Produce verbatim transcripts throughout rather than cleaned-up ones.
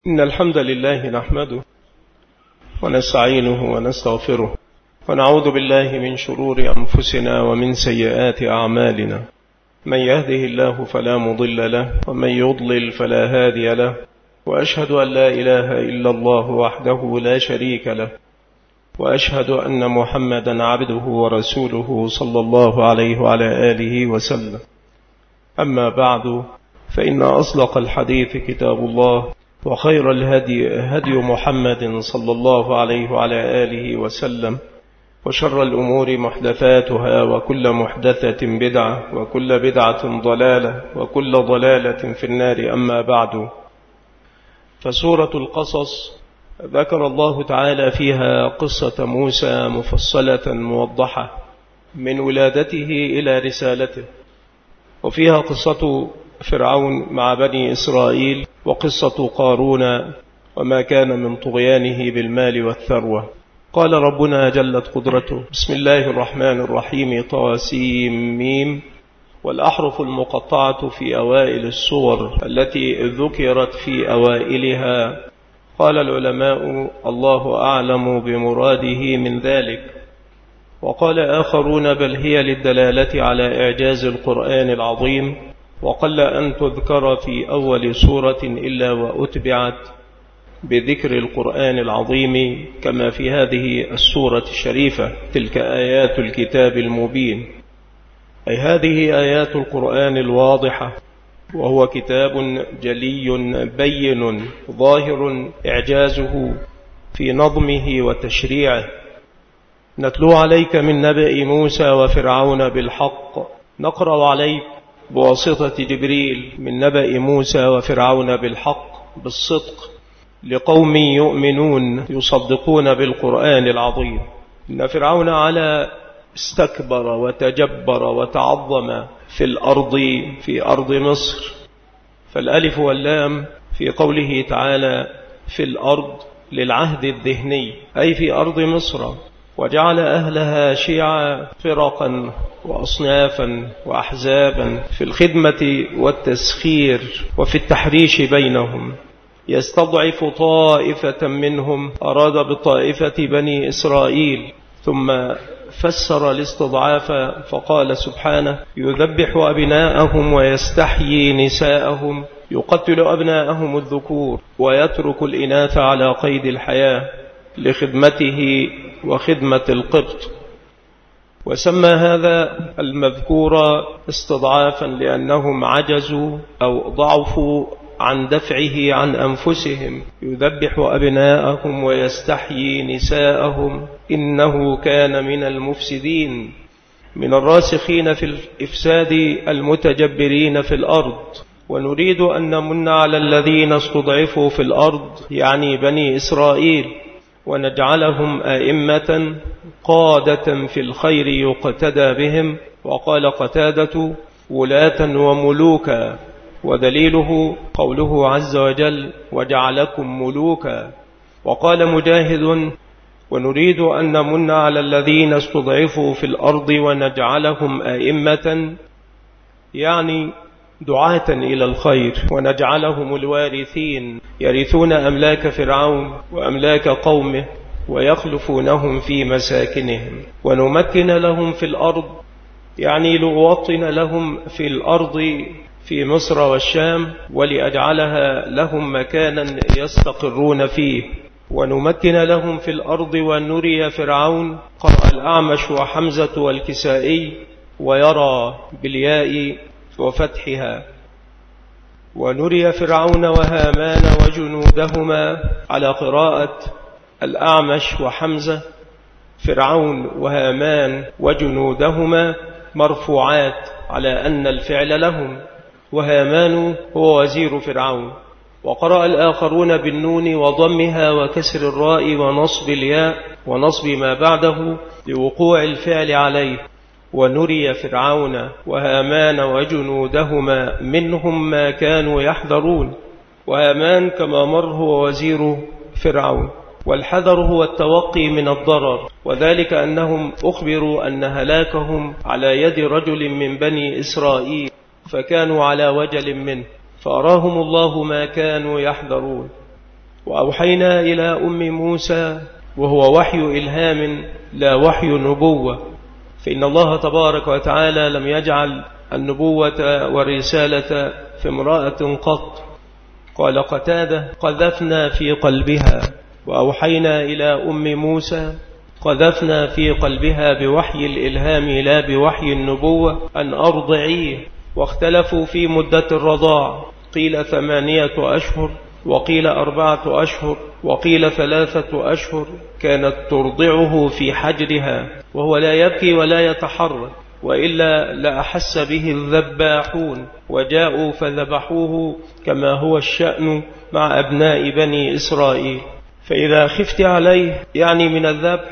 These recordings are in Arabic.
إن الحمد لله نحمده ونستعينه ونستغفره ونعوذ بالله من شرور أنفسنا ومن سيئات أعمالنا. من يهده الله فلا مضل له ومن يضلل فلا هادي له، وأشهد أن لا إله إلا الله وحده لا شريك له، وأشهد أن محمدا عبده ورسوله صلى الله عليه وعلى آله وسلم. أما بعد، فإن أصدق الحديث كتاب الله، وخير الهدي هدي محمد صلى الله عليه وعلى آله وسلم، وشر الأمور محدثاتها، وكل محدثة بدعة، وكل بدعة ضلالة، وكل ضلالة في النار. أما بعد، فسورة القصص ذكر الله تعالى فيها قصة موسى مفصلة موضحة من ولادته إلى رسالته، وفيها قصة فرعون مع بني إسرائيل، وقصة قارون وما كان من طغيانه بالمال والثروة. قال ربنا جلت قدرته: بسم الله الرحمن الرحيم، طاسيم ميم. والأحرف المقطعة في أوائل السور التي ذكرت في أوائلها، قال العلماء: الله أعلم بمراده من ذلك. وقال آخرون: بل هي للدلالة على إعجاز القرآن العظيم، وقل أن تذكر في أول سورة إلا وأتبعت بذكر القرآن العظيم كما في هذه السورة الشريفة. تلك آيات الكتاب المبين، أي هذه آيات القرآن الواضحة، وهو كتاب جلي بين ظاهر إعجازه في نظمه وتشريعه. نتلو عليك من نبأ موسى وفرعون بالحق، نقرأ عليك بواسطة جبريل من نبأ موسى وفرعون بالحق بالصدق لقوم يؤمنون يصدقون بالقرآن العظيم. إن فرعون علا استكبر وتجبر وتعظم في الأرض في أرض مصر، فالألف واللام في قوله تعالى في الأرض للعهد الذهني، أي في أرض مصر، وجعل أهلها شيعا فرقا وأصنافا وأحزابا في الخدمة والتسخير وفي التحريش بينهم، يستضعف طائفة منهم. أراد بطائفة بني إسرائيل، ثم فسر الاستضعاف فقال سبحانه: يذبح أبناءهم ويستحيي نساءهم، يقتل أبناءهم الذكور ويترك الإناث على قيد الحياة لخدمته وخدمة القبط. وسمى هذا المذكور استضعافا لأنهم عجزوا أو ضعفوا عن دفعه عن أنفسهم. يذبح أبناءهم ويستحيي نساءهم إنه كان من المفسدين، من الراسخين في الإفساد المتجبرين في الأرض. ونريد أن نمن على الذين استضعفوا في الأرض، يعني بني إسرائيل، ونجعلهم أئمة قادة في الخير يقتدى بهم. وقال قتادة: ولاة وملوكا. ودليله قوله عز وجل: وجعلكم ملوكا. وقال مجاهد: ونريد أن نمن على الذين استضعفوا في الأرض ونجعلهم أئمة، يعني دعاة إلى الخير، ونجعلهم الوارثين يرثون أملاك فرعون وأملاك قومه ويخلفونهم في مساكنهم. ونمكن لهم في الأرض، يعني لأوطن لهم في الأرض في مصر والشام، ولأجعلها لهم مكانا يستقرون فيه. ونمكن لهم في الأرض ونري فرعون. قرأ الأعمش وحمزة والكسائي، ويرى بالياء وفتحها. ونري فرعون وهامان وجنودهما، على قراءة الأعمش وحمزة. فرعون وهامان وجنودهما مرفوعات على أن الفعل لهم، وهامان هو وزير فرعون. وقرأ الآخرون بالنون وضمها وكسر الراء ونصب الياء ونصب ما بعده لوقوع الفعل عليه. ونري فرعون وهامان وجنودهما منهم ما كانوا يحذرون. وهامان كما مر هو وزير فرعون. والحذر هو التوقي من الضرر، وذلك أنهم أخبروا أن هلاكهم على يد رجل من بني إسرائيل، فكانوا على وجل منه، فأراهم الله ما كانوا يحذرون. وأوحينا إلى أم موسى، وهو وحي إلهام لا وحي نبوة، فإن الله تبارك وتعالى لم يجعل النبوة والرسالة في امرأة قط. قال قتادة: قذفنا في قلبها. وأوحينا إلى أم موسى، قذفنا في قلبها بوحي الإلهام لا بوحي النبوة أن أرضعيه. واختلفوا في مدة الرضاع، قيل ثمانية أشهر، وقيل أربعة أشهر، وقيل ثلاثة أشهر. كانت ترضعه في حجرها وهو لا يبكي ولا يتحرك، وإلا لأحس به الذباحون وجاءوا فذبحوه، كما هو الشأن مع أبناء بني إسرائيل. فإذا خفت عليه يعني من الذبح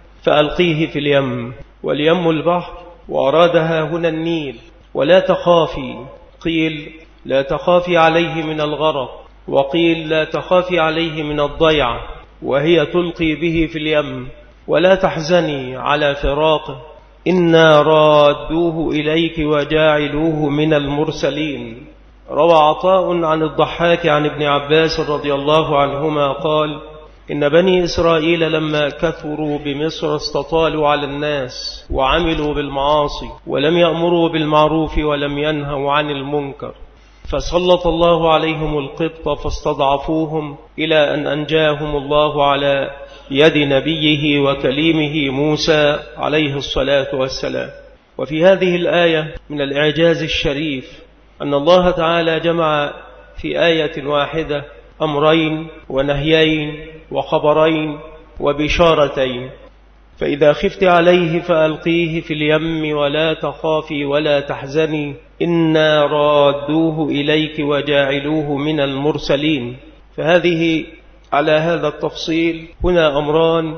فألقيه في اليم، واليم البحر، وأرادها هنا النيل. ولا تخافي، قيل لا تخافي عليه من الغرق، وقيل لا تخافي عليه من الضيعة وهي تلقي به في اليم. ولا تحزني على فراقه، إنا رادوه إليك وجاعلوه من المرسلين. روى عطاء عن الضحاك عن ابن عباس رضي الله عنهما قال: إن بني إسرائيل لما كثروا بمصر استطالوا على الناس وعملوا بالمعاصي، ولم يأمروا بالمعروف ولم ينهوا عن المنكر، فسلط الله عليهم القبط فاستضعفوهم، إلى أن أنجاهم الله على يد نبيه وكليمه موسى عليه الصلاة والسلام. وفي هذه الآية من الإعجاز الشريف أن الله تعالى جمع في آية واحدة أمرين ونهيين وخبرين وبشارتين. فإذا خفت عليه فألقيه في اليم ولا تخافي ولا تحزني إنا رادوه إليك وجاعلوه من المرسلين. فهذه على هذا التفصيل هنا أمران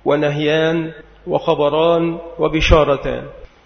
ونهيان وخبران وبشارتان.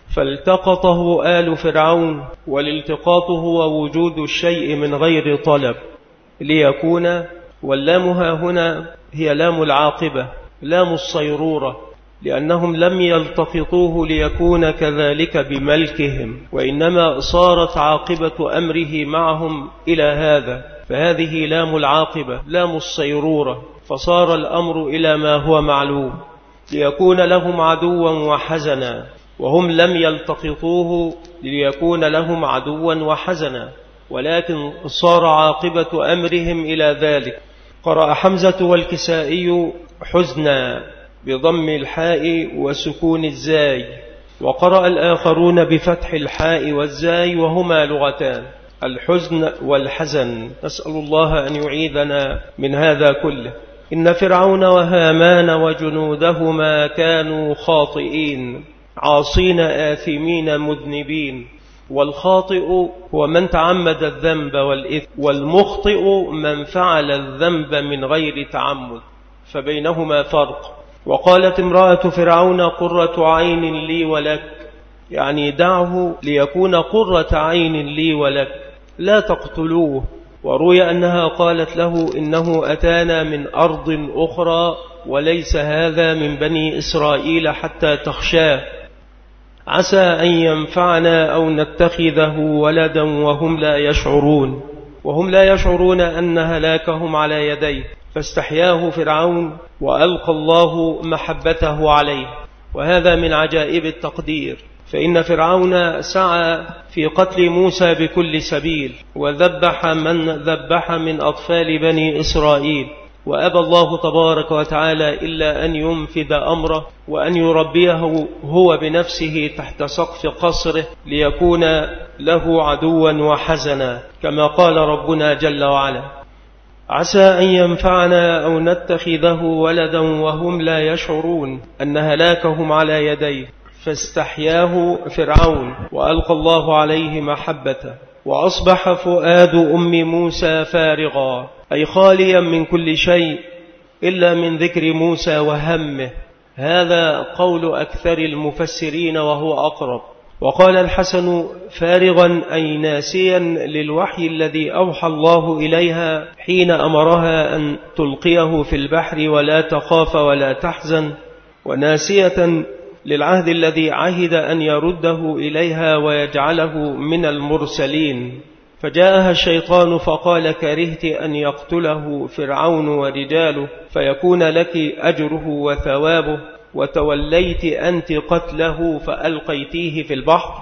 فالتقطه آل فرعون، والالتقاط هو وجود الشيء من غير طلب ليكون، واللامها هنا هي لام العاقبة، لام الصيرورة، لأنهم لم يلتقطوه ليكون كذلك بملكهم، وإنما صارت عاقبة أمره معهم إلى هذا، فهذه لام العاقبة لام الصيرورة، فصار الأمر إلى ما هو معلوم ليكون لهم عدوا وحزنا، وهم لم يلتقطوه ليكون لهم عدوا وحزنا، ولكن صار عاقبة أمرهم إلى ذلك. قرأ حمزة والكسائي حزنا بضم الحاء وسكون الزاي، وقرأ الآخرون بفتح الحاء والزاي، وهما لغتان، الحزن والحزن. نسأل الله أن يعيذنا من هذا كله. إن فرعون وهامان وجنودهما كانوا خاطئين عاصين آثمين مذنبين. والخاطئ هو من تعمد الذنب والإثم، والمخطئ من فعل الذنب من غير تعمد، فبينهما فرق. وقالت امرأة فرعون قرة عين لي ولك، يعني دعه ليكون قرة عين لي ولك لا تقتلوه. وروي أنها قالت له إنه أتانا من أرض أخرى وليس هذا من بني إسرائيل حتى تخشاه، عسى أن ينفعنا أو نتخذه ولدا وهم لا يشعرون. وهم لا يشعرون أن هلاكهم على يديه، فاستحياه فرعون وألقى الله محبته عليه. وهذا من عجائب التقدير، فإن فرعون سعى في قتل موسى بكل سبيل، وذبح من ذبح من أطفال بني إسرائيل، وأبى الله تبارك وتعالى إلا أن ينفذ أمره وأن يربيه هو بنفسه تحت سقف قصره ليكون له عدوا وحزنا، كما قال ربنا جل وعلا: عسى أن ينفعنا أو نتخذه ولدا وهم لا يشعرون أن هلاكهم على يديه، فاستحياه فرعون وألقى الله عليه محبته. وأصبح فؤاد أم موسى فارغا، أي خاليا من كل شيء إلا من ذكر موسى وهمه. هذا قول أكثر المفسرين وهو أقرب. وقال الحسن فارغا أي ناسيا للوحي الذي أوحى الله إليها حين أمرها أن تلقيه في البحر ولا تخاف ولا تحزن، وناسية للعهد الذي عهد أن يرده إليها ويجعله من المرسلين. فجاءها الشيطان فقال: كرهت أن يقتله فرعون ورجاله فيكون لك أجره وثوابه، وتوليت أنت قتله فألقيتيه في البحر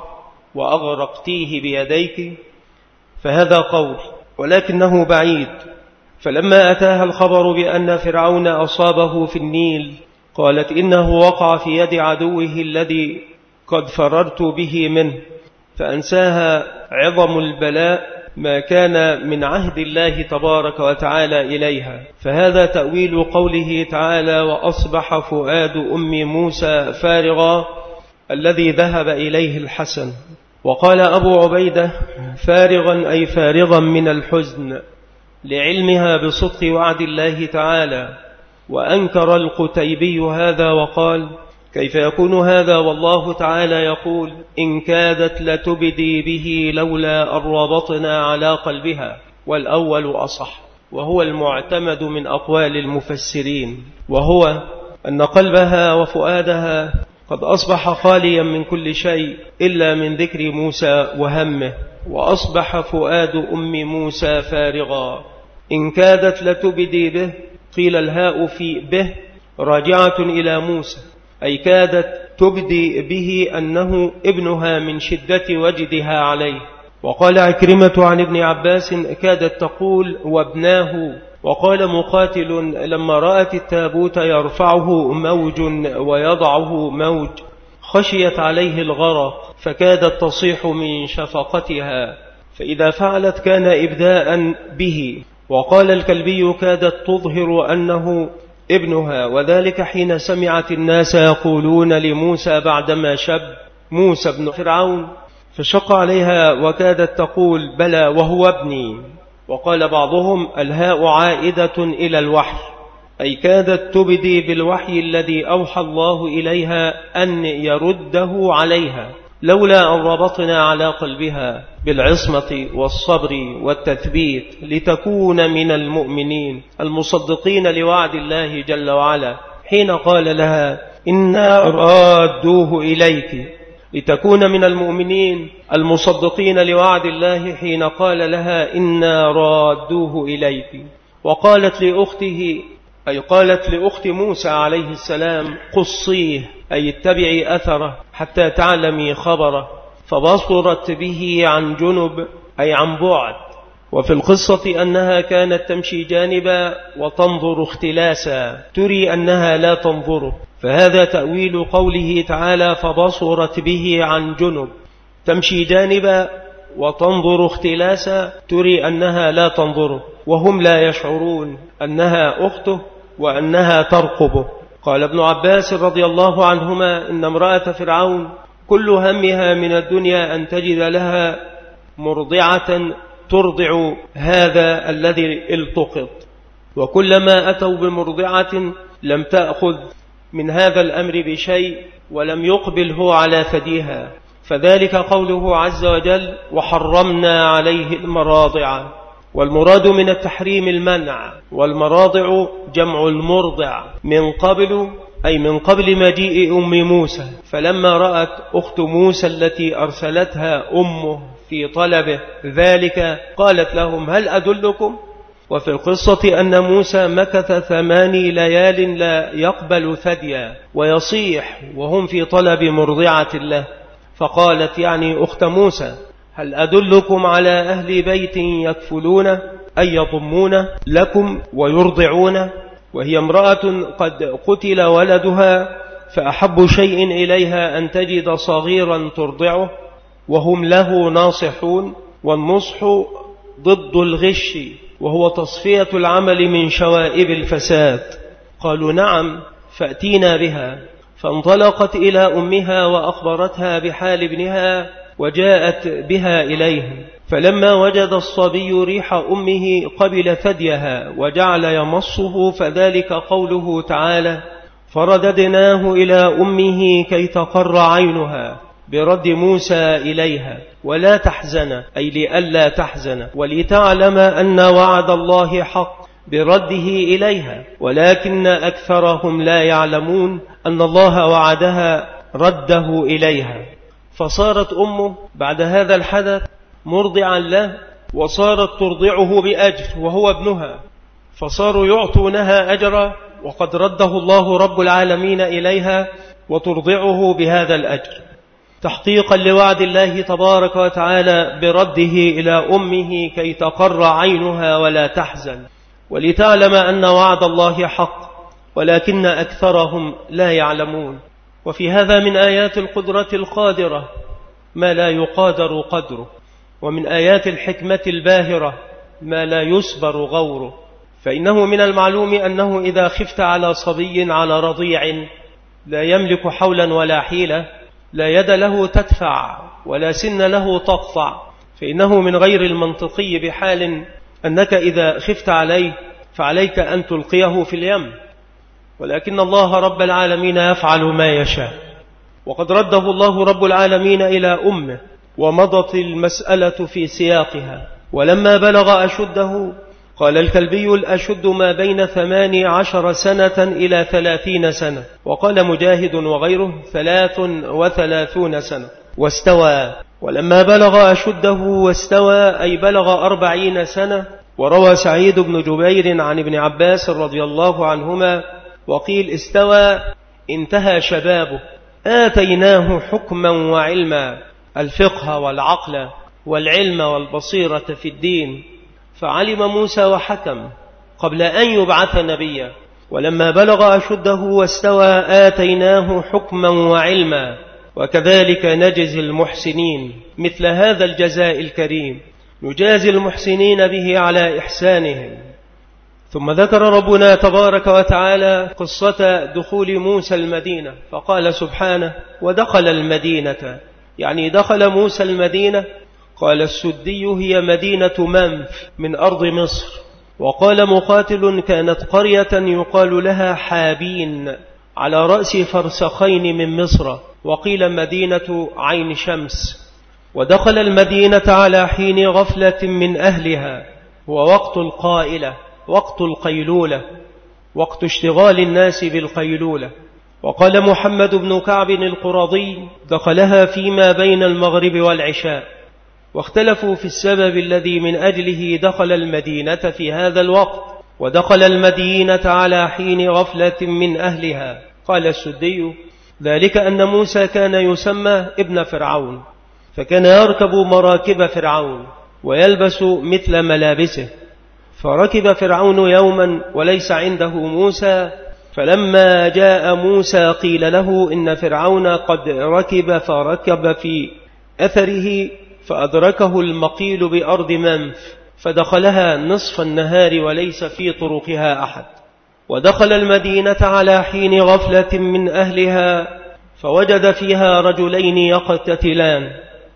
وأغرقتيه بيديك. فهذا قول، ولكنه بعيد. فلما أتاها الخبر بأن فرعون أصابه في النيل قالت: إنه وقع في يد عدوه الذي قد فررت به منه. فأنساها عظم البلاء ما كان من عهد الله تبارك وتعالى إليها. فهذا تأويل قوله تعالى: وأصبح فؤاد أم موسى فارغا، الذي ذهب إليه الحسن. وقال أبو عبيدة: فارغا أي فارغا من الحزن لعلمها بصدق وعد الله تعالى. وأنكر القتيبي هذا وقال: كيف يكون هذا والله تعالى يقول: إن كادت لتبدي به لولا أن ربطنا على قلبها. والأول أصح، وهو المعتمد من أقوال المفسرين، وهو أن قلبها وفؤادها قد أصبح خاليا من كل شيء إلا من ذكر موسى وهمه. وأصبح فؤاد أم موسى فارغا. إن كادت لتبدي به، قيل الهاء في به راجعة إلى موسى، أي كادت تبدي به أنه ابنها من شدة وجدها عليه. وقال عكرمة عن ابن عباس: كادت تقول وابناه. وقال مقاتل: لما رأت التابوت يرفعه موج ويضعه موج خشيت عليه الغرق فكادت تصيح من شفقتها، فإذا فعلت كان إبداء به. وقال الكلبي: كادت تظهر أنه ابنها، وذلك حين سمعت الناس يقولون لموسى بعدما شب: موسى ابن فرعون، فشق عليها وكادت تقول: بلى وهو ابني. وقال بعضهم: الهاء عائدة إلى الوحي، أي كادت تبدي بالوحي الذي أوحى الله إليها أن يرده عليها، لولا أن ربطنا على قلبها بالعصمة والصبر والتثبيت لتكون من المؤمنين المصدقين لوعد الله جل وعلا. حين قال لها: إنا رادوه إليك، لتكون من المؤمنين المصدقين لوعد الله حين قال لها: إنا رادوه إليك. وقالت لأخته، أي قالت لأخت موسى عليه السلام: قصيه، أي اتبعي أثره حتى تعلمي خبره. فبصرت به عن جنب، أي عن بعد. وفي القصة أنها كانت تمشي جانبا وتنظر اختلاسا، تري أنها لا تنظر. فهذا تأويل قوله تعالى: فبصرت به عن جنب، تمشي جانبا وتنظر اختلاسا، تري أنها لا تنظر، وهم لا يشعرون أنها أخته وأنها ترقبه. قال ابن عباس رضي الله عنهما: إن امرأة فرعون كل همها من الدنيا أن تجد لها مرضعة ترضع هذا الذي التقط، وكلما أتوا بمرضعة لم تأخذ من هذا الأمر بشيء ولم يقبل هو على ثديها. فذلك قوله عز وجل: وحرمنا عليه المراضع. والمراد من التحريم المنع، والمراضع جمع المرضع، من قبل أي من قبل مجيء أم موسى. فلما رأت أخت موسى التي أرسلتها أمه في طلبه ذلك قالت لهم: هل أدلكم؟ وفي القصة أن موسى مكث ثماني ليال لا يقبل ثديا ويصيح وهم في طلب مرضعة له. فقالت يعني أخت موسى: هل أدلكم على أهل بيت يكفلون أي يضمون لكم ويرضعون؟ وهي امرأة قد قتل ولدها، فأحب شيء إليها أن تجد صغيرا ترضعه، وهم له ناصحون. والنصح ضد الغش، وهو تصفية العمل من شوائب الفساد. قالوا: نعم، فأتينا بها. فانطلقت إلى أمها وأخبرتها بحال ابنها، وجاءت بها إليهم. فلما وجد الصبي ريح أمه قبل ثديها وجعل يمصه، فذلك قوله تعالى: فرددناه إلى أمه كي تقر عينها، برد موسى إليها ولا تحزن، أي لئلا تحزن، ولتعلم أن وعد الله حق برده إليها، ولكن أكثرهم لا يعلمون أن الله وعدها رده إليها. فصارت أمه بعد هذا الحدث مرضعا له وصارت ترضعه بأجر وهو ابنها، فصاروا يعطونها أجرا، وقد رده الله رب العالمين إليها وترضعه بهذا الأجر، تحقيقا لوعد الله تبارك وتعالى برده إلى أمه كي تقر عينها ولا تحزن، ولتعلم أن وعد الله حق ولكن أكثرهم لا يعلمون. وفي هذا من آيات القدرة القادرة ما لا يقادر قدره، ومن آيات الحكمة الباهرة ما لا يسبر غوره. فإنه من المعلوم أنه إذا خفت على صبي على رضيع لا يملك حولا ولا حيلة، لا يد له تدفع ولا سن له تقطع، فإنه من غير المنطقي بحال أنك إذا خفت عليه فعليك أن تلقيه في اليم، ولكن الله رب العالمين يفعل ما يشاء. وقد رده الله رب العالمين إلى أمه، ومضت المسألة في سياقها. ولما بلغ أشده، قال الكلبي الأشد ما بين ثماني عشر سنة إلى ثلاثين سنة، وقال مجاهد وغيره ثلاث وثلاثون سنة، واستوى. ولما بلغ أشده واستوى أي بلغ أربعين سنة. وروى سعيد بن جبير عن ابن عباس رضي الله عنهما وقيل استوى انتهى شبابه، آتيناه حكما وعلما، الفقه والعقل والعلم والبصيرة في الدين، فعلم موسى وحكم قبل أن يبعث نبيا. ولما بلغ أشده واستوى آتيناه حكما وعلما، وكذلك نجزي المحسنين مثل هذا الجزاء الكريم، نجازي المحسنين به على إحسانهم. ثم ذكر ربنا تبارك وتعالى قصة دخول موسى المدينة، فقال سبحانه ودخل المدينة، يعني دخل موسى المدينة. قال السدي هي مدينة منف من أرض مصر. وقال مقاتل كانت قرية يقال لها حابين على رأس فرسخين من مصر، وقيل مدينة عين شمس. ودخل المدينة على حين غفلة من أهلها، هو وقت القائلة، وقت القيلولة، وقت اشتغال الناس بالقيلولة. وقال محمد بن كعب القرظي دخلها فيما بين المغرب والعشاء، واختلفوا في السبب الذي من أجله دخل المدينة في هذا الوقت. ودخل المدينة على حين غفلة من أهلها. قال السدي ذلك أن موسى كان يسمى ابن فرعون، فكان يركب مراكب فرعون ويلبس مثل ملابسه. فركب فرعون يوما وليس عنده موسى، فلما جاء موسى قيل له إن فرعون قد ركب، فركب في أثره فأدركه المقيل بأرض منف، فدخلها نصف النهار وليس في طرقها أحد. ودخل المدينة على حين غفلة من أهلها، فوجد فيها رجلين يقتتلان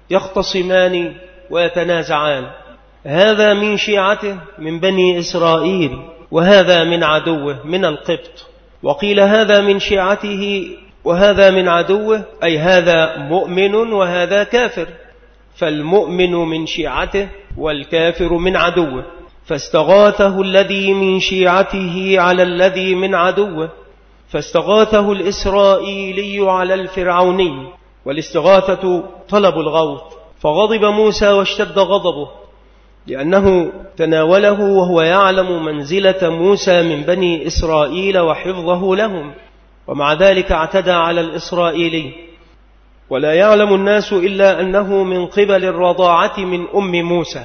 يختصمان ويتنازعان، هذا من شيعته من بني إسرائيل، وهذا من عدوه من القبط. وقيل هذا من شيعته وهذا من عدوه، أي هذا مؤمن وهذا كافر، فالمؤمن من شيعته والكافر من عدوه. فاستغاثه الذي من شيعته على الذي من عدوه، فاستغاثه الإسرائيلي على الفرعوني، والاستغاثة طلب الغوث. فغضب موسى واشتد غضبه لأنه تناوله وهو يعلم منزلة موسى من بني إسرائيل وحفظه لهم، ومع ذلك اعتدى على الإسرائيلي. ولا يعلم الناس إلا أنه من قبل الرضاعة من أم موسى.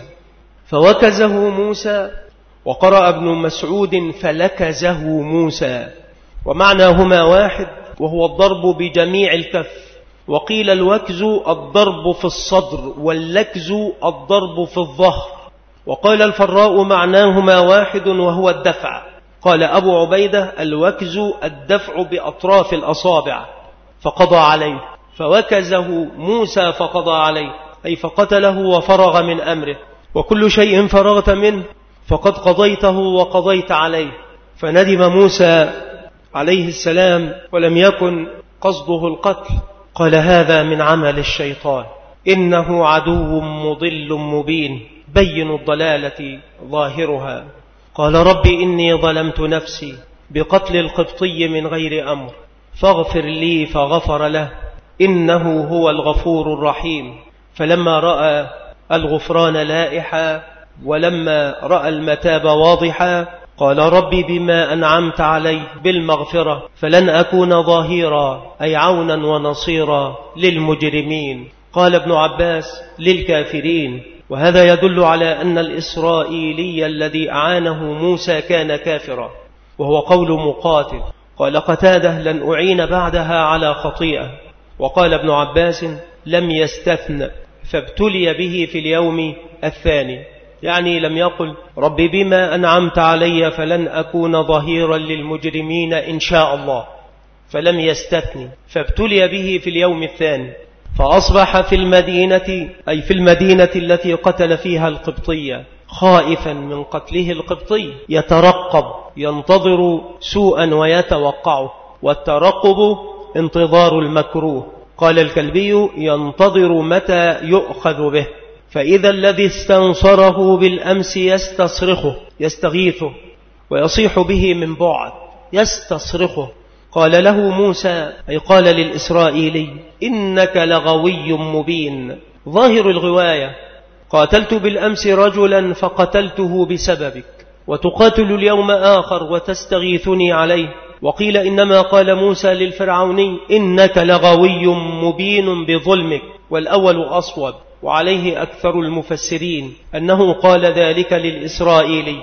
فوكزه موسى، وقرأ ابن مسعود فلكزه موسى، ومعناهما واحد، وهو الضرب بجميع الكف. وقيل الوكز الضرب في الصدر، واللكز الضرب في الظهر. وقال الفراء معناهما واحد وهو الدفع. قال أبو عبيدة الوكز الدفع بأطراف الأصابع، فقضى عليه. فوكزه موسى فقضى عليه، أي فقتله وفرغ من أمره. وكل شيء فرغت منه فقد قضيته وقضيت عليه. فندم موسى عليه السلام ولم يكن قصده القتل. قال هذا من عمل الشيطان، إنه عدو مضل مبين بين الضلالة ظاهرها. قال رب إني ظلمت نفسي بقتل القبطي من غير أمر، فاغفر لي، فغفر له، إنه هو الغفور الرحيم. فلما رأى الغفران لائحا ولما رأى المتاب واضحا قال ربي بما أنعمت علي بالمغفرة فلن أكون ظهيرا أي عونا ونصيرا للمجرمين. قال ابن عباس للكافرين. وهذا يدل على أن الإسرائيلي الذي أعانه موسى كان كافرا، وهو قول مقاتل. قال قتاده لن أعين بعدها على خطيئة. وقال ابن عباس لم يستثن فابتلي به في اليوم الثاني، يعني لم يقل ربي بما أنعمت علي فلن أكون ظهيرا للمجرمين إن شاء الله، فلم يستثني فابتلي به في اليوم الثاني، فأصبح في المدينة أي في المدينة التي قتل فيها القبطية خائفا من قتله القبطي، يترقب ينتظر سوءا ويتوقعه، والترقب انتظار المكروه. قال الكلبي ينتظر متى يؤخذ به، فإذا الذي استنصره بالأمس يستصرخه يستغيثه ويصيح به من بعد يستصرخه. قال له موسى أي قال للإسرائيلي إنك لغوي مبين. ظاهر الغواية قاتلت بالأمس رجلا فقتلته بسببك، وتقاتل اليوم آخر وتستغيثني عليه. وقيل إنما قال موسى للفرعوني إنك لغوي مبين بظلمك، والأول أصوب، وعليه أكثر المفسرين أنه قال ذلك للإسرائيلي.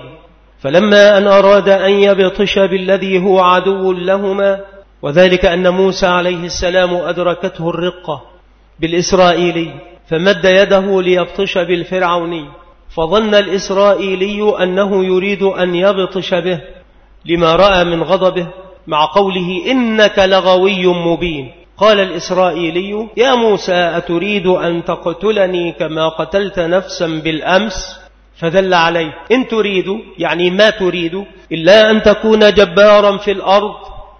فلما أن أراد أن يبطش بالذي هو عدو لهما، وذلك أن موسى عليه السلام أدركته الرقة بالإسرائيلي، فمد يده ليبطش بالفرعوني، فظن الإسرائيلي أنه يريد أن يبطش به لما رأى من غضبه مع قوله إنك لغوي مبين. قال الإسرائيلي يا موسى أتريد أن تقتلني كما قتلت نفسا بالأمس؟ فدل عليه إن تريد يعني ما تريد إلا أن تكون جبارا في الأرض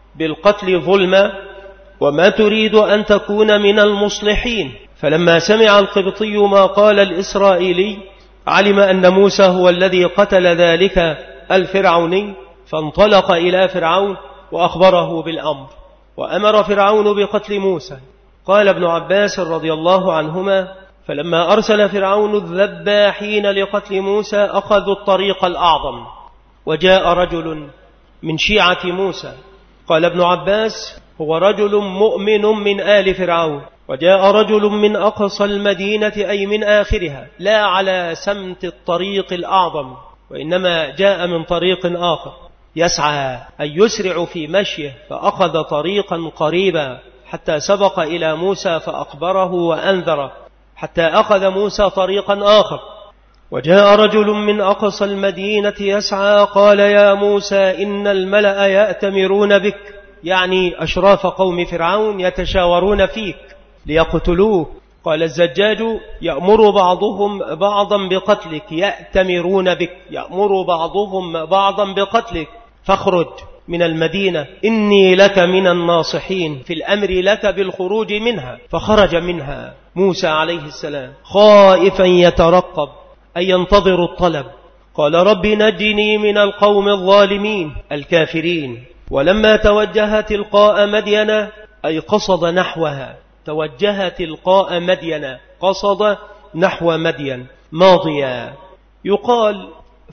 بالقتل ظلما، وما تريد أن تكون من المصلحين. فلما سمع القبطي ما قال الإسرائيلي علم أن موسى هو الذي قتل ذلك الفرعوني، فانطلق إلى فرعون وأخبره بالأمر، وأمر فرعون بقتل موسى. قال ابن عباس رضي الله عنهما فلما أرسل فرعون الذباحين لقتل موسى أخذوا الطريق الأعظم، وجاء رجل من شيعة موسى. قال ابن عباس هو رجل مؤمن من آل فرعون، وجاء رجل من أقصى المدينة أي من آخرها، لا على سمت الطريق الأعظم، وإنما جاء من طريق آخر يسعى أي يسرع في مشيه، فأخذ طريقا قريبا حتى سبق إلى موسى فأخبره وأنذره، حتى أخذ موسى طريقا آخر. وجاء رجل من أقصى المدينة يسعى قال يا موسى إن الملأ يأتمرون بك، يعني أشراف قوم فرعون يتشاورون فيك ليقتلوه. قال الزجاج يأمر بعضهم بعضا بقتلك، يأتمرون بك يأمر بعضهم بعضا بقتلك، فاخرج من المدينة إني لك من الناصحين، في الأمر لك بالخروج منها. فخرج منها موسى عليه السلام خائفا يترقب أي ينتظر الطلب. قال رب نجني من القوم الظالمين الكافرين. ولما توجه تلقاء مدين أي قصد نحوها، توجه تلقاء مدين قصد نحو مدين ماضيا. يقال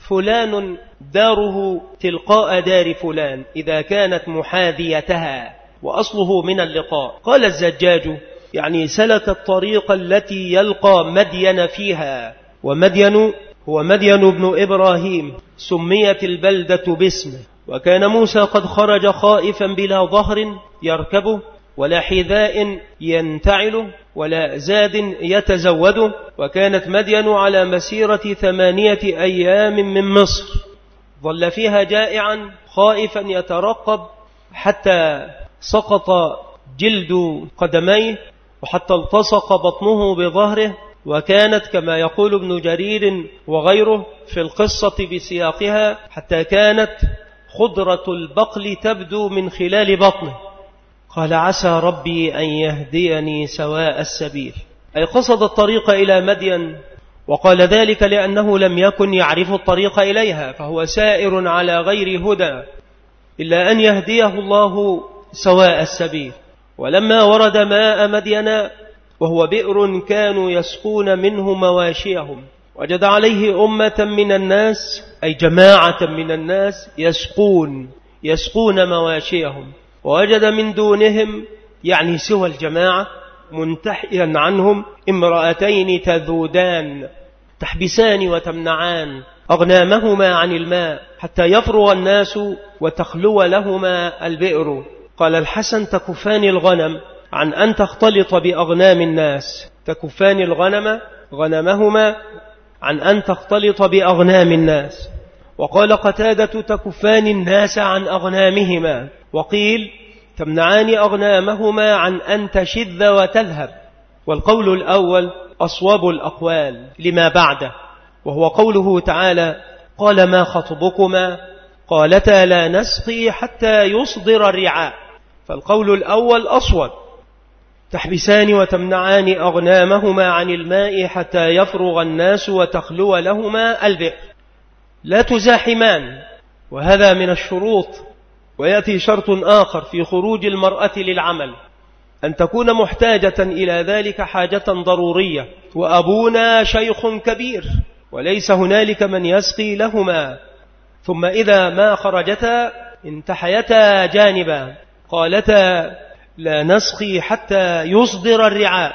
فلان داره تلقاء دار فلان إذا كانت محاذيتها، وأصله من اللقاء. قال الزجاج يعني سلك الطريق التي يلقى مدين فيها، ومدين هو مدين بن إبراهيم، سميت البلدة باسمه. وكان موسى قد خرج خائفا بلا ظهر يركبه، ولا حذاء ينتعله، ولا زاد يتزوده. وكانت مدين على مسيرة ثمانية أيام من مصر، ظل فيها جائعا خائفا يترقب حتى سقط جلد قدميه، وحتى التصق بطنه بظهره. وكانت كما يقول ابن جرير وغيره في القصة بسياقها حتى كانت خضرة البقل تبدو من خلال بطنه. قال عسى ربي أن يهديني سواء السبيل، أي قصد الطريق إلى مدين، وقال ذلك لأنه لم يكن يعرف الطريق إليها، فهو سائر على غير هدى إلا أن يهديه الله سواء السبيل. ولما ورد ماء مدين وهو بئر كانوا يسقون منه مواشيهم، وجد عليه أمة من الناس أي جماعة من الناس يسقون يسقون مواشيهم، ووجد من دونهم يعني سوى الجماعة منتحيا عنهم امرأتين تذودان تحبسان وتمنعان أغنامهما عن الماء حتى يفرغ الناس وتخلو لهما البئر. قال الحسن تكفان الغنم عن أن تختلط بأغنام الناس، تكفان الغنم غنمهما عن أن تختلط بأغنام الناس. وقال قتادة تكفان الناس عن أغنامهما، وقيل تمنعان أغنامهما عن أن تشذ وتذهب. والقول الأول أصواب الأقوال لما بعده، وهو قوله تعالى قال ما خطبكما قالتا لا نسقي حتى يصدر الرعاء، فالقول الأول أصوب، تحبسان وتمنعان أغنامهما عن الماء حتى يفرغ الناس وتخلو لهما البئر، لا تزاحمان، وهذا من الشروط. ويأتي شرط آخر في خروج المرأة للعمل، أن تكون محتاجة إلى ذلك حاجة ضرورية، وأبونا شيخ كبير وليس هنالك من يسقي لهما. ثم إذا ما خرجتا انتحيتا جانبا قالتا لا نسقي حتى يصدر الرعاء.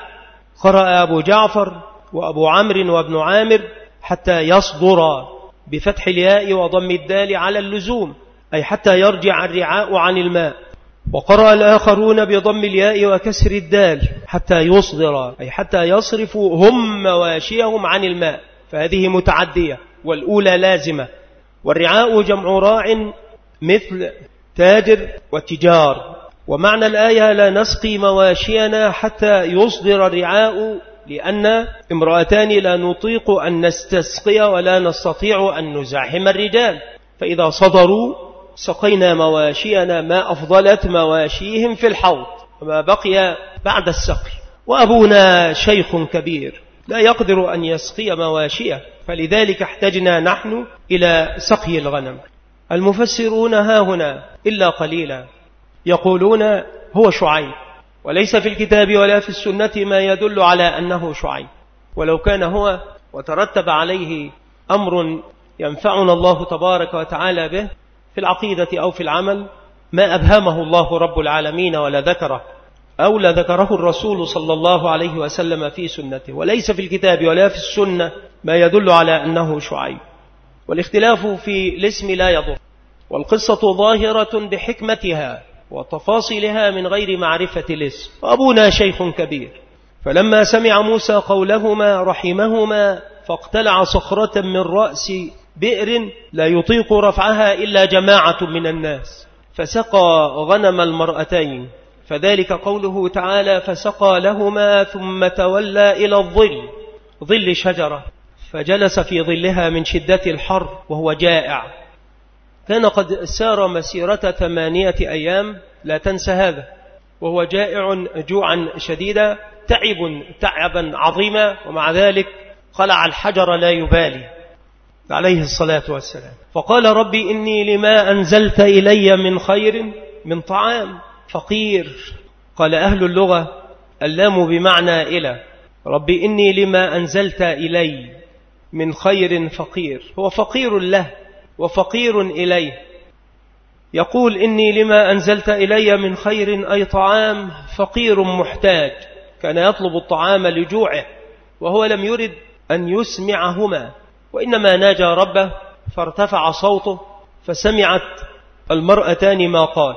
قرأ أبو جعفر وأبو عمرو وابن عامر حتى يصدر بفتح الياء وضم الدال على اللزوم، أي حتى يرجع الرعاء عن الماء. وقرأ الآخرون بضم الياء وكسر الدال حتى يصدر، أي حتى يصرفوا هم مواشيهم عن الماء، فهذه متعدية والأولى لازمة. والرعاء جمع راع مثل تاجر وتجار. ومعنى الآية لا نسقي مواشينا حتى يصدر الرعاء، لأن امرأتان لا نطيق أن نستسقي ولا نستطيع أن نزاحم الرجال، فإذا صدروا سقينا مواشينا ما أفضلت مواشيهم في الحوض وما بقي بعد السقي. وأبونا شيخ كبير لا يقدر أن يسقي مواشيه، فلذلك احتجنا نحن إلى سقي الغنم. المفسرون ها هنا إلا قليلا يقولون هو شعيب، وليس في الكتاب ولا في السنة ما يدل على أنه شعيب، ولو كان هو وترتب عليه أمر ينفعنا الله تبارك وتعالى به في العقيدة أو في العمل ما أبهمه الله رب العالمين ولا ذكره، أو لا ذكره الرسول صلى الله عليه وسلم في سنته، وليس في الكتاب ولا في السنة ما يدل على أنه شعيب. والاختلاف في الاسم لا يضر، والقصة ظاهرة بحكمتها وتفاصيلها من غير معرفة الاسم. وأبونا شيخ كبير، فلما سمع موسى قولهما رحمهما فاقتلع صخرة من رأس بئر لا يطيق رفعها إلا جماعة من الناس، فسقى غنم المرأتين، فذلك قوله تعالى فسقى لهما ثم تولى إلى الظل، ظل شجرة، فجلس في ظلها من شدة الحر وهو جائع. كان قد سار مسيرة ثمانية أيام، لا تنسى هذا، وهو جائع جوعا شديدا، تعب تعبا عظيما، ومع ذلك قلع الحجر لا يبالي عليه الصلاة والسلام. فقال ربي إني لما أنزلت إلي من خير من طعام فقير. قال أهل اللغة اللام بمعنى إلى، ربي إني لما أنزلت إلي من خير فقير، هو فقير له وفقير إليه. يقول إني لما أنزلت إلي من خير أي طعام، فقير محتاج، كان يطلب الطعام لجوعه وهو لم يرد أن يسمعهما، وإنما ناجى ربه فارتفع صوته فسمعت المرأتان ما قال.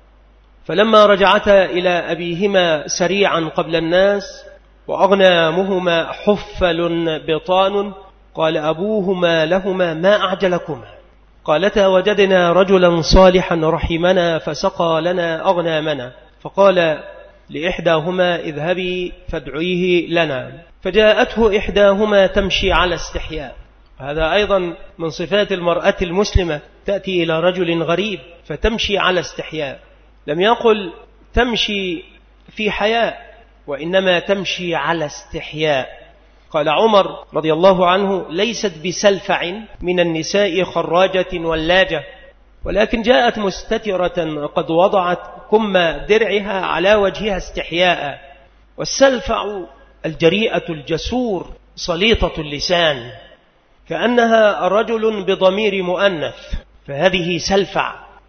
فلما رجعتا إلى أبيهما سريعا قبل الناس وأغنامهما حفل بطان، قال أبوهما لهما ما أعجلكما؟ قالتا وجدنا رجلا صالحا رحمنا فسقى لنا أغنامنا، فقال لإحداهما اذهبي فادعيه لنا، فجاءته إحداهما تمشي على استحياء. هذا أيضا من صفات المرأة المسلمة، تأتي إلى رجل غريب فتمشي على استحياء، لم يقل تمشي في حياء، وإنما تمشي على استحياء. قال عمر رضي الله عنه ليست بسلفع من النساء خراجة ولاجة، ولكن جاءت مستترة قد وضعت كم درعها على وجهها استحياء. والسلفع الجريئة الجسور صليطة اللسان، كأنها رجل بضمير مؤنث، فهذه سلفع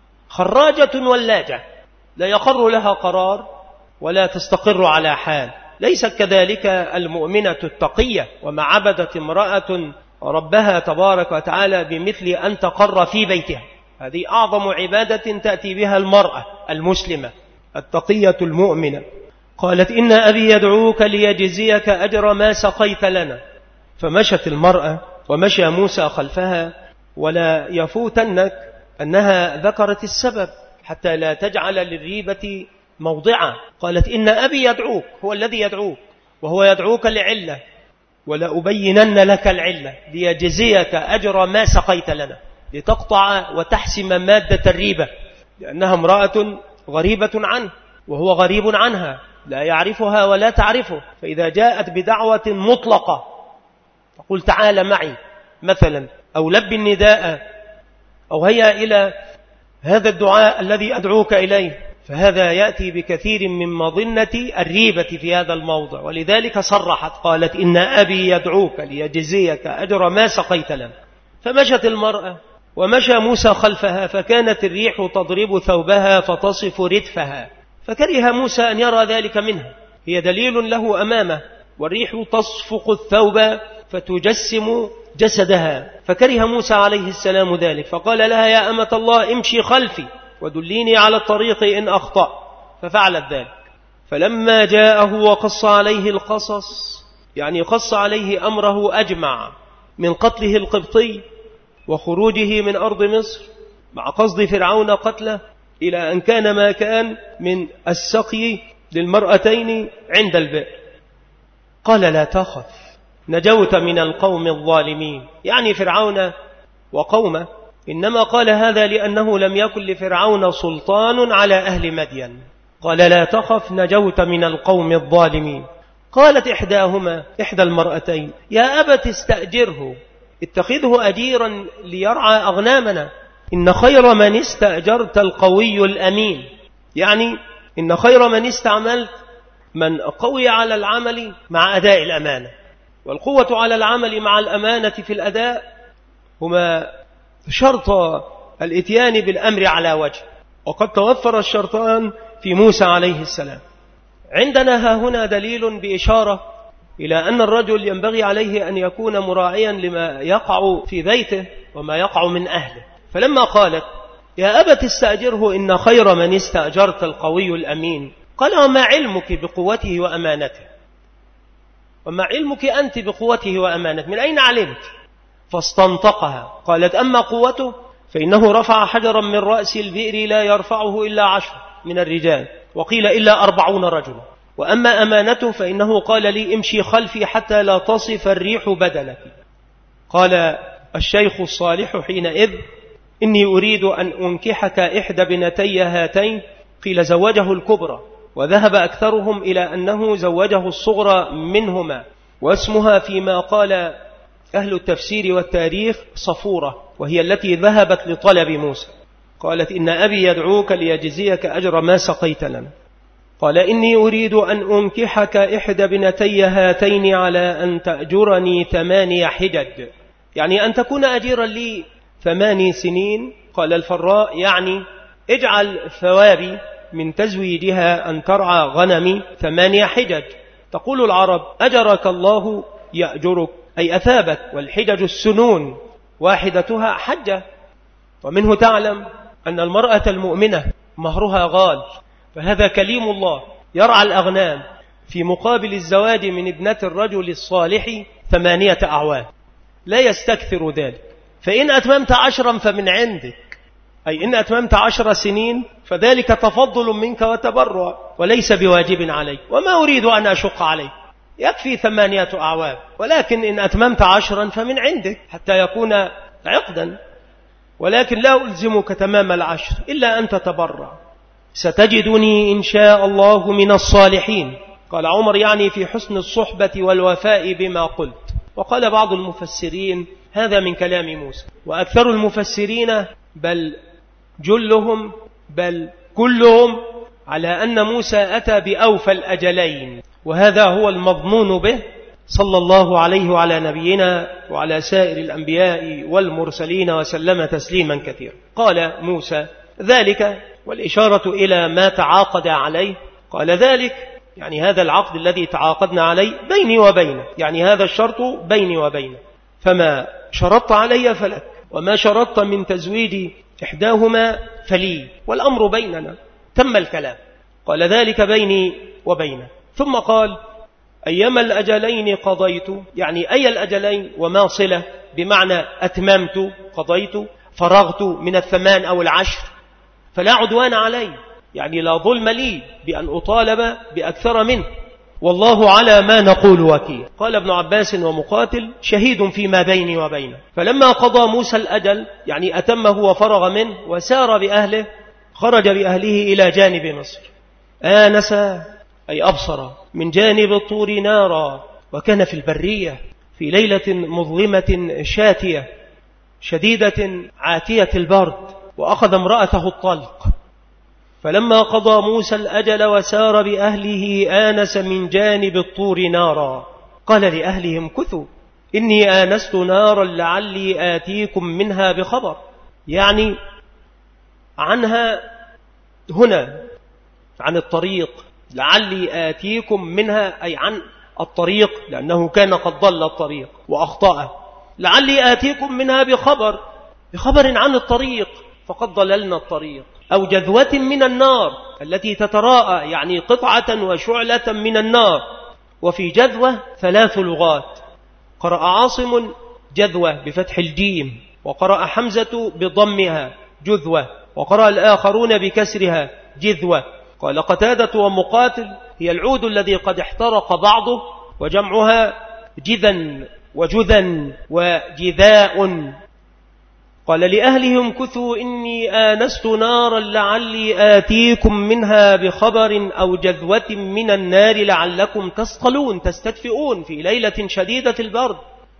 خراجة ولاجة لا يقر لها قرار ولا تستقر على حال. ليست كذلك المؤمنة التقية، وما عبدت امرأة ربها تبارك وتعالى بمثل أن تقر في بيتها. هذه أعظم عبادة تأتي بها المرأة المسلمة التقية المؤمنة. قالت إن أبي يدعوك ليجزيك أجر ما سقيت لنا. فمشت المرأة ومشى موسى خلفها، ولا يفوتنك أنها ذكرت السبب حتى لا تجعل للريبة موضعا. قالت إن أبي يدعوك، هو الذي يدعوك، وهو يدعوك لعلة، ولا أبينن لك العلة ليجزيك أجر ما سقيت لنا، لتقطع وتحسم مادة الريبة، لأنها امرأة غريبة عنه وهو غريب عنها، لا يعرفها ولا تعرفه. فإذا جاءت بدعوة مطلقة تقول تعال معي مثلا، أو لب النداء، أو هيا إلى هذا الدعاء الذي أدعوك إليه، فهذا يأتي بكثير من مظنة الريبة في هذا الموضع. ولذلك صرحت قالت إن أبي يدعوك ليجزيك أجر ما سقيت لنا. فمشت المرأة ومشى موسى خلفها، فكانت الريح تضرب ثوبها فتصف ردفها، فكره موسى أن يرى ذلك منها، هي دليل له أمامه، والريح تصفق الثوب فتجسم جسدها، فكره موسى عليه السلام ذلك، فقال لها يا أمة الله امشي خلفي ودليني على الطريق إن أخطأ، ففعلت ذلك. فلما جاءه وقص عليه القصص، يعني قص عليه أمره أجمع من قتله القبطي وخروجه من أرض مصر مع قصد فرعون قتله، إلى أن كان ما كان من السقي للمرأتين عند البئر، قال لا تخف نجوت من القوم الظالمين، يعني فرعون وقومه. إنما قال هذا لأنه لم يكن لفرعون سلطان على أهل مدين. قال لا تخف نجوت من القوم الظالمين. قالت إحداهما، إحدى المرأتين، يا أبت استأجره، اتخذه أجيرا ليرعى أغنامنا، إن خير من استأجرت القوي الأمين، يعني إن خير من استعملت من قوي على العمل مع أداء الأمانة. والقوة على العمل مع الأمانة في الأداء هما شرط الإتيان بالأمر على وجه، وقد توفر الشرطان في موسى عليه السلام. عندنا ها هنا دليل بإشارة إلى أن الرجل ينبغي عليه أن يكون مراعيا لما يقع في بيته وما يقع من أهله. فلما قالت يا أبت استأجره إن خير من استأجرت القوي الأمين، قال وما علمك بقوته وأمانته، وما علمك أنت بقوته وأمانته، من أين علمت؟ فاستنطقها، قالت أما قوته فإنه رفع حجرا من رأس البئر لا يرفعه إلا عشر من الرجال، وقيل إلا أربعون رجلا، وأما أمانته فإنه قال لي امشي خلفي حتى لا تصف الريح بدلك. قال الشيخ الصالح حينئذ إني أريد أن أنكحك إحدى بنتي هاتين، قيل زوجه الكبرى، وذهب أكثرهم إلى أنه زوجه الصغرى منهما، واسمها فيما قال أهل التفسير والتاريخ صفورة، وهي التي ذهبت لطلب موسى. قالت إن أبي يدعوك ليجزيك أجر ما سقيت لنا. قال إني أريد أن أنكحك إحدى بنتي هاتين على أن تأجرني ثماني حجج، يعني أن تكون أجيرا لي ثماني سنين. قال الفراء يعني اجعل ثوابي من تزويجها أن ترعى غنمي ثمانية حجج. تقول العرب أجرك الله يأجرك، أي أثابك، والحجج السنون واحدتها حجة. ومنه تعلم أن المرأة المؤمنة مهرها غال، فهذا كليم الله يرعى الأغنام في مقابل الزواج من ابنة الرجل الصالح ثمانية أعوام، لا يستكثر ذلك. فإن أتممت عشرا فمن عندك، أي إن أتممت عشر سنين فذلك تفضل منك وتبرع وليس بواجب عليك، وما أريد أن أشق عليك، يكفي ثمانية أعوام، ولكن إن أتممت عشرا فمن عندك حتى يكون عقدا، ولكن لا ألزمك تمام العشر إلا أن تتبرع، ستجدني إن شاء الله من الصالحين. قال عمر يعني في حسن الصحبة والوفاء بما قلت. وقال بعض المفسرين هذا من كلام موسى، وأكثر المفسرين بل جلهم بل كلهم على أن موسى أتى بأوفى الأجلين، وهذا هو المظنون به، صلى الله عليه وعلى نبينا وعلى سائر الأنبياء والمرسلين وسلم تسليما كثيرا. قال موسى ذلك، والإشارة إلى ما تعاقد عليه، قال ذلك يعني هذا العقد الذي تعاقدنا عليه بيني وبينك، يعني هذا الشرط بيني وبينك، فما شرطت علي فلك، وما شرطت من تزويد إحداهما فلي، والأمر بيننا. تم الكلام. قال ذلك بيني وبينك. ثم قال أيما الأجلين قضيت، يعني أي الأجلين وما صلة، بمعنى أتممت، قضيت، فرغت من الثمان أو العشر، فلا عدوان علي، يعني لا ظلم لي بأن أطالب بأكثر منه، والله على ما نقول وكيل. قال ابن عباس ومقاتل شهيد فيما بيني وبينه. فلما قضى موسى الأجل، يعني أتمه وفرغ منه وسار بأهله، خرج بأهله إلى جانب مصر. آنس أي أبصر من جانب الطور نارا، وكان في البرية في ليلة مظلمة شاتية شديدة عاتية البرد، وأخذ امرأته الطلق. فلما قضى موسى الأجل وسار بأهله آنس من جانب الطور نارا، قال لأهلهم كثوا إني آنست نارا لعلي آتيكم منها بخبر، يعني عنها هنا عن الطريق، لعلي آتيكم منها أي عن الطريق، لأنه كان قد ضل الطريق وأخطأه. لعلي آتيكم منها بخبر، بخبر عن الطريق، فقد ضللنا الطريق، أو جذوة من النار التي تتراءى، يعني قطعة وشعلة من النار. وفي جذوة ثلاث لغات، قرأ عاصم جذوة بفتح الجيم، وقرأ حمزة بضمها جذوة، وقرأ الآخرون بكسرها جذوة. قال قتادة ومقاتل هي العود الذي قد احترق بعضه، وجمعها جذا وجذا وجذاء. قال لأهلهم كثوا إني آنست نارا لعلي آتيكم منها بخبر أو جذوة من النار لعلكم تصطلون، تستدفئون في ليلة شديدة البرد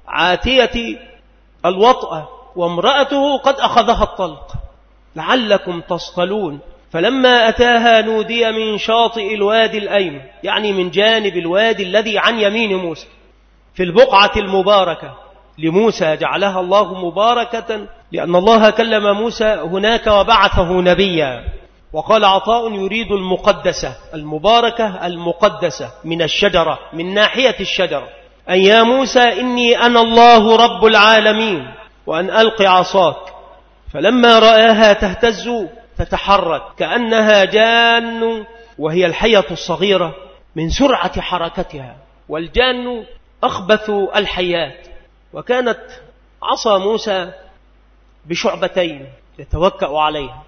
عاتية الوطأة، وامرأته قد أخذها الطلق، لعلكم تصطلون. فلما أتاها نودي من شاطئ الوادي الأيمن، يعني من جانب الوادي الذي عن يمين موسى، في البقعة المباركة لموسى جعلها الله مباركة، لأن الله كلم موسى هناك وبعثه نبيا. وقال عطاء يريد المقدسة المباركة المقدسة من الشجرة، من ناحية الشجرة، أن يا موسى إني أنا الله رب العالمين، وأن ألق عصاك. فلما رآها تهتز تتحرك كأنها جان، وهي الحية الصغيرة من سرعة حركتها، والجان أخبث الحيات. وكانت عصا موسى بشعبتين يتوكأ عليها،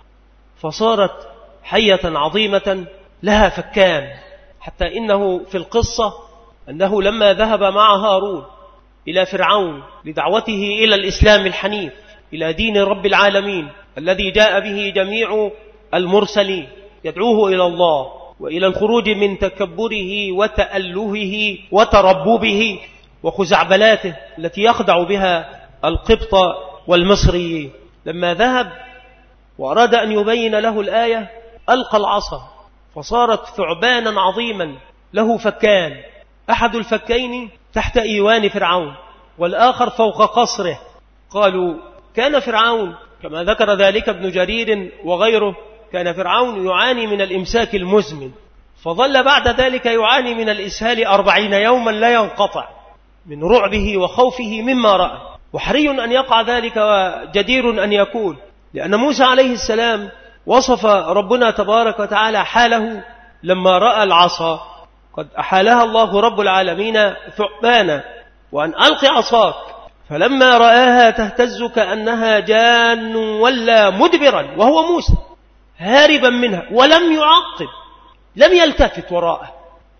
فصارت حية عظيمة لها فكان، حتى إنه في القصة أنه لما ذهب مع هارون إلى فرعون لدعوته إلى الإسلام الحنيف، إلى دين رب العالمين الذي جاء به جميع المرسلين، يدعوه إلى الله وإلى الخروج من تكبره وتألهه وترببه وخزعبلاته التي يخدع بها القبط والمصري. لما ذهب وأراد أن يبين له الآية ألقى العصا، فصارت ثعبانا عظيما له فكان، أحد الفكين تحت إيوان فرعون، والآخر فوق قصره. قالوا كان فرعون كما ذكر ذلك ابن جرير وغيره، كان فرعون يعاني من الإمساك المزمن، فظل بعد ذلك يعاني من الإسهال أربعين يوما لا ينقطع من رعبه وخوفه مما رأى. وحري أن يقع ذلك وجدير أن يكون، لأن موسى عليه السلام وصف ربنا تبارك وتعالى حاله لما رأى العصا، قد أحالها الله رب العالمين ثعبانا، وأن ألق عصاك. فلما رآها تهتز كأنها جان ولا مدبرا، وهو موسى هاربا منها ولم يعقب، لم يلتفت وراءه،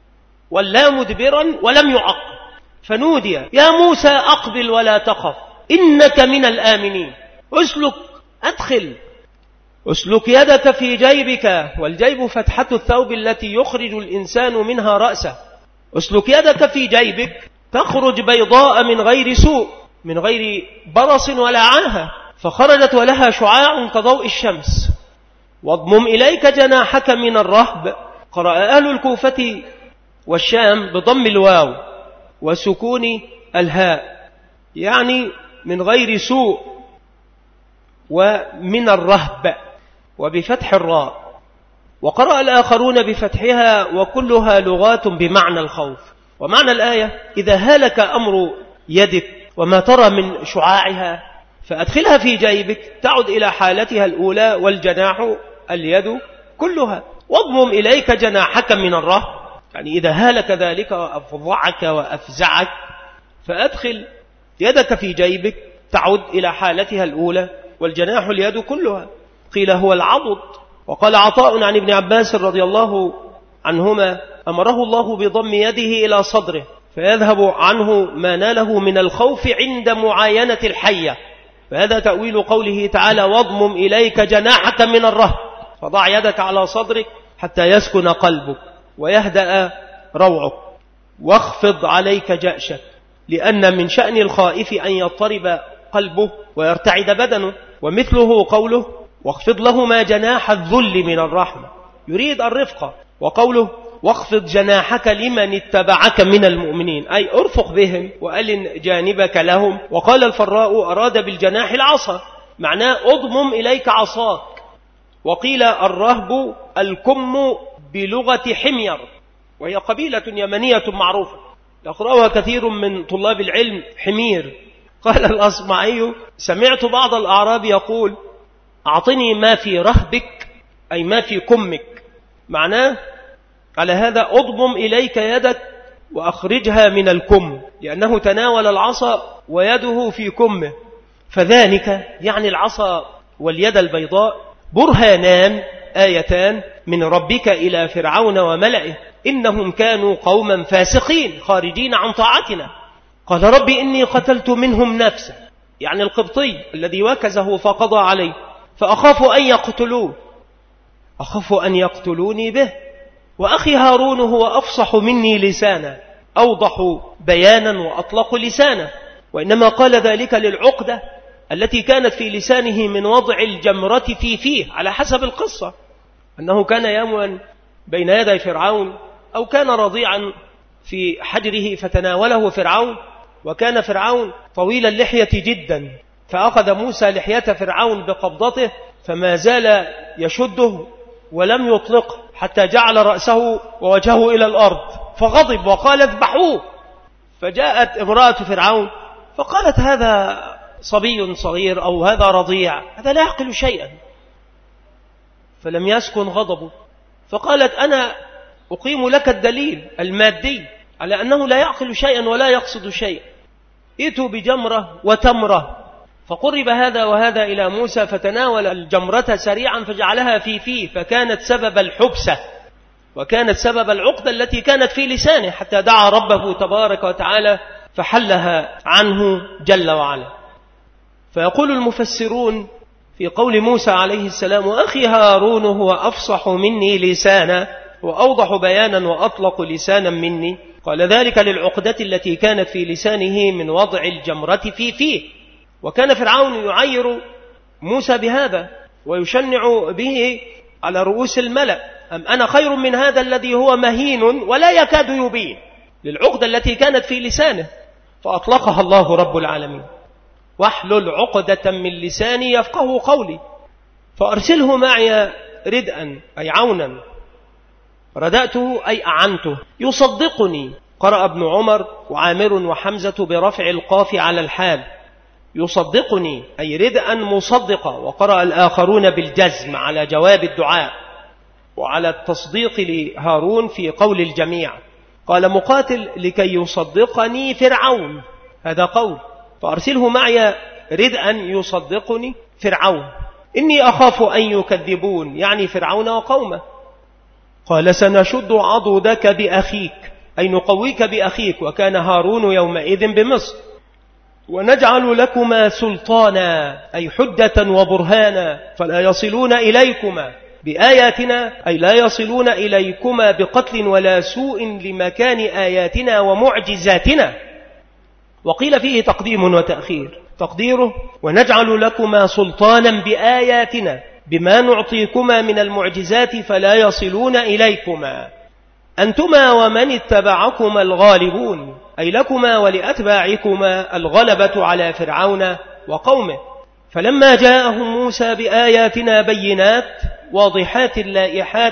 ولا مدبرا ولم يعقب. فنودي يا موسى أقبل ولا تخف إنك من الآمنين، أسلك أدخل أسلك يدك في جيبك، والجيب فتحة الثوب التي يخرج الإنسان منها رأسه. أسلك يدك في جيبك تخرج بيضاء من غير سوء، من غير برص ولا عاهة، فخرجت ولها شعاع كضوء الشمس. واضمم إليك جناحك من الرهب. قرأ أهل الكوفة والشام بضم الواو، وسكون الهاء، يعني من غير سوء، ومن الرهب وبفتح الراء. وقرأ الآخرون بفتحها وكلها لغات بمعنى الخوف. ومعنى الآية: إذا هلك أمر يدك وما ترى من شعاعها فأدخلها في جيبك تعد إلى حالتها الأولى، والجناح اليد كلها، واضمم إليك جناحك من الرهب، يعني إذا هلك ذلك وأفضعك وأفزعك فأدخل يدك في جيبك تعد إلى حالتها الأولى، والجناح اليد كلها. قيل هو العضد. وقال عطاء عن ابن عباس رضي الله عنهما: أمره الله بضم يده إلى صدره فيذهب عنه ما ناله من الخوف عند معاينة الحية. فهذا تأويل قوله تعالى: واضمم إليك جناحك من الرهب، فضع يدك على صدرك حتى يسكن قلبك ويهدأ روعك، واخفض عليك جأشك، لأن من شأن الخائف أن يضطرب قلبه ويرتعد بدنه. ومثله قوله: واخفض لهما جناح الذل من الرحمة، يريد الرفقة. وقوله: واخفض جناحك لمن اتبعك من المؤمنين، أي ارفق بهم وألن جانبك لهم. وقال الفراء: أراد بالجناح العصا، معناه اضمم إليك عصاك. وقيل الرهب الكم بلغة حمير، وهي قبيلة يمنية معروفة يقرأها كثير من طلاب العلم حمير. قال الأصمعي: سمعت بعض الأعراب يقول: أعطني ما في رهبك، أي ما في كمك، معناه على هذا أضمم إليك يدك وأخرجها من الكم، لأنه تناول العصا ويده في كمه، فذلك يعني العصا واليد البيضاء برهانان آيتان من ربك إلى فرعون وملئه إنهم كانوا قوما فاسقين خارجين عن طاعتنا. قال: ربي إني قتلت منهم نفسا، يعني القبطي الذي وكزه فقضى عليه، فأخاف أن يقتلوه، أخاف أن يقتلوني به، وأخي هارون هو أفصح مني لسانا، أوضح بيانا وأطلق لسانا. وإنما قال ذلك للعقدة التي كانت في لسانه من وضع الجمرة في فيه، على حسب القصة أنه كان يموا بين يدي فرعون، أو كان رضيعا في حجره فتناوله فرعون، وكان فرعون طويل اللحية جدا، فأخذ موسى لحية فرعون بقبضته فما زال يشده ولم يطلقه حتى جعل رأسه ووجهه إلى الأرض، فغضب وقال: اذبحوه. فجاءت امرأة فرعون فقالت: هذا صبي صغير أو هذا رضيع، هذا لا يعقل شيئا. فلم يسكن غضبه، فقالت: أنا أقيم لك الدليل المادي على أنه لا يعقل شيئا ولا يقصد شيئا، ائتوا بجمرة وتمرة. فقرب هذا وهذا إلى موسى، فتناول الجمرة سريعا فجعلها في فيه، فكانت سبب الحبسة وكانت سبب العقدة التي كانت في لسانه، حتى دعا ربه تبارك وتعالى فحلها عنه جل وعلا. فيقول المفسرون في قول موسى عليه السلام: وأخي هارون هو أفصح مني لسانا وأوضح بيانا وأطلق لسانا مني، قال ذلك للعقدة التي كانت في لسانه من وضع الجمرة في فيه. وكان فرعون يعير موسى بهذا ويشنع به على رؤوس الملأ: أم أنا خير من هذا الذي هو مهين ولا يكاد يبين، للعقدة التي كانت في لسانه، فأطلقها الله رب العالمين: واحلل عقدة من لساني يفقه قولي. فأرسله معي ردءا، أي عونا، ردأته أي أعنته، يصدقني. قرأ ابن عمر وعامر وحمزة برفع القاف على الحال، يصدقني أي ردءا مصدقا. وقرأ الآخرون بالجزم على جواب الدعاء وعلى التصديق لهارون في قول الجميع. قال مقاتل: لكي يصدقني فرعون، هذا قول، فأرسله معي ردءا يصدقني فرعون، إني أخاف أن يكذبون، يعني فرعون وقومه. قال: سنشد عضدك بأخيك، أي نقويك بأخيك، وكان هارون يومئذ بمصر، ونجعل لكما سلطانا، أي حجة وبرهانا، فلا يصلون إليكما بآياتنا، أي لا يصلون إليكما بقتل ولا سوء لمكان آياتنا ومعجزاتنا. وقيل فيه تقديم وتأخير، تقديره: ونجعل لكما سلطانا بآياتنا، بما نعطيكما من المعجزات فلا يصلون إليكما، أنتما ومن اتبعكما الغالبون، أي لكما ولأتباعكما الغلبة على فرعون وقومه. فلما جاءهم موسى بآياتنا بينات واضحات لائحات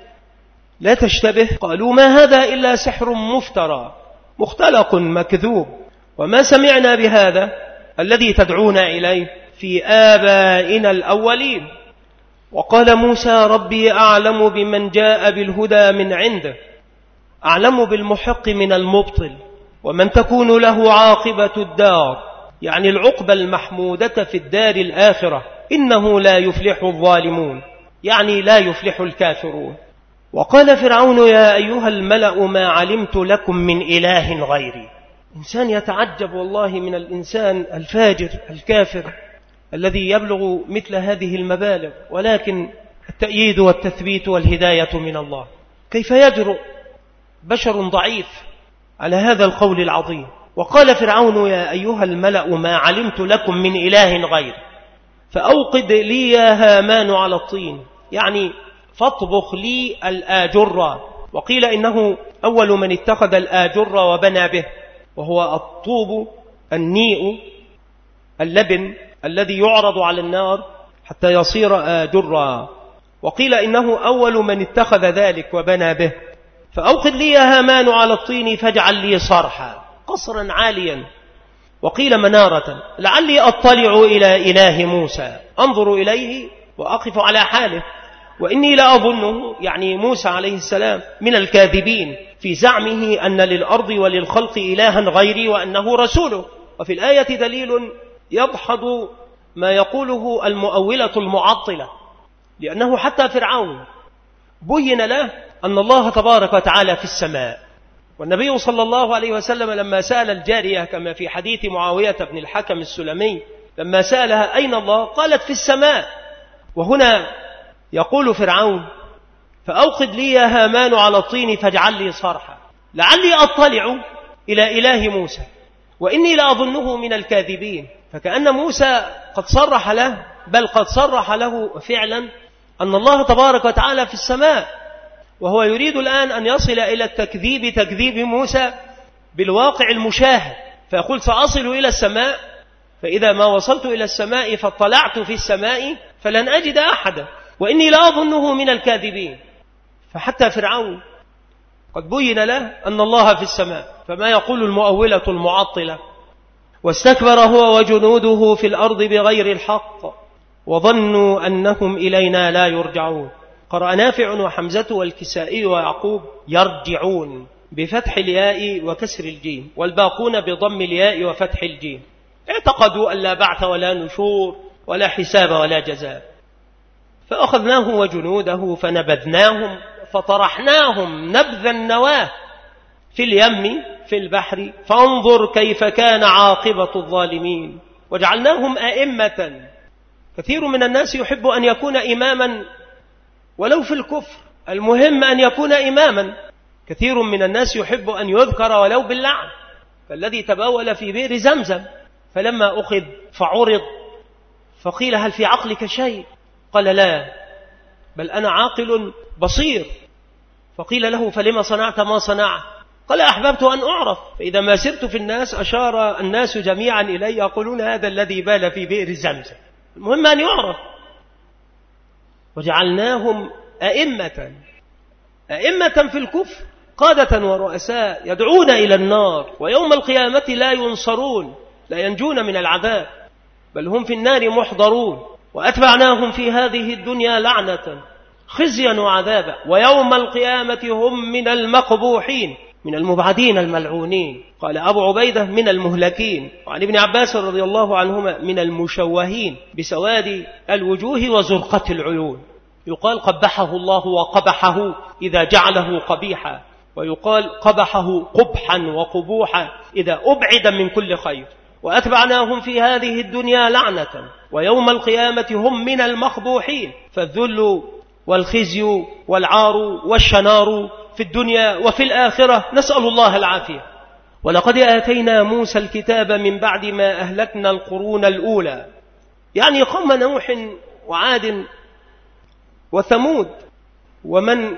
لا تشتبه، قالوا ما هذا إلا سحر مفترى مختلق مكذوب، وما سمعنا بهذا الذي تدعون إليه في آبائنا الأولين. وقال موسى ربي أعلم بمن جاء بالهدى من عنده، أعلم بالمحق من المبطل، ومن تكون له عاقبة الدار، يعني العقبة المحمودة في الدار الآخرة، إنه لا يفلح الظالمون، يعني لا يفلح الكافرون. وقال فرعون يا أيها الملأ ما علمت لكم من إله غيري. إنسان يتعجب والله من الإنسان الفاجر الكافر الذي يبلغ مثل هذه المبالغ، ولكن التأييد والتثبيت والهداية من الله. كيف يجرؤ بشر ضعيف على هذا القول العظيم؟ وقال فرعون يا أيها الملأ ما علمت لكم من إله غير فأوقد لي يا هامان على الطين، يعني فاطبخ لي الآجر. وقيل إنه أول من اتخذ الآجر وبنى به، وهو الطوب النيء اللبن الذي يعرض على النار حتى يصير آجرا. وقيل إنه أول من اتخذ ذلك وبنى به. فأوقد لي يا هامان على الطين فاجعل لي صرحا، قصرا عاليا، وقيل منارة، لعلي أطلع إلى إله موسى أنظر إليه وأقف على حاله، وإني لأظنه، يعني موسى عليه السلام، من الكاذبين في زعمه أن للأرض وللخلق إلها غيري وأنه رسوله. وفي الآية دليل يضحض ما يقوله المؤولة المعطلة، لأنه حتى فرعون بين له أن الله تبارك وتعالى في السماء. والنبي صلى الله عليه وسلم لما سأل الجارية كما في حديث معاوية بن الحكم السلمي، لما سألها أين الله قالت في السماء. وهنا يقول فرعون فأوقد لي يا هامان على الطين فاجعل لي صرحا لعلي أطلع إلى إله موسى وإني لأظنه من الكاذبين. فكأن موسى قد صرح له، بل قد صرح له فعلا أن الله تبارك وتعالى في السماء، وهو يريد الآن أن يصل إلى التكذيب تكذيب موسى بالواقع المشاهد، فيقول سأصل إلى السماء، فإذا ما وصلت إلى السماء فاطلعت في السماء فلن أجد أحدا وإني لا أظنه من الكاذبين. فحتى فرعون قد بين له أن الله في السماء، فما يقول المؤولة المعطلة واستكبر هو وجنوده في الأرض بغير الحق وظنوا أنهم إلينا لا يرجعون. قرأ نافع وحمزة والكسائي ويعقوب يرجعون بفتح الياء وكسر الجيم، والباقون بضم الياء وفتح الجيم. اعتقدوا أن لا بعث ولا نشور ولا حساب ولا جزاء. فأخذناه وجنوده فنبذناهم فطرحناهم نبذ النواه في اليم في البحر فانظر كيف كان عاقبة الظالمين وجعلناهم أئمة. كثير من الناس يحب أن يكون إماما ولو في الكفر، المهم أن يكون إماما. كثير من الناس يحب أن يذكر ولو باللعن، فالذي تبول في بئر زمزم فلما أخذ فعرض فقيل هل في عقلك شيء؟ قال لا، بل أنا عاقل بصير. فقيل له فلما صنعت ما صنعت؟ قال أحببت أن أعرف، فإذا ما سرت في الناس أشار الناس جميعا إلي يقولون هذا الذي بال في بئر زمزم. المهم أن يعرف. وجعلناهم أئمة أئمة في الكفر قادة ورؤساء يدعون إلى النار، ويوم القيامة لا ينصرون، لا ينجون من العذاب، بل هم في النار محضرون. وأتبعناهم في هذه الدنيا لعنة خزيا وعذابا ويوم القيامة هم من المقبوحين، من المبعدين الملعونين. قال أبو عبيدة من المهلكين. وعن ابن عباس رضي الله عنهما من المشوهين بسواد الوجوه وزرقة العيون. يقال قبحه الله وقبحه إذا جعله قبيحا، ويقال قبحه قبحا وقبوحا إذا أبعد من كل خير. وأتبعناهم في هذه الدنيا لعنة ويوم القيامة هم من المخبوحين. فالذل والخزي والعار والشنار في الدنيا وفي الآخرة، نسأل الله العافية. ولقد آتينا موسى الكتاب من بعد ما أهلكنا القرون الأولى، يعني قوم نوح وعاد وثمود ومن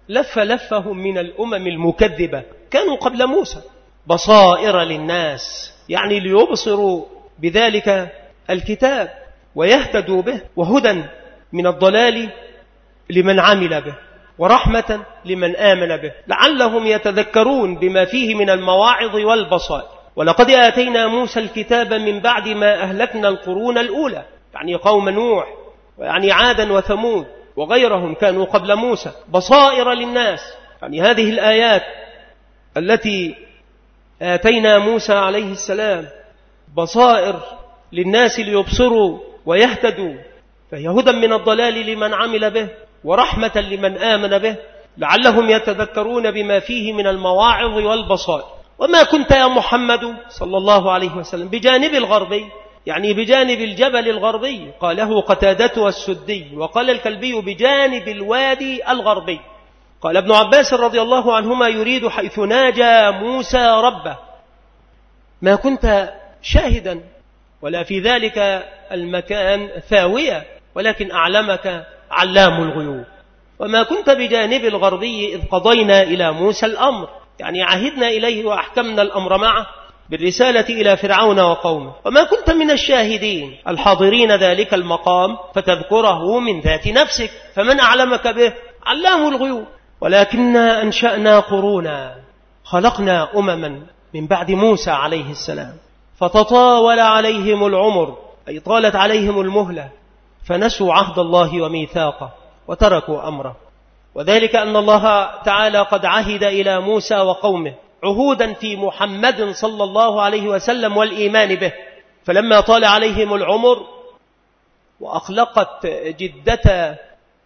لف لفهم من الأمم المكذبة كانوا قبل موسى بصائر للناس، يعني ليبصروا بذلك الكتاب ويهتدوا به، وهدى من الضلال لمن عمل به، ورحمة لمن آمن به، لعلهم يتذكرون بما فيه من المواعظ والبصائر. ولقد آتينا موسى الكتاب من بعد ما أهلكنا القرون الأولى، يعني قوم نوح ويعني عادا وثمود وغيرهم كانوا قبل موسى، بصائر للناس، يعني هذه الآيات التي آتينا موسى عليه السلام بصائر للناس ليبصروا ويهتدوا، فهي هدى من الضلال لمن عمل به ورحمة لمن آمن به، لعلهم يتذكرون بما فيه من المواعظ والبصائر. وما كنت يا محمد صلى الله عليه وسلم بجانب الغربي، يعني بجانب الجبل الغربي، قاله قتادة والسدي، وقال الكلبي بجانب الوادي الغربي. قال ابن عباس رضي الله عنهما يريد حيث ناجى موسى ربه. ما كنت شاهدا ولا في ذلك المكان ثاوية، ولكن أعلمك علام الغيوب. وما كنت بجانب الغربي إذ قضينا إلى موسى الأمر، يعني عهدنا إليه وأحكمنا الأمر معه بالرسالة إلى فرعون وقومه. وما كنت من الشاهدين الحاضرين ذلك المقام فتذكره من ذات نفسك، فمن أعلمك به؟ علام الغيوب. ولكننا أنشأنا قرونا، خلقنا أمما من بعد موسى عليه السلام، فتطاول عليهم العمر، أي طالت عليهم المهلة، فنسوا عهد الله وميثاقه وتركوا أمره. وذلك أن الله تعالى قد عهد إلى موسى وقومه عهودا في محمد صلى الله عليه وسلم والإيمان به، فلما طال عليهم العمر وأخلقت جدة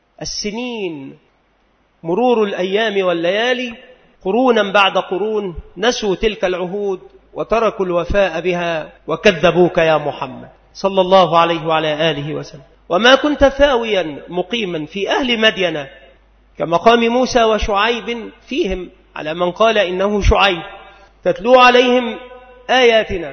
السنين مرور الأيام والليالي قرونا بعد قرون، نسوا تلك العهود وتركوا الوفاء بها وكذبوك يا محمد صلى الله عليه وعلى آله وسلم. وما كنت ثاويا مقيما في أهل مدين كمقام موسى وشعيب فيهم، على من قال إنه شعيب، تتلو عليهم آياتنا،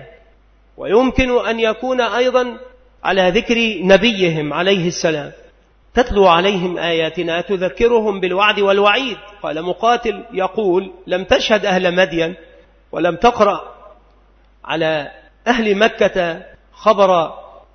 ويمكن أن يكون أيضا على ذكر نبيهم عليه السلام، تتلو عليهم آياتنا تذكرهم بالوعد والوعيد. قال مقاتل يقول لم تشهد أهل مدين ولم تقرأ على أهل مكة خبر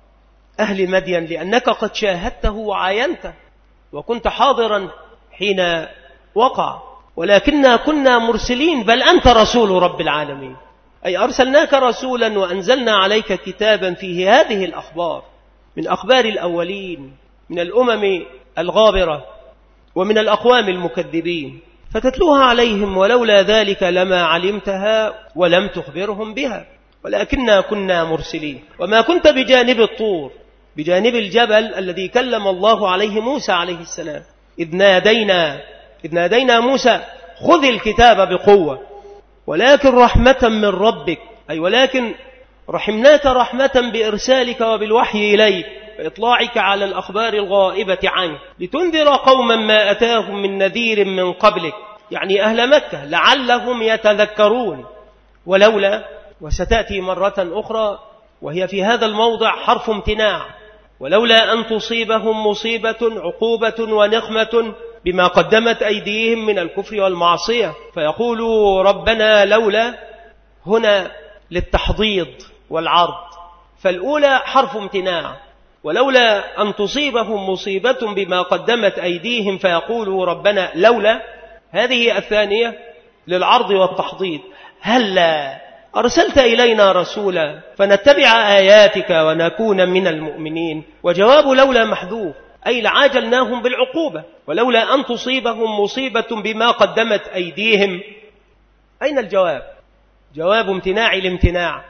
أهل مدين لأنك قد شاهدته وعاينته وكنت حاضرا حين وقع، ولكننا كنا مرسلين، بل أنت رسول رب العالمين، أي أرسلناك رسولا وأنزلنا عليك كتابا فيه هذه الأخبار من أخبار الأولين من الأمم الغابرة ومن الأقوام المكذبين، فتتلوها عليهم، ولولا ذلك لما علمتها ولم تخبرهم بها، ولكننا كنا مرسلين. وما كنت بجانب الطور، بجانب الجبل الذي كلم الله عليه موسى عليه السلام، إذ نادينا إذ نادينا موسى خذ الكتاب بقوة، ولكن رحمة من ربك، أي ولكن رحمناك رحمة بإرسالك وبالوحي إليك، بإطلاعك على الأخبار الغائبة عنك، لتنذر قوما ما أتاهم من نذير من قبلك، يعني أهل مكة، لعلهم يتذكرون. ولولا، وستأتي مرة أخرى وهي في هذا الموضع حرف امتناع، ولولا أن تصيبهم مصيبة عقوبة ونقمة بما قدمت أيديهم من الكفر والمعصية، فيقولوا ربنا لولا، هنا للتحضيض والعرض، فالأولى حرف امتناع، ولولا أن تصيبهم مصيبة بما قدمت أيديهم فيقولوا ربنا لولا، هذه الثانية للعرض والتحضيض، هلا أرسلت إلينا رسولا فنتبع آياتك ونكون من المؤمنين. وجواب لولا محذوف، أي لعاجلناهم بالعقوبة، ولولا أن تصيبهم مصيبة بما قدمت أيديهم. أين الجواب؟ جواب امتناع الامتناع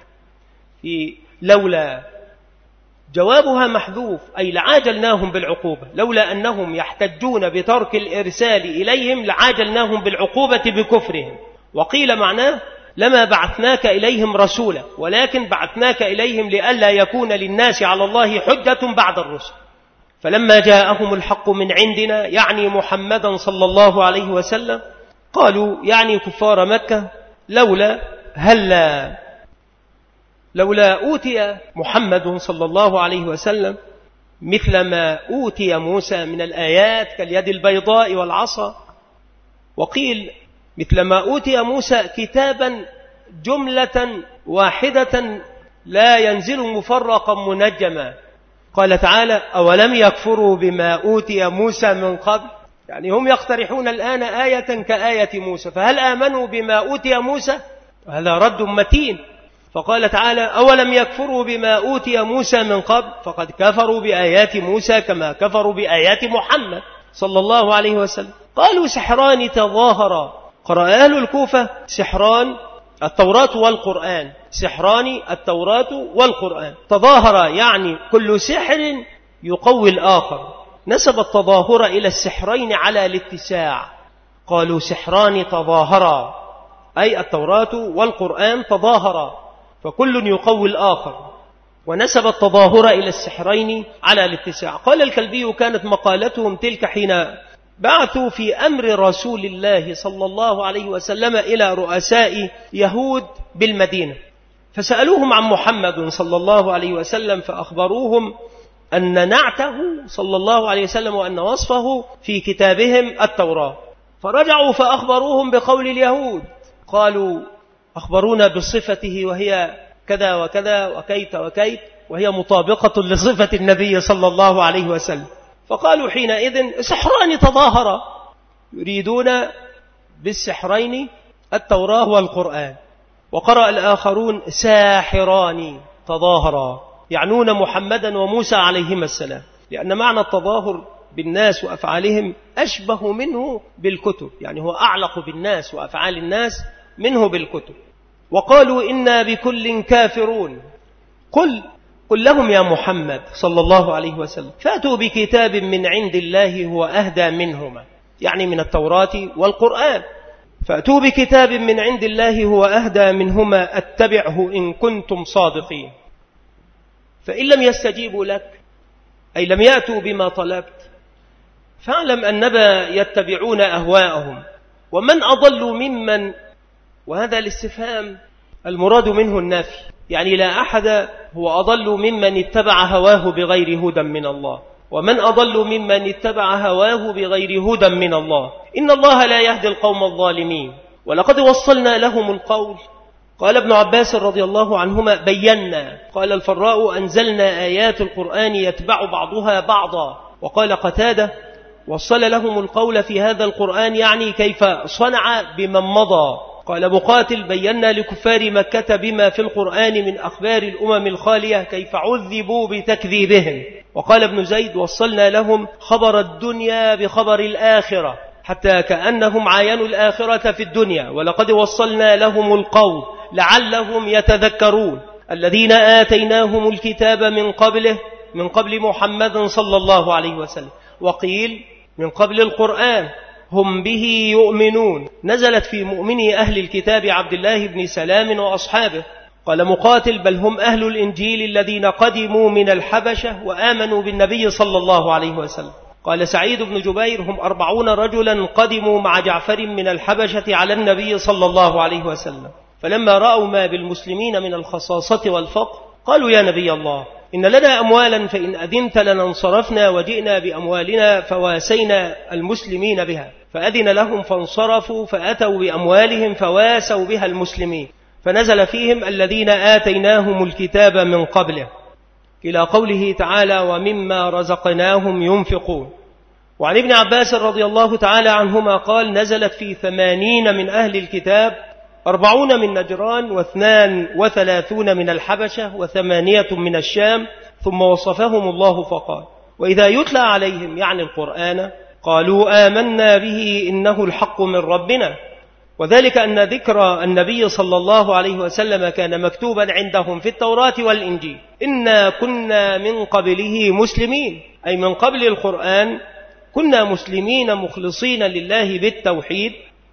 في لولا، جوابها محذوف، أي لعاجلناهم بالعقوبة، لولا أنهم يحتجون بترك الإرسال إليهم لعاجلناهم بالعقوبة بكفرهم. وقيل معناه لما بعثناك إليهم رسولا، ولكن بعثناك إليهم لئلا يكون للناس على الله حجة بعد الرسل، فلما جاءهم الحق من عندنا، يعني محمدا صلى الله عليه وسلم، قالوا يعني كفار مكة لولا هلا لولا أوتي محمد صلى الله عليه وسلم مثل ما أوتي موسى من الآيات كاليد البيضاء والعصا، وقيل مثل ما أوتي موسى كتابا جملة واحدة لا ينزل مفرقا منجما. قال تعالى: أولم يكفروا بما أوتي موسى من قبل؟ يعني هم يقترحون الآن آية كآية موسى، فهل آمنوا بما أوتي موسى؟ هذا رد متين. فقال تعالى: أولم يكفروا بما أوتي موسى من قبل؟ فقد كفروا بآيات موسى كما كفروا بآيات محمد صلى الله عليه وسلم. قالوا: سحران تظاهرا. قرأ أهل الكوفة: سحران التوراة والقرآن، سحران التوراة والقرآن. تظاهر يعني كل سحر يقوي الآخر، نسب التظاهر إلى السحرين على الاتساع. قالوا: سحران تظاهرا، أي التوراة والقرآن تظاهرا، فكل يقوي الآخر، ونسب التظاهر إلى السحرين على الاتساع. قال الكلبي: كانت مقالتهم تلك حين بعثوا في أمر رسول الله صلى الله عليه وسلم إلى رؤساء يهود بالمدينة، فسألوهم عن محمد صلى الله عليه وسلم، فأخبروهم أن نعته صلى الله عليه وسلم وأن وصفه في كتابهم التوراة. فرجعوا فأخبروهم بقول اليهود، قالوا: أخبرونا بصفته وهي كذا وكذا وكيت وكيت، وهي مطابقة لصفة النبي صلى الله عليه وسلم. فقالوا حينئذ: سحران تظاهرا، يريدون بالسحرين التوراة والقرآن. وقرأ الآخرون: ساحران تظاهرا، يعنون محمدا وموسى عليهما السلام، لأن معنى التظاهر بالناس وأفعالهم أشبه منه بالكتب، يعني هو أعلق بالناس وأفعال الناس منه بالكتب. وقالوا: إنا بكل كافرون. قل قل لهم يا محمد صلى الله عليه وسلم: فأتوا بكتاب من عند الله هو أهدى منهما، يعني من التوراة والقرآن. فأتوا بكتاب من عند الله هو أهدى منهما أتبعه إن كنتم صادقين. فإن لم يستجيبوا لك، أي لم يأتوا بما طلبت، فاعلم أنما يتبعون أهواءهم. ومن أضل ممن، وهذا الاستفهام المراد منه النفي، يعني لا أحد هو أضل ممن اتبع هواه بغير هدى من الله. ومن أضل ممن اتبع هواه بغير هدى من الله، إن الله لا يهدي القوم الظالمين. ولقد وصلنا لهم القول. قال ابن عباس رضي الله عنهما: بينا. قال الفراء: أنزلنا آيات القرآن يتبع بعضها بعضا. وقال قتادة: وصل لهم القول في هذا القرآن، يعني كيف صنع بمن مضى. قال مقاتل: بينا لكفار مكة بما في القرآن من أخبار الأمم الخالية كيف عذبوا بتكذيبهم. وقال ابن زيد: وصلنا لهم خبر الدنيا بخبر الآخرة، حتى كأنهم عاينوا الآخرة في الدنيا. ولقد وصلنا لهم القول لعلهم يتذكرون، الذين آتيناهم الكتاب من قبله، من قبل محمد صلى الله عليه وسلم. وقيل من قبل القرآن، هم به يؤمنون، نزلت في مؤمني أهل الكتاب عبد الله بن سلام وأصحابه. قال مقاتل: بل هم أهل الإنجيل الذين قدموا من الحبشة وآمنوا بالنبي صلى الله عليه وسلم. قال سعيد بن جبير: هم أربعون رجلا قدموا مع جعفر من الحبشة على النبي صلى الله عليه وسلم، فلما رأوا ما بالمسلمين من الخصاصة والفقر قالوا: يا نبي الله، إن لنا أموالا، فإن أذنت لنا انصرفنا وجئنا بأموالنا فواسينا المسلمين بها. فأذن لهم فانصرفوا، فأتوا بأموالهم فواسوا بها المسلمين، فنزل فيهم الذين آتيناهم الكتاب من قبله، إلى قوله تعالى: ومما رزقناهم ينفقون. وعن ابن عباس رضي الله تعالى عنهما قال: نزلت في ثمانين من أهل الكتاب، أربعون من نجران، واثنان وثلاثون من الحبشة، وثمانية من الشام، ثم وصفهم الله فقال: وإذا يتلى عليهم، يعني القرآن، قالوا آمنا به إنه الحق من ربنا. وذلك أن ذكر النبي صلى الله عليه وسلم كان مكتوبا عندهم في التوراة والإنجيل: إنا كنا من قبله مسلمين، أي من قبل القرآن كنا مسلمين مخلصين لله بالتوحيد،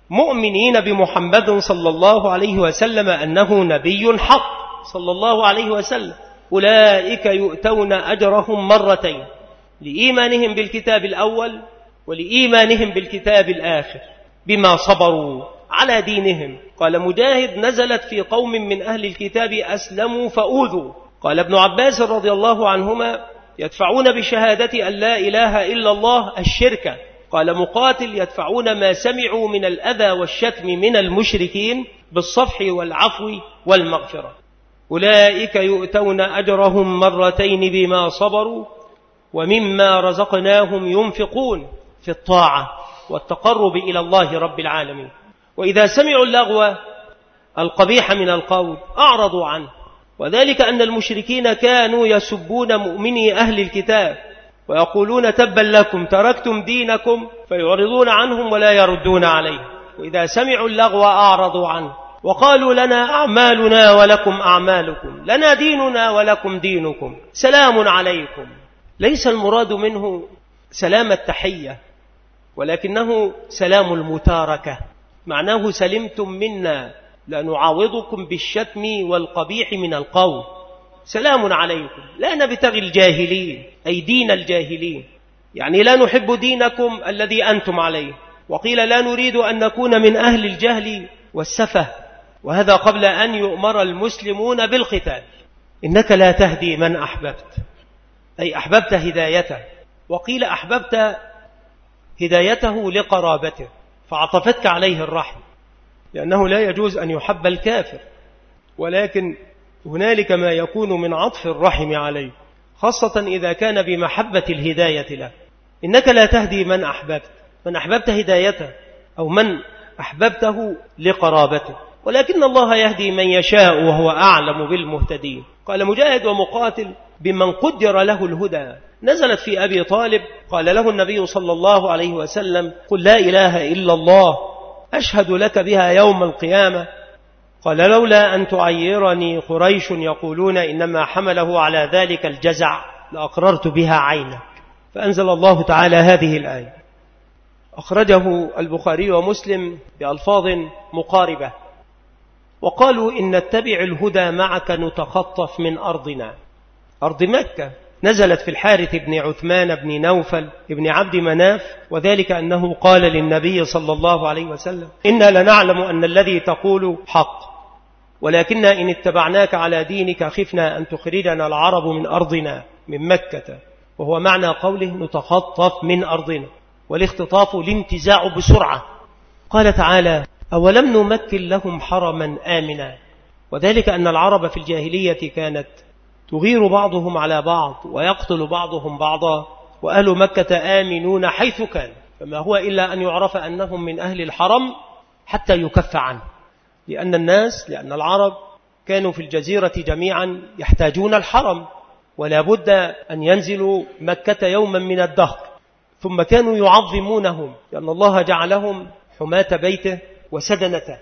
مؤمنين بمحمد صلى الله عليه وسلم أنه نبي حق صلى الله عليه وسلم. أولئك يؤتون أجرهم مرتين، لإيمانهم بالكتاب الأول ولإيمانهم بالكتاب الآخر، بما صبروا على دينهم. قال مجاهد: نزلت في قوم من أهل الكتاب أسلموا فأوذوا. قال ابن عباس رضي الله عنهما: يدفعون بشهادة أن لا إله إلا الله الشرك، قال مقاتل يدفعون ما سمعوا من الأذى والشتم من المشركين بالصفح والعفو والمغفرة. أولئك يؤتون أجرهم مرتين بما صبروا ومما رزقناهم ينفقون في الطاعة والتقرب إلى الله رب العالمين. وإذا سمعوا اللغو القبيح من القول أعرضوا عنه، وذلك أن المشركين كانوا يسبون مؤمني أهل الكتاب ويقولون تبا لكم تركتم دينكم، فيعرضون عنهم ولا يردون عليه. وإذا سمعوا اللغو أعرضوا عنه وقالوا لنا أعمالنا ولكم أعمالكم، لنا ديننا ولكم دينكم، سلام عليكم. ليس المراد منه سلام التحية، ولكنه سلام المتاركة، معناه سلمتم منا لا نعاوضكم بالشتم والقبيح من القول، سلام عليكم، لا نبتغي الجاهلين أي دين الجاهلين، يعني لا نحب دينكم الذي أنتم عليه. وقيل لا نريد أن نكون من أهل الجهل والسفه، وهذا قبل أن يؤمر المسلمون بالقتال. إنك لا تهدي من أحببت، أي أحببت هدايته. وقيل أحببت هدايته لقرابته فعطفتك عليه الرحمة، لأنه لا يجوز أن يحب الكافر، ولكن هنالك ما يكون من عطف الرحم عليه، خاصة إذا كان بمحبة الهداية له. إنك لا تهدي من أحببت، من أحببت هدايته أو من أحببته لقرابته، ولكن الله يهدي من يشاء وهو أعلم بالمهتدين. قال مجاهد ومقاتل بمن قدر له الهدى. نزلت في أبي طالب، قال له النبي صلى الله عليه وسلم قل لا إله إلا الله أشهد لك بها يوم القيامة. قال لولا أن تعيرني قريش يقولون إنما حمله على ذلك الجزع لأقررت بها عينك. فأنزل الله تعالى هذه الآية. أخرجه البخاري ومسلم بألفاظ مقاربة. وقالوا إن نتبع الهدى معك نتخطف من أرضنا، أرض مكة. نزلت في الحارث بن عثمان بن نوفل بن عبد مناف، وذلك أنه قال للنبي صلى الله عليه وسلم إنا لنعلم أن الذي تقول حق، ولكن إن اتبعناك على دينك خفنا أن تخرجنا العرب من أرضنا من مكة، وهو معنى قوله نتخطف من أرضنا، والاختطاف الانتزاع بسرعة. قال تعالى أولم نمكن لهم حرما آمنا، وذلك أن العرب في الجاهلية كانت تغير بعضهم على بعض ويقتل بعضهم بعضا، وأهل مكة آمنون حيث كان، فما هو إلا أن يعرف أنهم من أهل الحرم حتى يكف عنه، لأن الناس لأن العرب كانوا في الجزيرة جميعا يحتاجون الحرم، ولا بد أن ينزلوا مكة يوما من الدهر، ثم كانوا يعظمونهم لأن الله جعلهم حماة بيته وسدنته.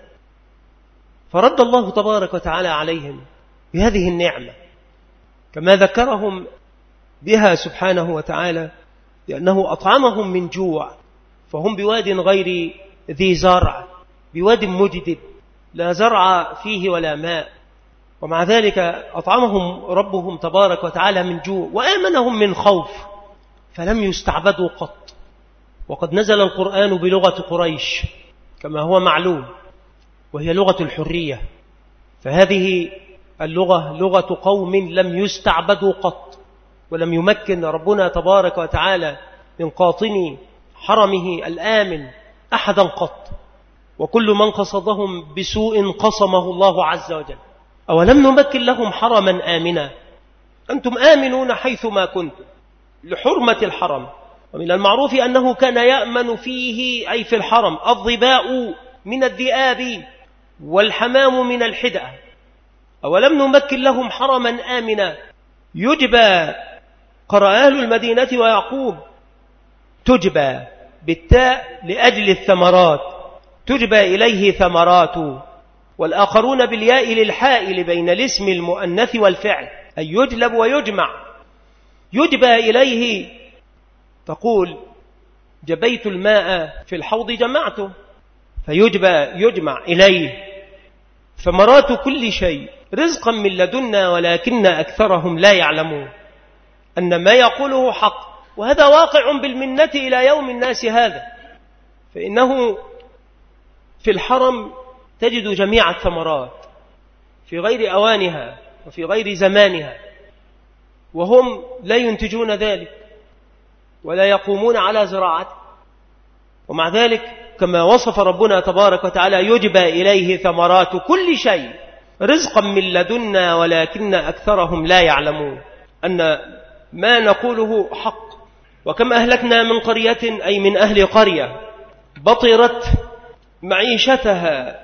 فرد الله تبارك وتعالى عليهم بهذه النعمة كما ذكرهم بها سبحانه وتعالى، لأنه أطعمهم من جوع، فهم بواد غير ذي زرع، بواد مجدب لا زرع فيه ولا ماء، ومع ذلك أطعمهم ربهم تبارك وتعالى من جوع وآمنهم من خوف، فلم يستعبدوا قط. وقد نزل القرآن بلغة قريش كما هو معلوم، وهي لغة الحرية، فهذه اللغة لغة قوم لم يستعبدوا قط، ولم يمكن ربنا تبارك وتعالى من قاطني حرمه الآمن أحدا قط، وكل من قصدهم بسوء قصمه الله عز وجل. أولم نمكن لهم حرما آمنا، أنتم آمنون حيثما كنتم لحرمة الحرم. ومن المعروف أنه كان يأمن فيه أي في الحرم الظباء من الذئاب والحمام من الحدأ. أولم نمكن لهم حرما آمنا يجبى، قرأ أهل المدينة ويعقوب تجبى بالتاء لأجل الثمرات، تجبى إليه ثمرات، والآخرون بالياء للحائل بين الاسم المؤنث والفعل، أي يجلب ويجمع. يجبى إليه تقول جبيت الماء في الحوض جمعته، فيجبى يجمع إليه ثمرات كل شيء رزقا من لدنا، ولكن أكثرهم لا يعلمون أن ما يقوله حق. وهذا واقع بالمنة إلى يوم الناس هذا، فإنه في الحرم تجد جميع الثمرات في غير أوانها وفي غير زمانها، وهم لا ينتجون ذلك ولا يقومون على زراعته، ومع ذلك كما وصف ربنا تبارك وتعالى يجبى إليه ثمرات كل شيء رزقا من لدنا ولكن أكثرهم لا يعلمون أن ما نقوله حق. وكم أهلكنا من قرية أي من أهل قرية بطرت معيشتها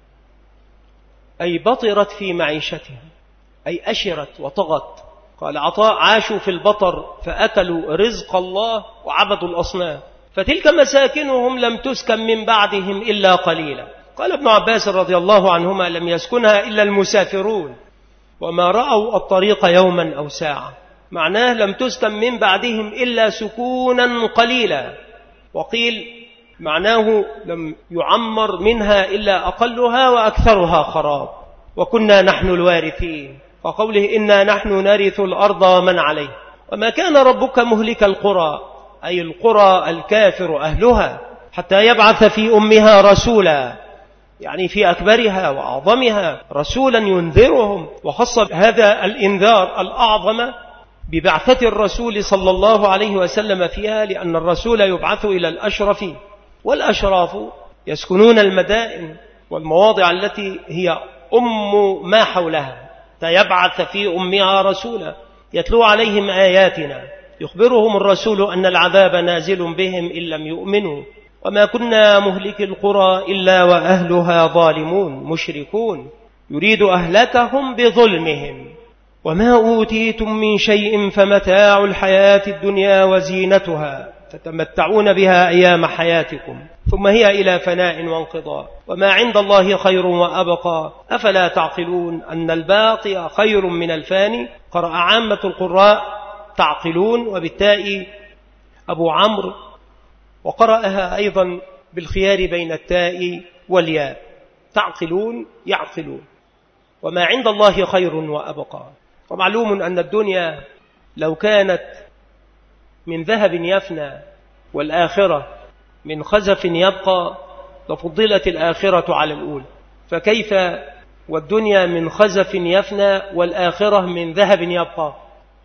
أي بطرت في معيشتها أي أشرت وطغت. قال عطاء عاشوا في البطر فأكلوا رزق الله وعبدوا الأصنام فتلك مساكنهم لم تسكن من بعدهم إلا قليلا. قال ابن عباس رضي الله عنهما لم يسكنها إلا المسافرون وما رأوا الطريق يوما أو ساعة، معناه لم تسكن من بعدهم إلا سكونا قليلا. وقيل معناه لم يعمر منها إلا أقلها وأكثرها خراب وكنا نحن الوارثين، وقوله إنا نحن نرث الأرض ومن عليه. وما كان ربك مهلك القرى أي القرى الكافر أهلها حتى يبعث في أمها رسولا، يعني في أكبرها وأعظمها رسولا ينذرهم. وخص هذا الإنذار الأعظم ببعثة الرسول صلى الله عليه وسلم فيها، لأن الرسول يبعث إلى الأشرف، والأشراف يسكنون المدائن والمواضع التي هي أم ما حولها، فيبعث في أمها رسولا يتلو عليهم آياتنا يخبرهم الرسول أن العذاب نازل بهم إن لم يؤمنوا وما كنا مهلك القرى إلا وأهلها ظالمون مشركون يريد أهلكهم بظلمهم. وما أوتيتم من شيء فمتاع الحياة الدنيا وزينتها تتمتعون بها أيام حياتكم ثم هي إلى فناء وانقضاء وما عند الله خير وأبقى أفلا تعقلون أن الباقي خير من الفاني. قرأ عامة القراء تعقلون وبالتاء أبو عمرو، وقرأها أيضا بالخيار بين التاء والياء، تعقلون يعقلون. وما عند الله خير وأبقى. ومعلوم أن الدنيا لو كانت من ذهب يفنى والآخرة من خزف يبقى لفضلت الآخرة على الأولى، فكيف والدنيا من خزف يفنى والآخرة من ذهب يبقى؟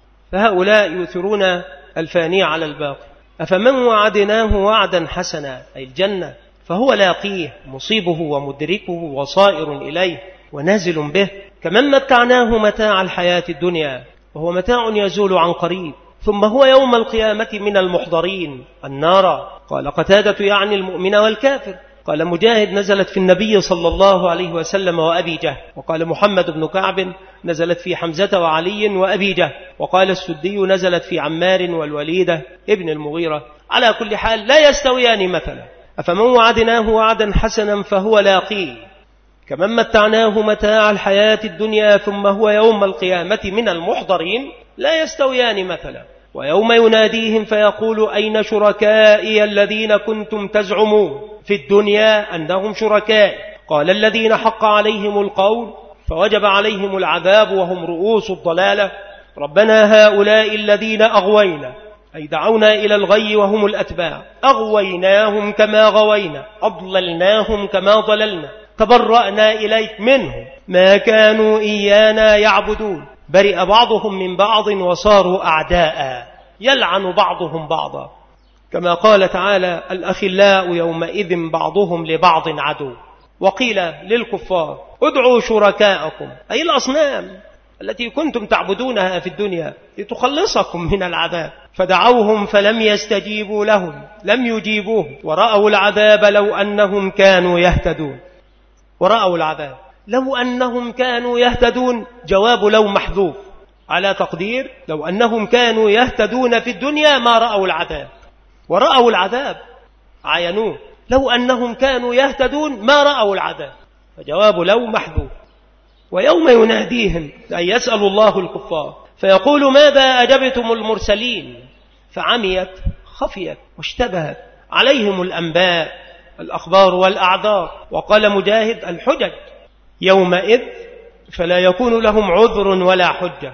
فهؤلاء يؤثرون الفاني على الباقي. أفمن وعدناه وعدا حسنا أي الجنة فهو لاقيه مصيبه ومدركه وصائر إليه ونازل به، كمن متعناه متاع الحياة الدنيا وهو متاع يزول عن قريب ثم هو يوم القيامة من المحضرين النار. قال قتادة يعني المؤمن والكافر. قال مجاهد نزلت في النبي صلى الله عليه وسلم وأبي جهل. وقال محمد بن كعب نزلت في حمزة وعلي وأبي جهل. وقال السدي نزلت في عمار والوليدة ابن المغيرة. على كل حال لا يستويان مثلا. أفمن وعدناه وعدا حسنا فهو لاقيه كمن متعناه متاع الحياة الدنيا ثم هو يوم القيامة من المحضرين لا يستويان مثلا. ويوم يناديهم فيقول أين شركائي الذين كنتم تزعمون في الدنيا أنهم شركاء قال الذين حق عليهم القول فوجب عليهم العذاب وهم رؤوس الضلالة ربنا هؤلاء الذين أغوينا أي دعونا إلى الغي وهم الأتباع أغويناهم كما غوينا أضللناهم كما ضللنا تبرأنا إليك منهم ما كانوا إيانا يعبدون برئ بعضهم من بعض وصاروا أعداء يلعن بعضهم بعضا كما قال تعالى الأخلاء يومئذ بعضهم لبعض عدو. وقيل للكفار ادعوا شركاءكم أي الأصنام التي كنتم تعبدونها في الدنيا لتخلصكم من العذاب فدعوهم فلم يستجيبوا لهم لم يجيبوه ورأوا العذاب لو أنهم كانوا يهتدون. ورأوا العذاب لو أنهم كانوا يهتدون جواب لو محذوف على تقدير لو أنهم كانوا يهتدون في الدنيا ما رأوا العذاب. ورأوا العذاب عينوه لو أنهم كانوا يهتدون ما رأوا العذاب فجواب لو محذوف. ويوم يناديهم أي يسأل الله الكفار فيقول ماذا أجبتم المرسلين فعميت خفيت واشتبهت عليهم الأنباء الأخبار والأعذار. وقال مجاهد الحجج يومئذ فلا يكون لهم عذر ولا حجة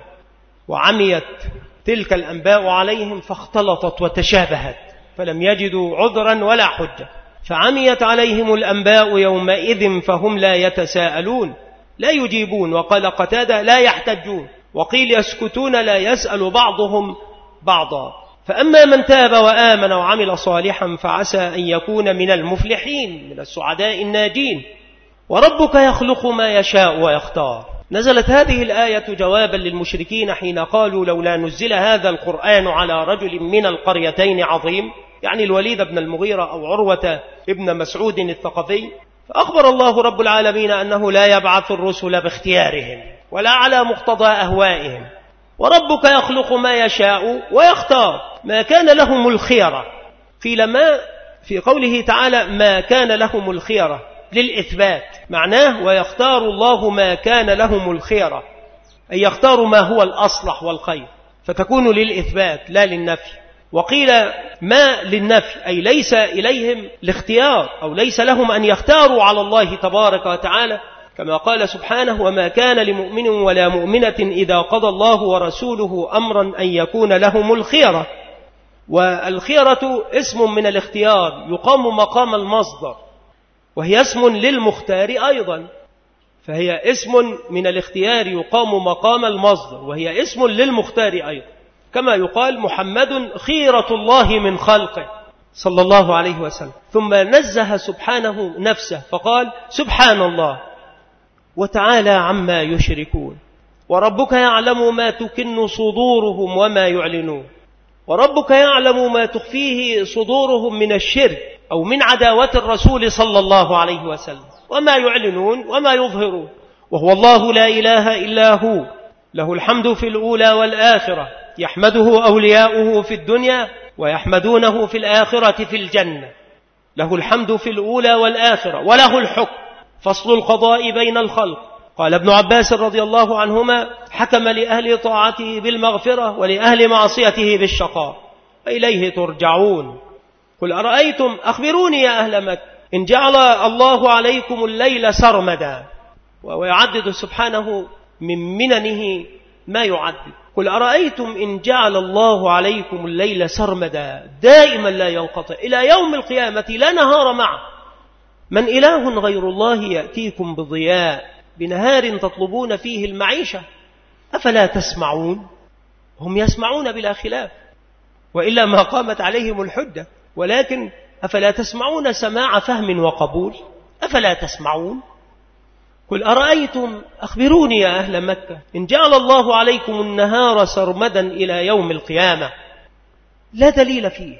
وعميت تلك الأنباء عليهم فاختلطت وتشابهت فلم يجدوا عذرا ولا حجة فعميت عليهم الأنباء يومئذ فهم لا يتساءلون لا يجيبون. وقال قتادة لا يحتجون. وقيل يسكتون لا يسأل بعضهم بعضا فأما من تاب وآمن وعمل صالحا فعسى أن يكون من المفلحين من السعداء الناجين. وربك يخلق ما يشاء ويختار. نزلت هذه الآية جوابا للمشركين حين قالوا لولا نزل هذا القرآن على رجل من القريتين عظيم، يعني الوليد بن المغيرة أو عروة ابن مسعود الثقفي. فأخبر الله رب العالمين أنه لا يبعث الرسل باختيارهم ولا على مقتضى أهوائهم، وربك يخلق ما يشاء ويختار، ما كان لهم الخيرة. في لما في قوله تعالى ما كان لهم الخيرة للإثبات، معناه ويختار الله ما كان لهم الخيرة، أي يختار ما هو الأصلح والخير، فتكون للإثبات لا للنفي. وقيل ما للنفي، أي ليس إليهم الاختيار أو ليس لهم أن يختاروا على الله تبارك وتعالى، كما قال سبحانه وما كان لمؤمن ولا مؤمنة إذا قضى الله ورسوله أمرا أن يكون لهم الخيرة. والخيرة اسم من الاختيار يقام مقام المصدر، وهي اسم للمختار أيضا، فهي اسم من الاختيار يقام مقام المصدر، وهي اسم للمختار أيضا، كما يقال محمد خيرة الله من خلقه صلى الله عليه وسلم. ثم نزه سبحانه نفسه فقال سبحان الله وتعالى عما يشركون، وربك يعلم ما تكن صدورهم وما يعلنون، وربك يعلم ما تخفيه صدورهم من الشرك أو من عداوة الرسول صلى الله عليه وسلم، وما يعلنون وما يظهرون. وهو الله لا إله إلا هو، له الحمد في الأولى والآخرة، يحمده أولياؤه في الدنيا ويحمدونه في الآخرة في الجنة. له الحمد في الأولى والآخرة وله الحكم، فصل القضاء بين الخلق. قال ابن عباس رضي الله عنهما حكم لأهل طاعته بالمغفرة ولأهل معصيته بالشقاء، وإليه ترجعون. قل أرأيتم أخبروني يا أهل مكة إن جعل الله عليكم الليل سرمدا، ويعدد سبحانه من مننه ما يعدد. قل أرأيتم إن جعل الله عليكم الليل سرمدا دائما لا ينقطع إلى يوم القيامة لا نهار معه، من إله غير الله يأتيكم بضياء بنهار تطلبون فيه المعيشة أفلا تسمعون؟ هم يسمعون بلا خلاف، وإلا ما قامت عليهم الحجة، ولكن أفلا تسمعون سماع فهم وقبول؟ أفلا تسمعون؟ قل أرأيتم أخبروني يا أهل مكة إن جعل الله عليكم النهار سرمدا إلى يوم القيامة، لا دليل فيه.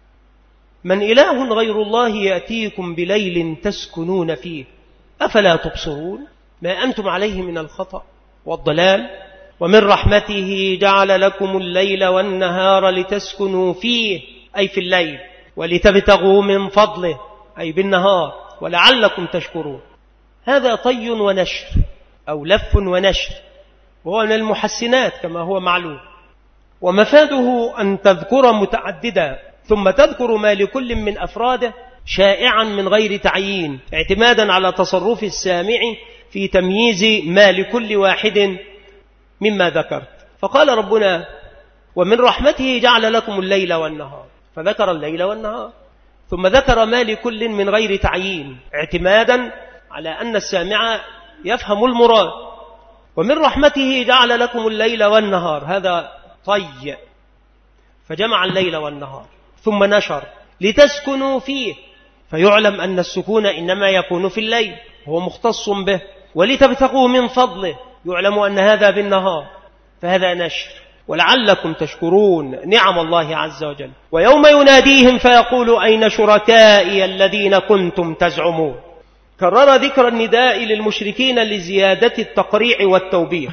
من إله غير الله يأتيكم بليل تسكنون فيه أفلا تبصرون؟ ما أنتم عليه من الخطأ والضلال. ومن رحمته جعل لكم الليل والنهار لتسكنوا فيه، أي في الليل، ولتبتغوا من فضله، أي بالنهار، ولعلكم تشكرون. هذا طي ونشر أو لف ونشر، وهو من المحسنات كما هو معلوم. ومفاده أن تذكر متعددا ثم تذكر ما لكل من أفراده شائعا من غير تعيين، اعتمادا على تصرف السامع في تمييز ما لكل واحد مما ذكرت. فقال ربنا ومن رحمته جعل لكم الليل والنهار، فذكر الليل والنهار، ثم ذكر ما لكل من غير تعيين اعتمادا على أن السامع يفهم المراد. ومن رحمته جعل لكم الليل والنهار، هذا طي، فجمع الليل والنهار ثم نشر لتسكنوا فيه، فيعلم أن السكون إنما يكون في الليل هو مختص به. ولتبتغوا من فضله، يعلم أن هذا بالنهار، فهذا نشر. ولعلكم تشكرون نعم الله عز وجل. ويوم يناديهم فيقول أين شركائي الذين كنتم تزعمون. كرر ذكر النداء للمشركين لزيادة التقريع والتوبيخ.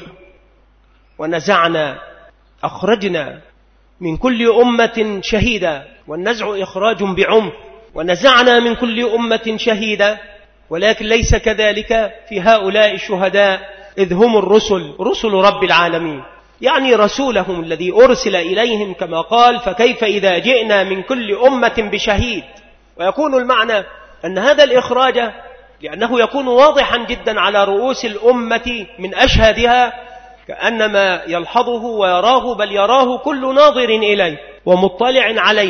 ونزعنا أخرجنا من كل أمة شهيدا، والنزع إخراج بعنف، ونزعنا من كل أمة شهيدا، ولكن ليس كذلك في هؤلاء الشهداء إذ هم الرسل رسل رب العالمين، يعني رسولهم الذي أرسل إليهم، كما قال فكيف إذا جئنا من كل أمة بشهيد. ويكون المعنى أن هذا الإخراج لأنه يكون واضحا جدا على رؤوس الأمة من أشهدها، كأنما يلحظه ويراه، بل يراه كل ناظر إليه ومطلع عليه.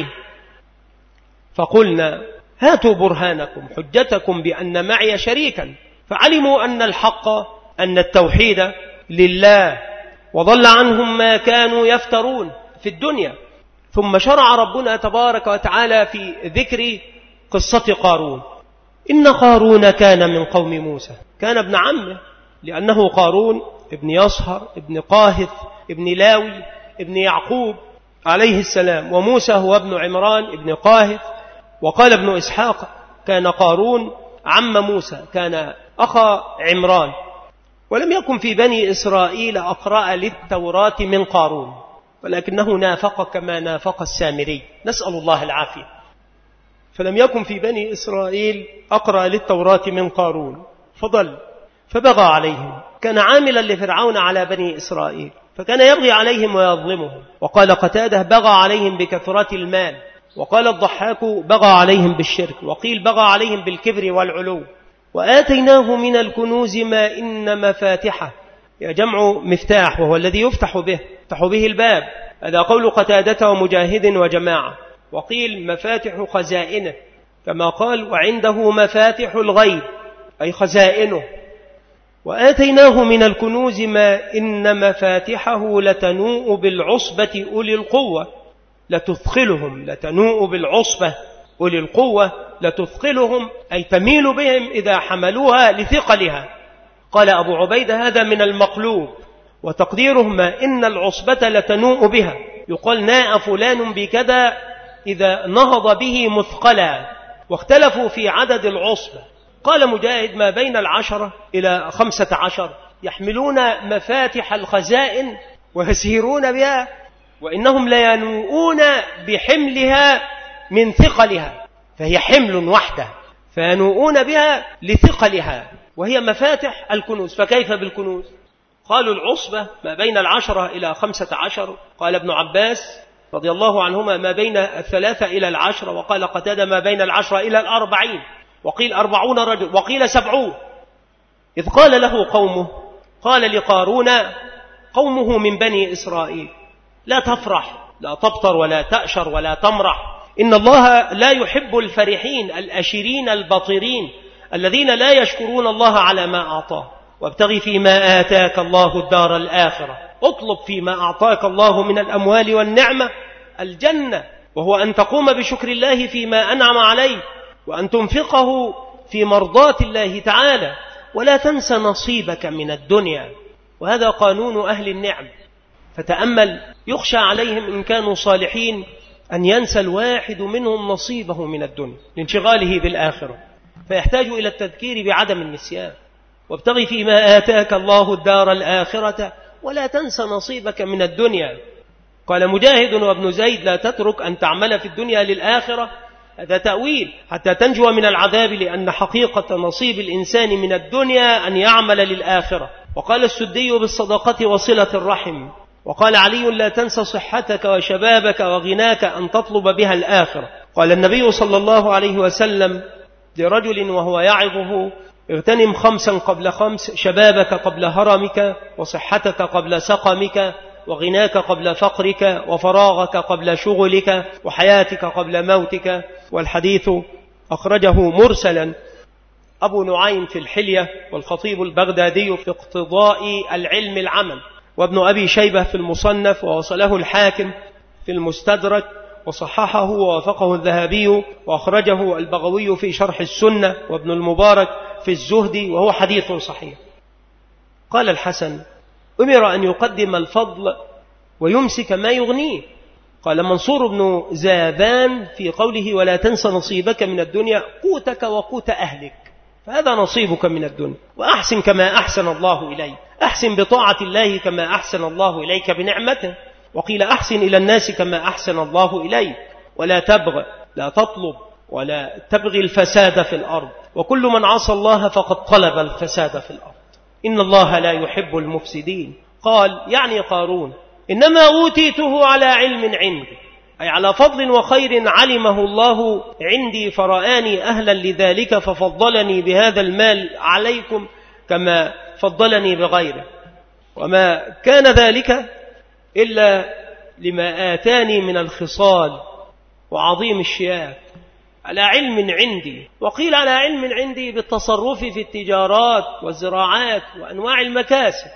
فقلنا هاتوا برهانكم حجتكم بأن معي شريكا، فعلموا أن الحق أن التوحيد لله، وضل عنهم ما كانوا يفترون في الدنيا. ثم شرع ربنا تبارك وتعالى في ذكر قصة قارون. إن قارون كان من قوم موسى، كان ابن عمه، لأنه قارون ابن يصهر ابن قاهث ابن لاوي ابن يعقوب عليه السلام، وموسى هو ابن عمران ابن قاهث. وقال ابن إسحاق كان قارون عم موسى، كان أخا عمران. ولم يكن في بني إسرائيل أقرأ للتوراة من قارون، ولكنه نافق كما نافق السامري، نسأل الله العافية. فلم يكن في بني إسرائيل أقرأ للتوراة من قارون، فضل فبغى عليهم، كان عاملا لفرعون على بني إسرائيل، فكان يبغي عليهم ويظلمهم. وقال قتاده بغى عليهم بكثرة المال، وقال الضحاك بغى عليهم بالشرك، وقيل بغى عليهم بالكبر والعلو. وآتيناه من الكنوز ما إن مفاتحه، يا جمع مفتاح، وهو الذي يفتح به يفتح به الباب، هذا قول قتادة ومجاهد وجماعة. وقيل مفاتح خزائنه، كما قال وعنده مفاتح الغيب، أي خزائنه. وآتيناه من الكنوز ما إن مفاتحه لتنوء بالعصبة أولي القوة لتثقلهم، لتنوء بالعصبة أولي القوة لتثقلهم، أي تميل بهم إذا حملوها لثقلها. قال أبو عبيدة هذا من المقلوب، وتقديره ما إن العصبة لتنوء بها، يقال ناء فلان بكذا إذا نهض به مثقلا. واختلفوا في عدد العصبة، قال مجاهد ما بين العشرة إلى خمسة عشر، يحملون مفاتح الخزائن ويسيرون بها، وإنهم لينوؤون بحملها من ثقلها، فهي حمل وحده فينوؤون بها لثقلها، وهي مفاتح الكنوز. فكيف بالكنوز؟ قالوا العصبة ما بين العشرة إلى خمسة عشر، قال ابن عباس رضي الله عنهما ما بين الثلاثة إلى العشرة، وقال قتادة ما بين العشرة إلى الأربعين، وقيل أربعون رجل، وقيل سبعون. إذ قال له قومه، قال لقارون قومه من بني إسرائيل لا تفرح، لا تبطر ولا تأشر ولا تمرح، إن الله لا يحب الفرحين الأشرين البطرين الذين لا يشكرون الله على ما أعطاه. وابتغي فيما آتاك الله الدار الآخرة، اطلب فيما أعطاك الله من الأموال والنعمة الجنة، وهو أن تقوم بشكر الله فيما أنعم عليك، وأن تنفقه في مرضاة الله تعالى، ولا تنس نصيبك من الدنيا. وهذا قانون أهل النعم. فتأمل، يخشى عليهم إن كانوا صالحين أن ينسى الواحد منهم نصيبه من الدنيا لانشغاله بالآخرة، فيحتاج إلى التذكير بعدم النسيان. وابتغي فيما آتاك الله الدار الآخرة ولا تنس نصيبك من الدنيا. قال مجاهد وابن زيد لا تترك أن تعمل في الدنيا للآخرة، هذا تأويل حتى تنجو من العذاب، لأن حقيقة نصيب الإنسان من الدنيا أن يعمل للآخرة. وقال السدي بالصدقة وصلة الرحم. وقال علي لا تنس صحتك وشبابك وغناك أن تطلب بها الآخرة. قال النبي صلى الله عليه وسلم لرجل وهو يعظه اغتنم خمسا قبل خمس، شبابك قبل هرمك، وصحتك قبل سقمك، وغناك قبل فقرك، وفراغك قبل شغلك، وحياتك قبل موتك. والحديث أخرجه مرسلا أبو نعيم في الحلية، والخطيب البغدادي في اقتضاء العلم العمل، وابن أبي شيبة في المصنف، ووصله الحاكم في المستدرك، وصححه ووافقه الذهبي، وأخرجه البغوي في شرح السنة، وابن المبارك في الزهد، وهو حديث صحيح. قال الحسن أمر أن يقدم الفضل ويمسك ما يغنيه. قال منصور بن زابان في قوله ولا تنس نصيبك من الدنيا قوتك وقوت أهلك، فهذا نصيبك من الدنيا. وأحسن كما أحسن الله إليك، أحسن بطاعة الله كما أحسن الله إليك بنعمته. وقيل أحسن إلى الناس كما أحسن الله إليك، ولا تبغ، لا تطلب ولا تبغي الفساد في الأرض، وكل من عصى الله فقد طلب الفساد في الأرض، إن الله لا يحب المفسدين. قال يعني قارون إنما أوتيته على علم عندي، أي على فضل وخير علمه الله عندي، فرآني أهلا لذلك ففضلني بهذا المال عليكم كما فضلني بغيره، وما كان ذلك إلا لما آتاني من الخصال وعظيم الشياك، على علم عندي. وقيل على علم عندي بالتصرف في التجارات والزراعات وأنواع المكاسب،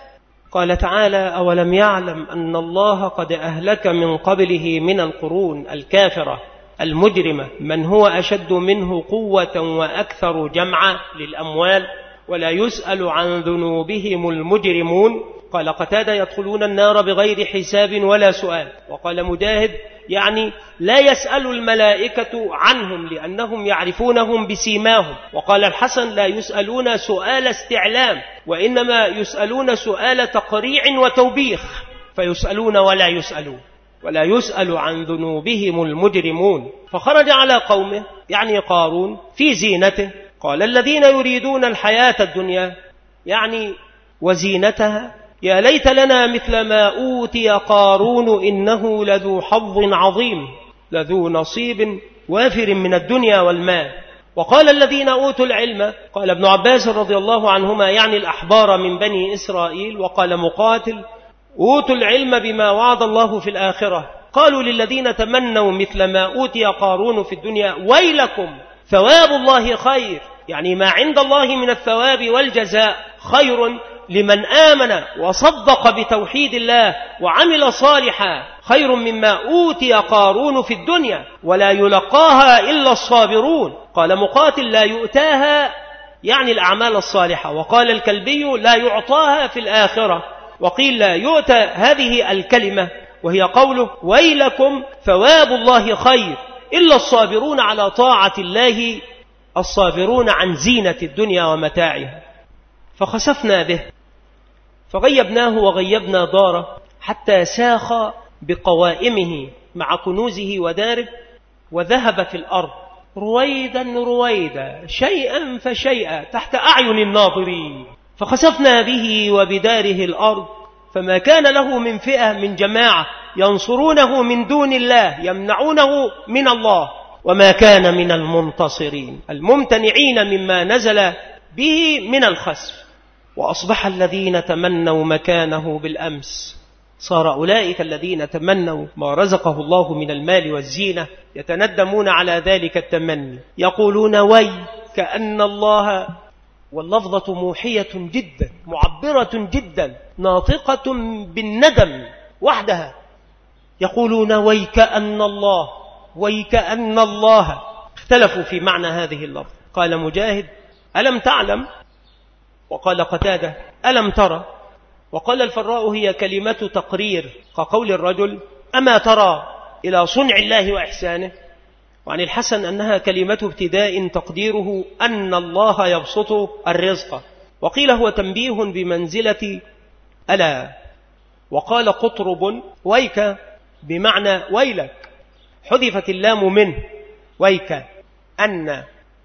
قال تعالى: أولم يعلم أن الله قد أهلك من قبله من القرون الكافرة المجرمة من هو أشد منه قوة وأكثر جمعا للأموال ولا يسأل عن ذنوبهم المجرمون. قال قتادة: يدخلون النار بغير حساب ولا سؤال. وقال مجاهد: يعني لا يسأل الملائكة عنهم لأنهم يعرفونهم بسيماهم. وقال الحسن: لا يسألون سؤال استعلام، وإنما يسألون سؤال تقريع وتوبيخ، فيسألون ولا يسألون، ولا يسأل عن ذنوبهم المجرمون. فخرج على قومه يعني قارون في زينته. قال: الذين يريدون الحياة الدنيا يعني وزينتها يا ليت لنا مثل ما أوتي قارون إنه لذو حظ عظيم لذو نصيب وافر من الدنيا والمال. وقال الذين أوتوا العلم، قال ابن عباس رضي الله عنهما يعني الأحبار من بني إسرائيل، وقال مقاتل: أوتوا العلم بما وعد الله في الآخرة. قالوا للذين تمنوا مثل ما أوتي قارون في الدنيا: ويلكم ثواب الله خير، يعني ما عند الله من الثواب والجزاء خير لمن آمن وصدق بتوحيد الله وعمل صالحا، خير مما أوتي قارون في الدنيا ولا يلقاها إلا الصابرون. قال مقاتل: لا يؤتاها يعني الأعمال الصالحة. وقال الكلبي: لا يعطاها في الآخرة. وقيل: لا يؤتى هذه الكلمة وهي قوله: ويلكم ثواب الله خير إلا الصابرون على طاعة الله، الصابرون عن زينة الدنيا ومتاعها. فخسفنا به فغيبناه وغيبنا داره حتى ساخ بقوائمه مع كنوزه وداره، وذهب في الأرض رويدا رويدا شيئا فشيئا تحت أعين الناظرين. فخسفنا به وبداره الأرض فما كان له من فئة من جماعة ينصرونه من دون الله يمنعونه من الله، وما كان من المنتصرين الممتنعين مما نزل به من الخسف. وأصبح الذين تمنوا مكانه بالأمس، صار أولئك الذين تمنوا ما رزقه الله من المال والزينة يتندمون على ذلك التمني، يقولون: وي كأن الله، واللفظة موحية جدا معبرة جدا ناطقة بالندم وحدها، يقولون: وي كأن الله، وي كأن الله. اختلفوا في معنى هذه اللفظ. قال مجاهد: ألم تعلم؟ وقال قتادة: ألم ترى؟ وقال الفراء: هي كلمة تقرير كقول الرجل: أما ترى إلى صنع الله وإحسانه. وعن الحسن أنها كلمة ابتداء تقديره أن الله يبسط الرزق. وقيل هو تنبيه بمنزلة ألا. وقال قطرب: ويك بمعنى ويلك، حذفت اللام منه ويك أن،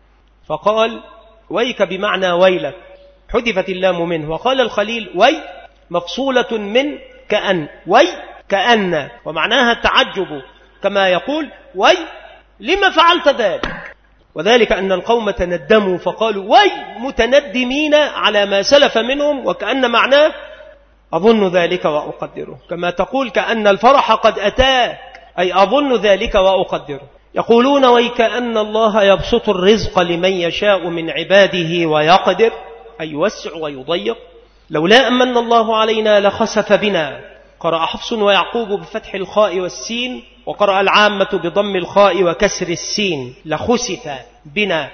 فقال ويك بمعنى ويلك، حذفت اللام منه. وقال الخليل: وي مفصولة من كأن، وي كأن، ومعناها التعجب، كما يقول: وي لما فعلت ذلك؟ وذلك أن القوم تندموا فقالوا: وي متندمين على ما سلف منهم، وكأن معناه أظن ذلك وأقدره، كما تقول كأن الفرح قد أتاك، أي أظن ذلك وأقدره. يقولون: ويكأن الله يبسط الرزق لمن يشاء من عباده ويقدر، أي يوسع ويضيق. لولا أمن الله علينا لخسف بنا. قرأ حفص ويعقوب بفتح الخاء والسين، وقرأ العامة بضم الخاء وكسر السين: لخسف بنا،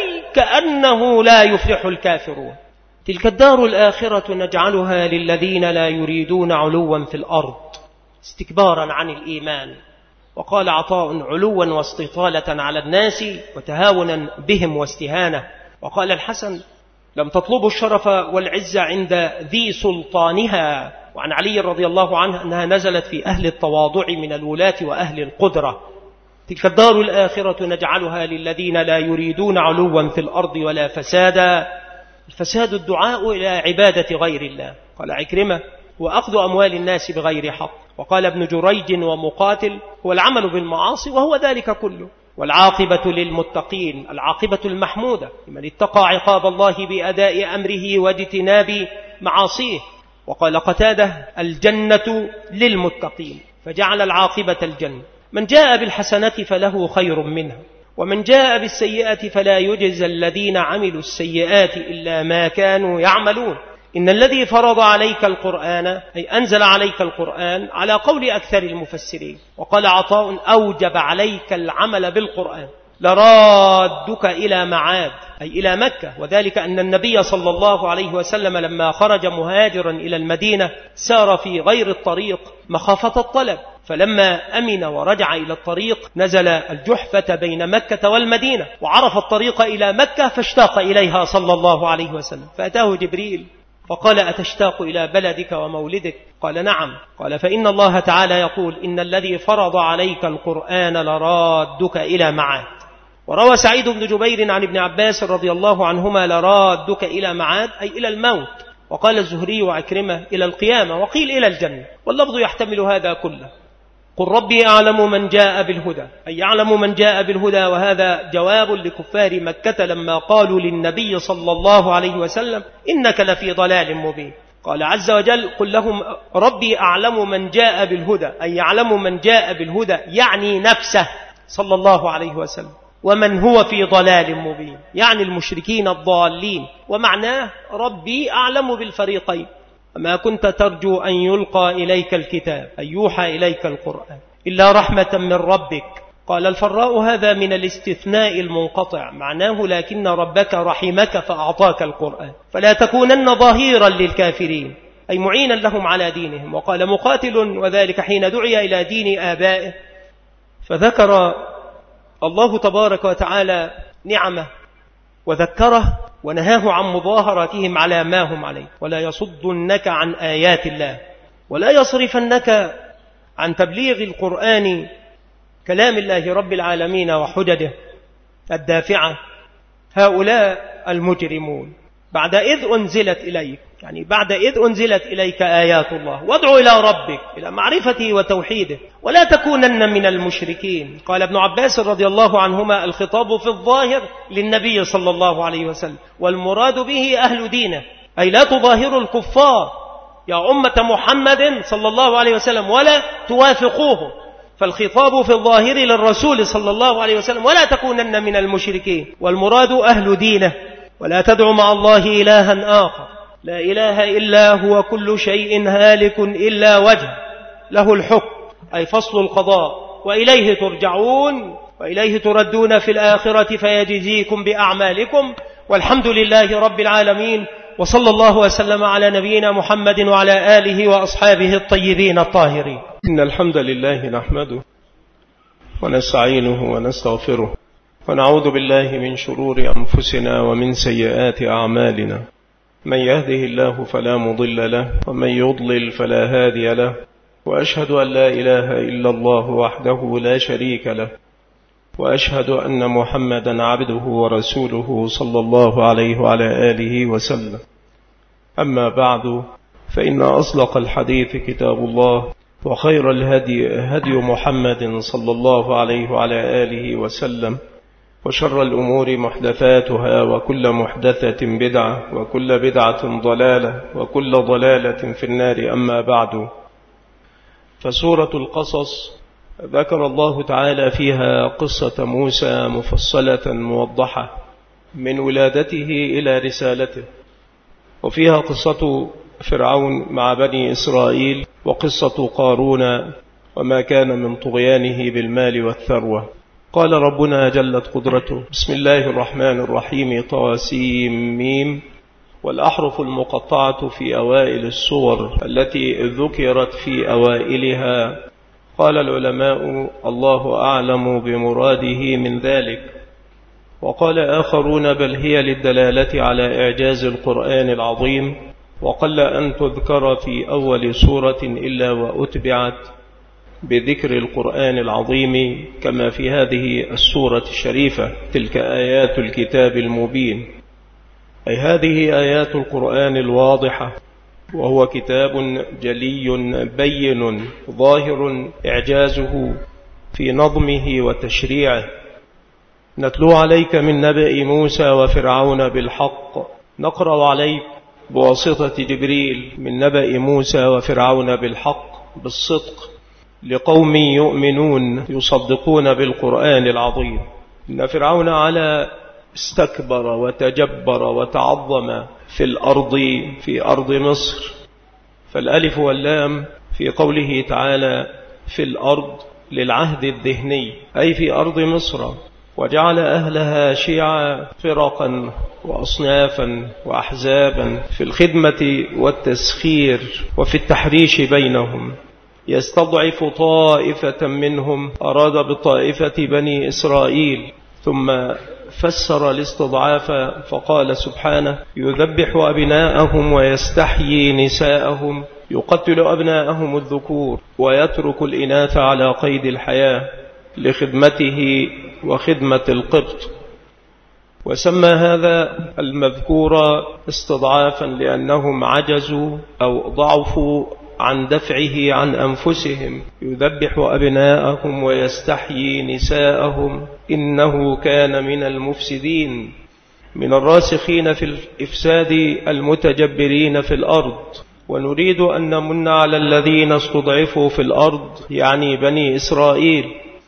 ويكأنه لا يفلح الكافرون. تلك الدار الآخرة نجعلها للذين لا يريدون علوا في الأرض استكبارا عن الإيمان. وقال عطاء: علوا واستطالة على الناس وتهاونا بهم واستهانة. وقال الحسن: لم تطلبوا الشرف والعزة عند ذي سلطانها. وعن علي رضي الله عنه أنها نزلت في أهل التواضع من الولاة وأهل القدرة. تلك الدار الآخرة نجعلها للذين لا يريدون علوا في الأرض ولا فسادا. الفساد الدعاء إلى عبادة غير الله. قال عكرمة: وأخذ أموال الناس بغير حق. وقال ابن جريج ومقاتل: هو العمل بالمعاصي وهو ذلك كله. والعاقبة للمتقين، العاقبة المحمودة لمن اتقى عقاب الله بأداء أمره واجتناب معاصيه. وقال قتادة: الجنة للمتقين، فجعل العاقبة الجنة. من جاء بالحسنة فله خير منها، ومن جاء بالسيئة فلا يجزى الذين عملوا السيئات إلا ما كانوا يعملون. إن الذي فرض عليك القرآن أي أنزل عليك القرآن على قول أكثر المفسرين. وقال عطاء أوجب عليك العمل بالقرآن لرادك إلى معاد أي إلى مكة، وذلك أن النبي صلى الله عليه وسلم لما خرج مهاجرا إلى المدينة سار في غير الطريق مخافة الطلب، فلما أمن ورجع إلى الطريق نزل الجحفة بين مكة والمدينة وعرف الطريق إلى مكة فاشتاق إليها صلى الله عليه وسلم، فأتاه جبريل فقال أتشتاق إلى بلدك ومولدك؟ قال نعم. قال فإن الله تعالى يقول إن الذي فرض عليك القرآن لرادك إلى معاد. وروى سعيد بن جبير عن ابن عباس رضي الله عنهما لرادك إلى معاد أي إلى الموت، وقال الزهري وعكرمة إلى القيامة، وقيل إلى الجنة، واللفظ يحتمل هذا كله. قل ربي أعلم من جاء بالهدى أي يعلم من جاء بالهدى، وهذا جواب لكفار مكة لما قالوا للنبي صلى الله عليه وسلم إنك لفي ضلال مبين. قال عز وجل قل لهم ربي أعلم من جاء بالهدى أي يعلم من جاء بالهدى يعني نفسه صلى الله عليه وسلم، ومن هو في ضلال مبين يعني المشركين الضالين، ومعناه ربي أعلم بالفريقين. ما كنت ترجو أن يلقى إليك الكتاب أي يوحى إليك القرآن إلا رحمة من ربك. قال الفراء هذا من الاستثناء المنقطع، معناه لكن ربك رحمك فأعطاك القرآن فلا تكونن ظهيرا للكافرين أي معينا لهم على دينهم. وقال مقاتل وذلك حين دعي إلى دين آبائه فذكر الله تبارك وتعالى نعمه وذكره ونهاه عن مظاهرتهم على ما هم عليه، ولا يصدنك عن آيات الله ولا يصرفنك عن تبليغ القرآن كلام الله رب العالمين وحججه الدافعة هؤلاء المجرمون بعد إذ أنزلت إليك، يعني بعد إذ أنزلت إليك آيات الله، وادعو إلى ربك إلى معرفته وتوحيده ولا تكونن من المشركين. قال ابن عباس رضي الله عنهما الخطاب في الظاهر للنبي صلى الله عليه وسلم، والمراد به أهل دينه أي لا تظاهروا الكفار يا أمة محمد صلى الله عليه وسلم ولا توافقوه، فالخطاب في الظاهر للرسول صلى الله عليه وسلم ولا تكونن من المشركين، والمراد أهل دينه ولا تدع مع الله إلها آخر لا إله إلا هو كل شيء هالك إلا وجه له الحكم أي فصل القضاء وإليه ترجعون وإليه تردون في الآخرة فيجزيكم بأعمالكم والحمد لله رب العالمين. وصلى الله وسلم على نبينا محمد وعلى آله وأصحابه الطيبين الطاهرين. إن الحمد لله نحمده ونستعينه ونستغفره ونعوذ بالله من شرور أنفسنا ومن سيئات أعمالنا، من يهده الله فلا مضل له ومن يضلل فلا هادي له، وأشهد أن لا إله إلا الله وحده لا شريك له، وأشهد أن محمدا عبده ورسوله صلى الله عليه وعلى آله وسلم. أما بعد، فإن أصدق الحديث كتاب الله، وخير الهدي هدي محمد صلى الله عليه وعلى آله وسلم، وشر الأمور محدثاتها وكل محدثة بدعة وكل بدعة ضلالة وكل ضلالة في النار. أما بعد، فسورة القصص ذكر الله تعالى فيها قصة موسى مفصلة موضحة من ولادته إلى رسالته، وفيها قصة فرعون مع بني إسرائيل وقصة قارون وما كان من طغيانه بالمال والثروة. قال ربنا جلت قدرته بسم الله الرحمن الرحيم طاسيم ميم، والأحرف المقطعة في أوائل السور التي ذكرت في أوائلها. قال العلماء الله أعلم بمراده من ذلك، وقال آخرون بل هي للدلالة على إعجاز القرآن العظيم، وقل أن تذكر في أول سورة إلا وأتبعت بذكر القرآن العظيم كما في هذه السورة الشريفة. تلك آيات الكتاب المبين، أي هذه آيات القرآن الواضحة، وهو كتاب جلي بين ظاهر إعجازه في نظمه وتشريعه. نتلو عليك من نبأ موسى وفرعون بالحق، نقرأ عليك بواسطة جبريل من نبأ موسى وفرعون بالحق بالصدق لقوم يؤمنون يصدقون بالقرآن العظيم. إن فرعون على استكبر وتجبر وتعظم في الأرض في أرض مصر. فالألف واللام في قوله تعالى في الأرض للعهد الذهني، أي في أرض مصر، وجعل أهلها شيعا فرقا وأصنافا وأحزابا في الخدمة والتسخير وفي التحريش بينهم، يستضعف طائفة منهم. أراد بطائفة بني إسرائيل، ثم فسر الاستضعاف فقال سبحانه يذبح أبناءهم ويستحيي نساءهم، يقتل أبناءهم الذكور ويترك الإناث على قيد الحياة لخدمته وخدمة القبط. وسمى هذا المذكور استضعافا لأنهم عجزوا أو ضعفوا عن دفعه عن أنفسهم. يذبح أبناءهم ويستحيي نساءهم إنه كان من المفسدين، من الراسخين في الإفساد المتجبرين في الأرض. ونريد أن نمن على الذين استضعفوا في الأرض، يعني بني إسرائيل،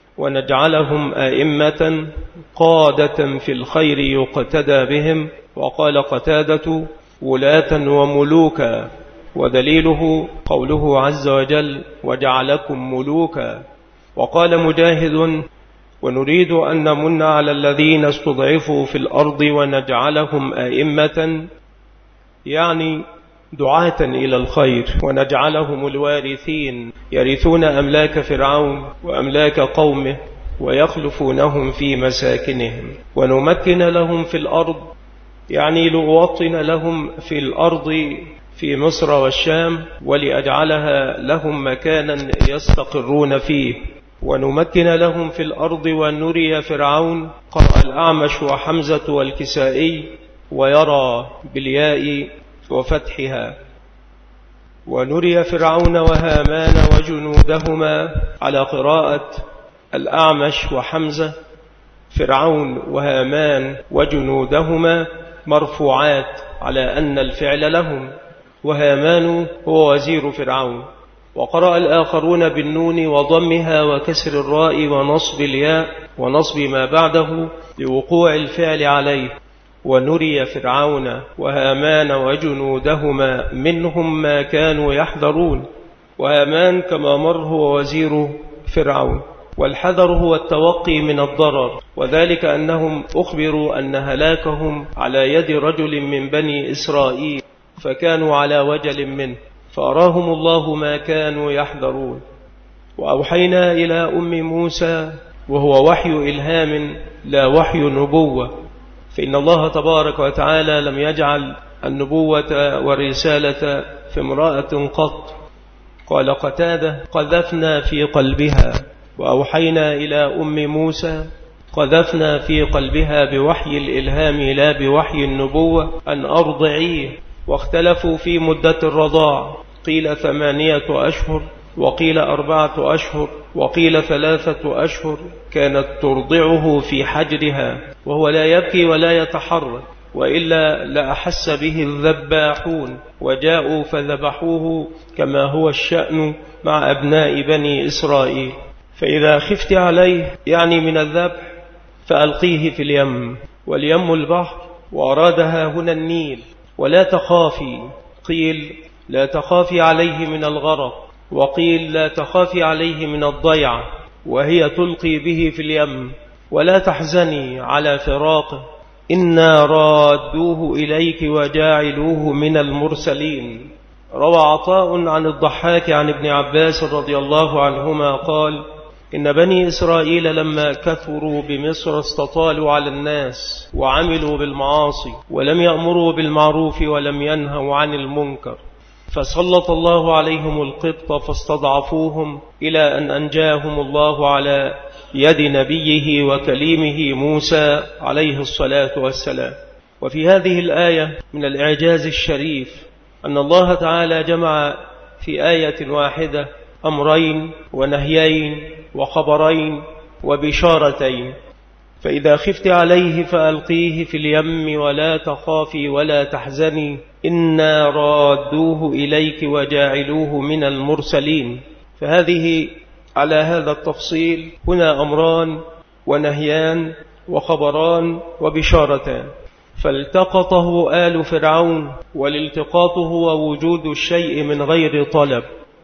ونجعلهم أئمة قادة في الخير يقتدى بهم. وقال قتادة ولاة وملوكا، ودليله قوله عز وجل وجعلكم ملوكا. وقال مجاهد ونريد أن نمن على الذين استضعفوا في الأرض ونجعلهم أئمة، يعني دعاة إلى الخير، ونجعلهم الوارثين يرثون أملاك فرعون وأملاك قومه ويخلفونهم في مساكنهم. ونمكن لهم في الأرض، يعني لأوطن لهم في الأرض في مصر والشام، ولأجعلها لهم مكانا يستقرون فيه. ونمكن لهم في الأرض ونري فرعون، قرأ الأعمش وحمزة والكسائي، ويرى بالياء وفتحها. ونري فرعون وهامان وجنودهما، على قراءة الأعمش وحمزة. فرعون وهامان وجنودهما مرفوعات على أن الفعل لهم، وهامان هو وزير فرعون. وقرأ الآخرون بالنون وضمها وكسر الراء ونصب الياء ونصب ما بعده لوقوع الفعل عليه. ونري فرعون وهامان وجنودهما منهم ما كانوا يحذرون. وهامان كما مر هو وزير فرعون. والحذر هو التوقي من الضرر، وذلك أنهم أخبروا أن هلاكهم على يد رجل من بني إسرائيل، فكانوا على وجل منه، فأراهم الله ما كانوا يحذرون. وأوحينا إلى أم موسى، وهو وحي إلهام لا وحي نبوة، فإن الله تبارك وتعالى لم يجعل النبوة والرسالة في امرأة قط. قال قتادة قذفنا في قلبها. وأوحينا إلى أم موسى قذفنا في قلبها بوحي الإلهام لا بوحي النبوة أن أرضعيه. واختلفوا في مدة الرضاع، قيل ثمانية أشهر، وقيل أربعة أشهر، وقيل ثلاثة أشهر. كانت ترضعه في حجرها وهو لا يبكي ولا يتحرك، وإلا لأحس به الذباحون وجاءوا فذبحوه، كما هو الشأن مع أبناء بني إسرائيل. فإذا خفت عليه، يعني من الذبح، فألقيه في اليم، واليم البحر، وأرادها هنا النيل. ولا تخافي، قيل لا تخافي عليه من الغرق، وقيل لا تخافي عليه من الضيعة وهي تلقي به في اليم. ولا تحزني على فراقه، إنا رادوه إليك وجاعلوه من المرسلين. روى عطاء عن الضحاك عن ابن عباس رضي الله عنهما قال إن بني إسرائيل لما كثروا بمصر استطالوا على الناس وعملوا بالمعاصي، ولم يأمروا بالمعروف ولم ينهوا عن المنكر، فسلط الله عليهم القبط فاستضعفوهم، إلى أن أنجاهم الله على يد نبيه وكليمه موسى عليه الصلاة والسلام. وفي هذه الآية من الإعجاز الشريف أن الله تعالى جمع في آية واحدة أمرين ونهيين وخبرين وبشارتين. فإذا خفت عليه فألقيه في اليم ولا تخافي ولا تحزني إنا رادوه إليك وجاعلوه من المرسلين. فهذه على هذا التفصيل هنا أمران ونهيان وخبران وبشارتان. فالتقطه آل فرعون، والالتقاط هو وجود الشيء من غير طلب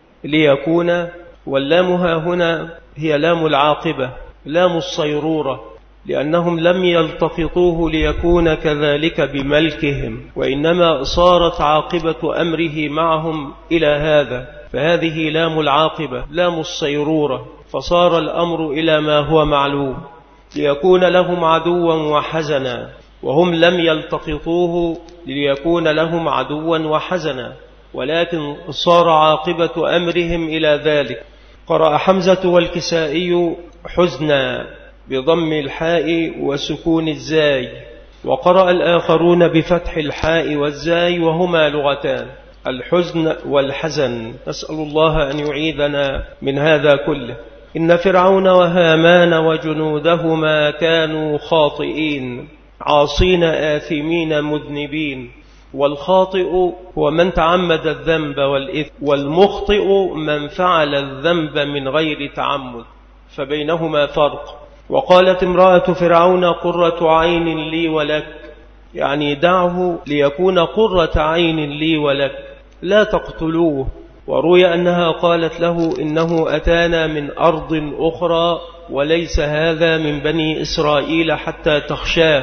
ليكون، واللام ها هنا هي لام العاقبة لام الصيرورة، لأنهم لم يلتقطوه ليكون كذلك بملكهم، وإنما صارت عاقبة أمره معهم إلى هذا، فهذه لام العاقبة لام الصيرورة، فصار الأمر إلى ما هو معلوم ليكون لهم عدوا وحزنا، وهم لم يلتقطوه ليكون لهم عدوا وحزنا، ولكن صار عاقبة أمرهم إلى ذلك. قرأ حمزة والكسائي حزنا بضم الحاء وسكون الزاي، وقرأ الآخرون بفتح الحاء والزاي، وهما لغتان الحزن والحزن. نسأل الله أن يعيذنا من هذا كله. إن فرعون وهامان وجنودهما كانوا خاطئين عاصين آثمين مذنبين، والخاطئ هو من تعمد الذنب والإثم، والمخطئ من فعل الذنب من غير تعمد، فبينهما فرق. وقالت امرأة فرعون قرة عين لي ولك، يعني دعه ليكون قرة عين لي ولك لا تقتلوه. وروي أنها قالت له إنه أتانا من أرض أخرى وليس هذا من بني إسرائيل حتى تخشاه،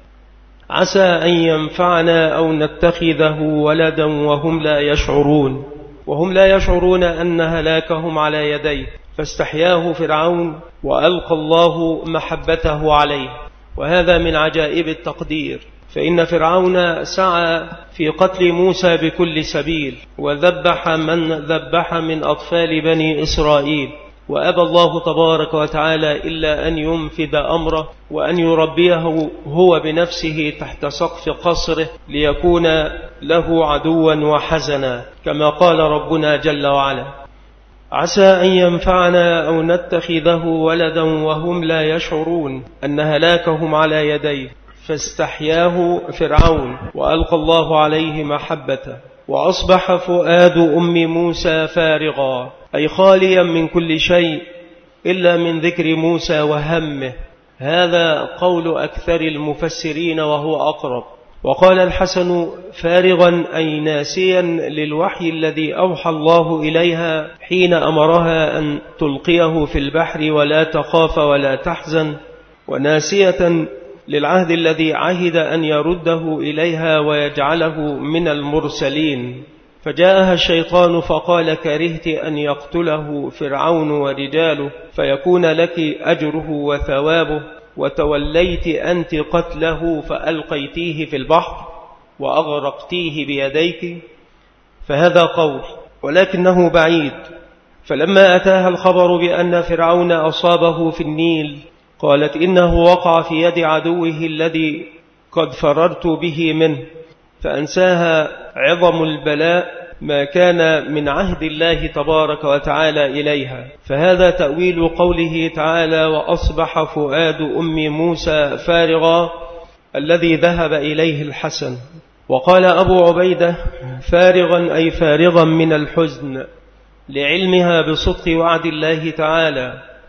عسى أن ينفعنا أو نتخذه ولدا وهم لا يشعرون، وهم لا يشعرون أن هلاكهم على يديه، فاستحياه فرعون وألقى الله محبته عليه. وهذا من عجائب التقدير، فإن فرعون سعى في قتل موسى بكل سبيل، وذبح من ذبح من أطفال بني إسرائيل، وأبى الله تبارك وتعالى إلا أن ينفذ أمره وأن يربيه هو بنفسه تحت سقف قصره ليكون له عدوا وحزنا، كما قال ربنا جل وعلا: عسى أن ينفعنا أو نتخذه ولدا وهم لا يشعرون أن هلاكهم على يديه، فاستحياه فرعون وألقى الله عليه محبته. وأصبح فؤاد أم موسى فارغا، أي خاليا من كل شيء إلا من ذكر موسى وهمه. هذا قول أكثر المفسرين وهو أقرب. وقال الحسن فارغا أي ناسيا للوحي الذي أوحى الله إليها حين أمرها أن تلقيه في البحر ولا تخاف ولا تحزن، وناسية للعهد الذي عهد أن يرده إليها ويجعله من المرسلين. فجاءها الشيطان فقال: كرهت أن يقتله فرعون ورجاله فيكون لك أجره وثوابه، وتوليت أنت قتله فألقيتيه في البحر وأغرقتيه بيديك. فهذا قول، ولكنه بعيد. فلما أتاها الخبر بأن فرعون أصابه في النيل قالت: إنه وقع في يد عدوه الذي قد فررت به منه، فأنساها عظم البلاء ما كان من عهد الله تبارك وتعالى إليها. فهذا تأويل قوله تعالى: وأصبح فؤاد أم موسى فارغا، الذي ذهب إليه الحسن. وقال أبو عبيدة: فارغا أي فارغا من الحزن لعلمها بصدق وعد الله تعالى.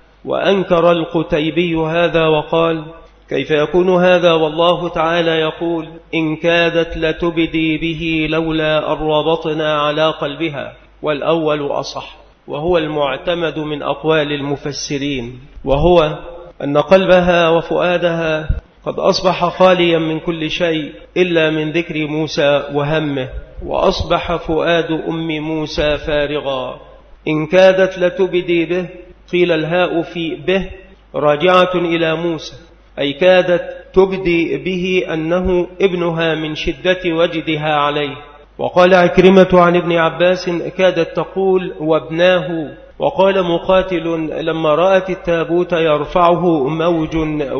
وأنكر القتيبي هذا وقال: كيف يكون هذا والله تعالى يقول: إن كادت لتبدي به لولا أن ربطنا على قلبها. والأول أصح، وهو المعتمد من أقوال المفسرين، وهو أن قلبها وفؤادها قد أصبح خاليا من كل شيء إلا من ذكر موسى وهمه. وأصبح فؤاد أم موسى فارغا. إن كادت لتبدي به، قيل الهاء في به راجعة إلى موسى، أي كادت تبدي به أنه ابنها من شدة وجدها عليه. وقال عكرمة عن ابن عباس: كادت تقول وابناه. وقال مقاتل: لما رأت التابوت يرفعه موج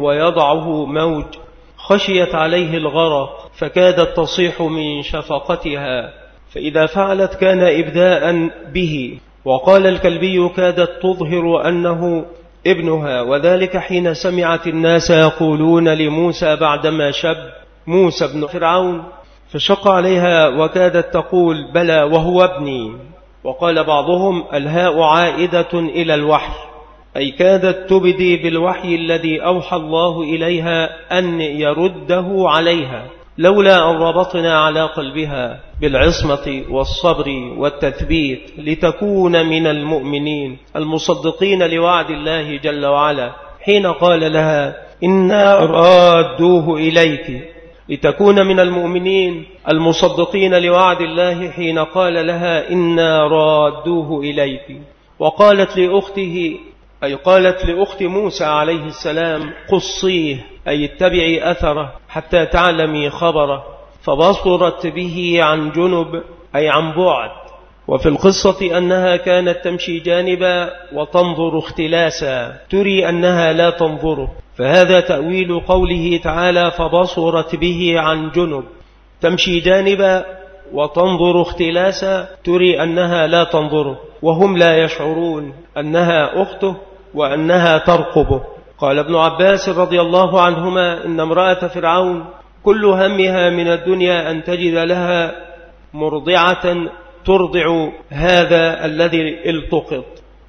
ويضعه موج خشيت عليه الغرق، فكادت تصيح من شفقتها، فإذا فعلت كان إبداء به. وقال الكلبي: كادت تظهر أنه ابنها، وذلك حين سمعت الناس يقولون لموسى بعدما شب: موسى بن فرعون، فشق عليها وكادت تقول: بلى وهو ابني. وقال بعضهم: الهاء عائدة إلى الوحي، أي كادت تبدي بالوحي الذي أوحى الله إليها أن يرده عليها. لولا أن ربطنا على قلبها بالعصمة والصبر والتثبيت لتكون من المؤمنين المصدقين لوعد الله جل وعلا حين قال لها إنا رادوه إليك، لتكون من المؤمنين المصدقين لوعد الله حين قال لها إنا رادوه إليك. وقالت لأخته، أي قالت لأخت موسى عليه السلام قصيه، أي اتبعي أثره حتى تعلمي خبره، فبصرت به عن جنب أي عن بعد. وفي القصة أنها كانت تمشي جانبا وتنظر اختلاسا تري أنها لا تنظره، فهذا تأويل قوله تعالى فبصرت به عن جنب، تمشي جانبا وتنظر اختلاسا تري أنها لا تنظره، وهم لا يشعرون أنها أخته وأنها ترقبه. قال ابن عباس رضي الله عنهما إن امرأة فرعون كل همها من الدنيا أن تجد لها مرضعة ترضع هذا الذي التقط،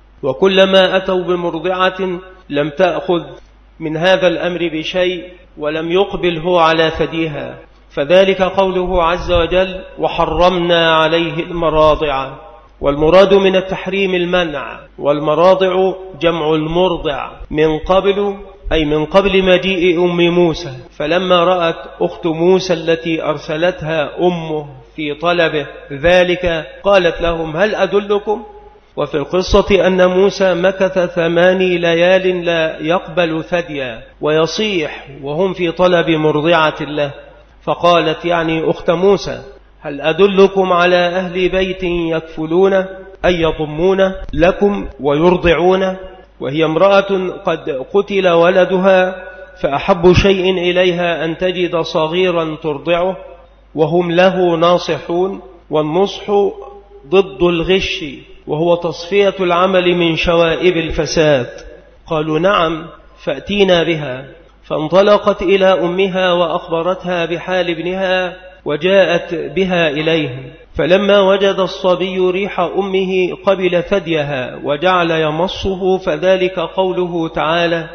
وكلما أتوا بمرضعة لم تأخذ من هذا الأمر بشيء ولم يقبل هو على ثديها، فذلك قوله عز وجل وحرمنا عليه المراضع. والمراد من التحريم المنع، والمراضع جمع المرضع من قبل، أي من قبل مجيء أم موسى، فلما رأت أخت موسى التي أرسلتها أمه في طلبه ذلك قالت لهم هل أدلكم؟ وفي القصة أن موسى مكث ثماني ليال لا يقبل ثديا ويصيح وهم في طلب مرضعة له، فقالت يعني أخت موسى هل أدلكم على أهل بيت يكفلون أي يضمون لكم ويرضعون، وهي امرأة قد قتل ولدها فأحب شيء إليها أن تجد صغيرا ترضعه وهم له ناصحون. والنصح ضد الغش وهو تصفية العمل من شوائب الفساد. قالوا نعم فأتينا بها، فانطلقت إلى أمها وأخبرتها بحال ابنها وجاءت بها إليهم، فلما وجد الصبي ريح أمه قبل ثديها وجعل يمصه، فذلك قوله تعالى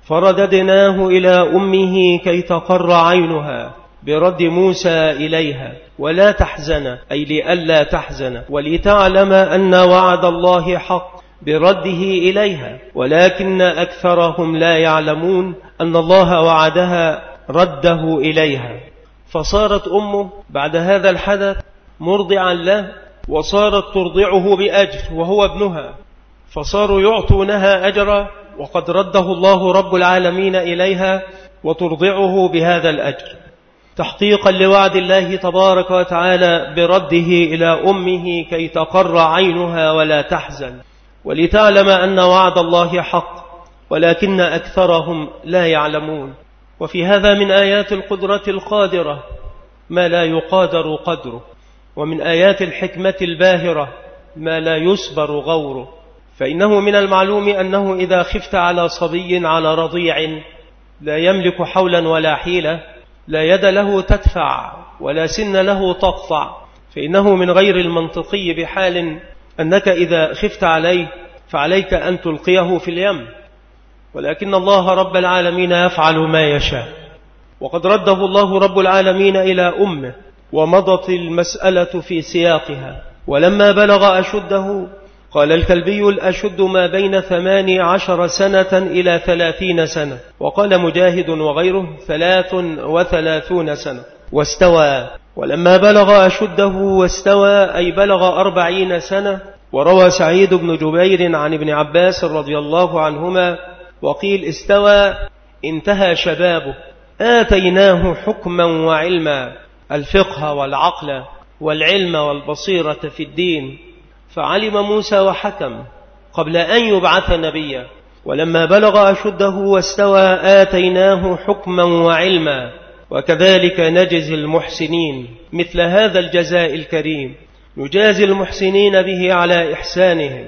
فرددناه إلى أمه كي تقر عينها برد موسى إليها ولا تحزن، أي لئلا تحزن ولتعلم أن وعد الله حق برده إليها، ولكن أكثرهم لا يعلمون أن الله وعدها رده إليها. فصارت أمه بعد هذا الحدث مرضعا له، وصارت ترضعه بأجر وهو ابنها، فصاروا يعطونها أجرا وقد رده الله رب العالمين إليها وترضعه بهذا الأجر تحقيقا لوعد الله تبارك وتعالى برده إلى أمه كي تقر عينها ولا تحزن ولتعلم أن وعد الله حق ولكن أكثرهم لا يعلمون. وفي هذا من آيات القدرة القادرة ما لا يقادر قدره، ومن آيات الحكمة الباهرة ما لا يسبر غوره. فإنه من المعلوم أنه إذا خفت على صبي على رضيع لا يملك حولا ولا حيلة، لا يد له تدفع ولا سن له تقطع، فإنه من غير المنطقي بحال أنك إذا خفت عليه فعليك أن تلقيه في اليم، ولكن الله رب العالمين يفعل ما يشاء. وقد رده الله رب العالمين إلى أمه ومضت المسألة في سياقها. ولما بلغ أشده قال الكلبي الأشد ما بين ثماني عشر سنة إلى ثلاثين سنة، وقال مجاهد وغيره ثلاث وثلاثون سنة واستوى. ولما بلغ أشده واستوى أي بلغ أربعين سنة. وروى سعيد بن جبير عن ابن عباس رضي الله عنهما وقيل استوى انتهى شبابه، آتيناه حكما وعلما، الفقه والعقل والعلم والبصيرة في الدين، فعلم موسى وحكم قبل أن يبعث نبيا. ولما بلغ أشده واستوى آتيناه حكما وعلما، وكذلك نجزي المحسنين مثل هذا الجزاء الكريم، نجازي المحسنين به على إحسانهم.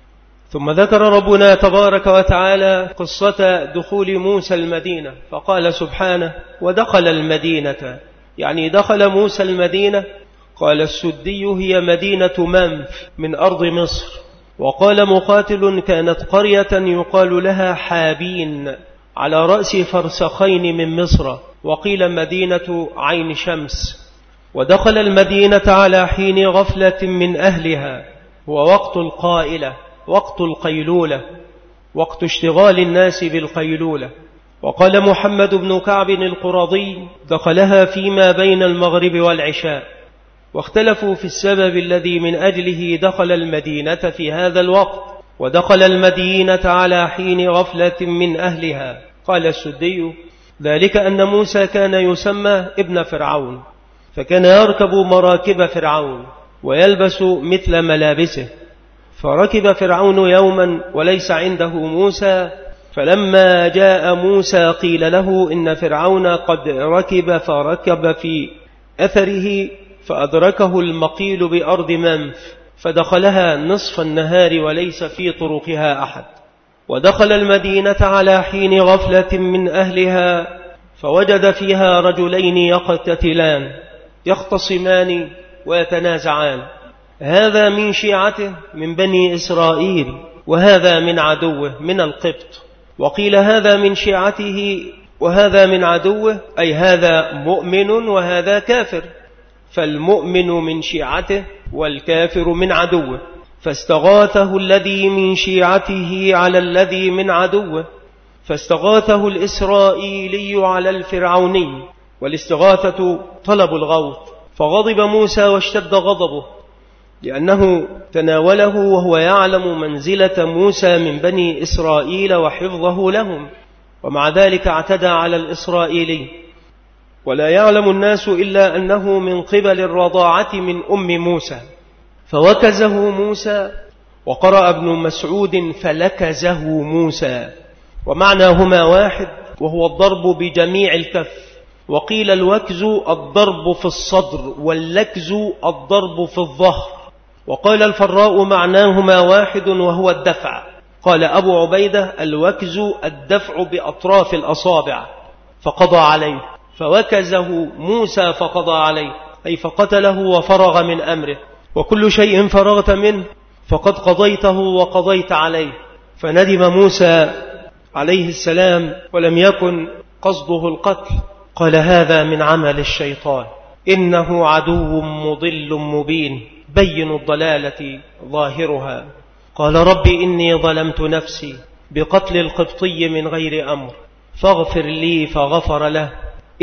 ثم ذكر ربنا تبارك وتعالى قصة دخول موسى المدينة، فقال سبحانه ودخل المدينة، يعني دخل موسى المدينة. قال السدي هي مدينة منف من أرض مصر. وقال مقاتل كانت قرية يقال لها حابين على رأس فرسخين من مصر، وقيل مدينة عين شمس. ودخل المدينة على حين غفلة من أهلها، هو وقت القائلة، وقت القيلولة، وقت اشتغال الناس بالقيلولة. وقال محمد بن كعب القرظي: دخلها فيما بين المغرب والعشاء. واختلفوا في السبب الذي من أجله دخل المدينة في هذا الوقت، ودخل المدينة على حين غفلة من أهلها. قال السدي: ذلك أن موسى كان يسمى ابن فرعون، فكان يركب مراكب فرعون ويلبس مثل ملابسه، فركب فرعون يوما وليس عنده موسى، فلما جاء موسى قيل له إن فرعون قد ركب، فركب في أثره فأدركه المقيل بأرض منف، فدخلها نصف النهار وليس في طرقها أحد. ودخل المدينة على حين غفلة من أهلها، فوجد فيها رجلين يقتتلان يختصمان ويتنازعان، هذا من شيعته من بني إسرائيل، وهذا من عدوه من القبط. وقيل هذا من شيعته وهذا من عدوه، أي هذا مؤمن وهذا كافر، فالمؤمن من شيعته والكافر من عدوه، فاستغاثه الذي من شيعته على الذي من عدوه، فاستغاثه الإسرائيلي على الفرعوني، والاستغاثة طلب الغوث. فغضب موسى واشتد غضبه، لأنه تناوله وهو يعلم منزلة موسى من بني إسرائيل وحفظه لهم، ومع ذلك اعتدى على الإسرائيلي. ولا يعلم الناس إلا أنه من قبل الرضاعة من أم موسى، فوكزه موسى. وقرأ ابن مسعود: فلكزه موسى، ومعناهما واحد، وهو الضرب بجميع الكف. وقيل الوكز الضرب في الصدر، واللكز الضرب في الظهر. وقال الفراء: معناهما واحد وهو الدفع. قال أبو عبيدة: الوكز الدفع بأطراف الأصابع، فقضى عليه. فوكزه موسى فقضى عليه، أي فقتله وفرغ من أمره. وكل شيء فرغت منه فقد قضيته وقضيت عليه. فندم موسى عليه السلام ولم يكن قصده القتل. قال: هذا من عمل الشيطان، إنه عدو مضل مبين، بين الضلالة ظاهرها. قال: رب إني ظلمت نفسي بقتل القبطي من غير أمر، فاغفر لي، فغفر له،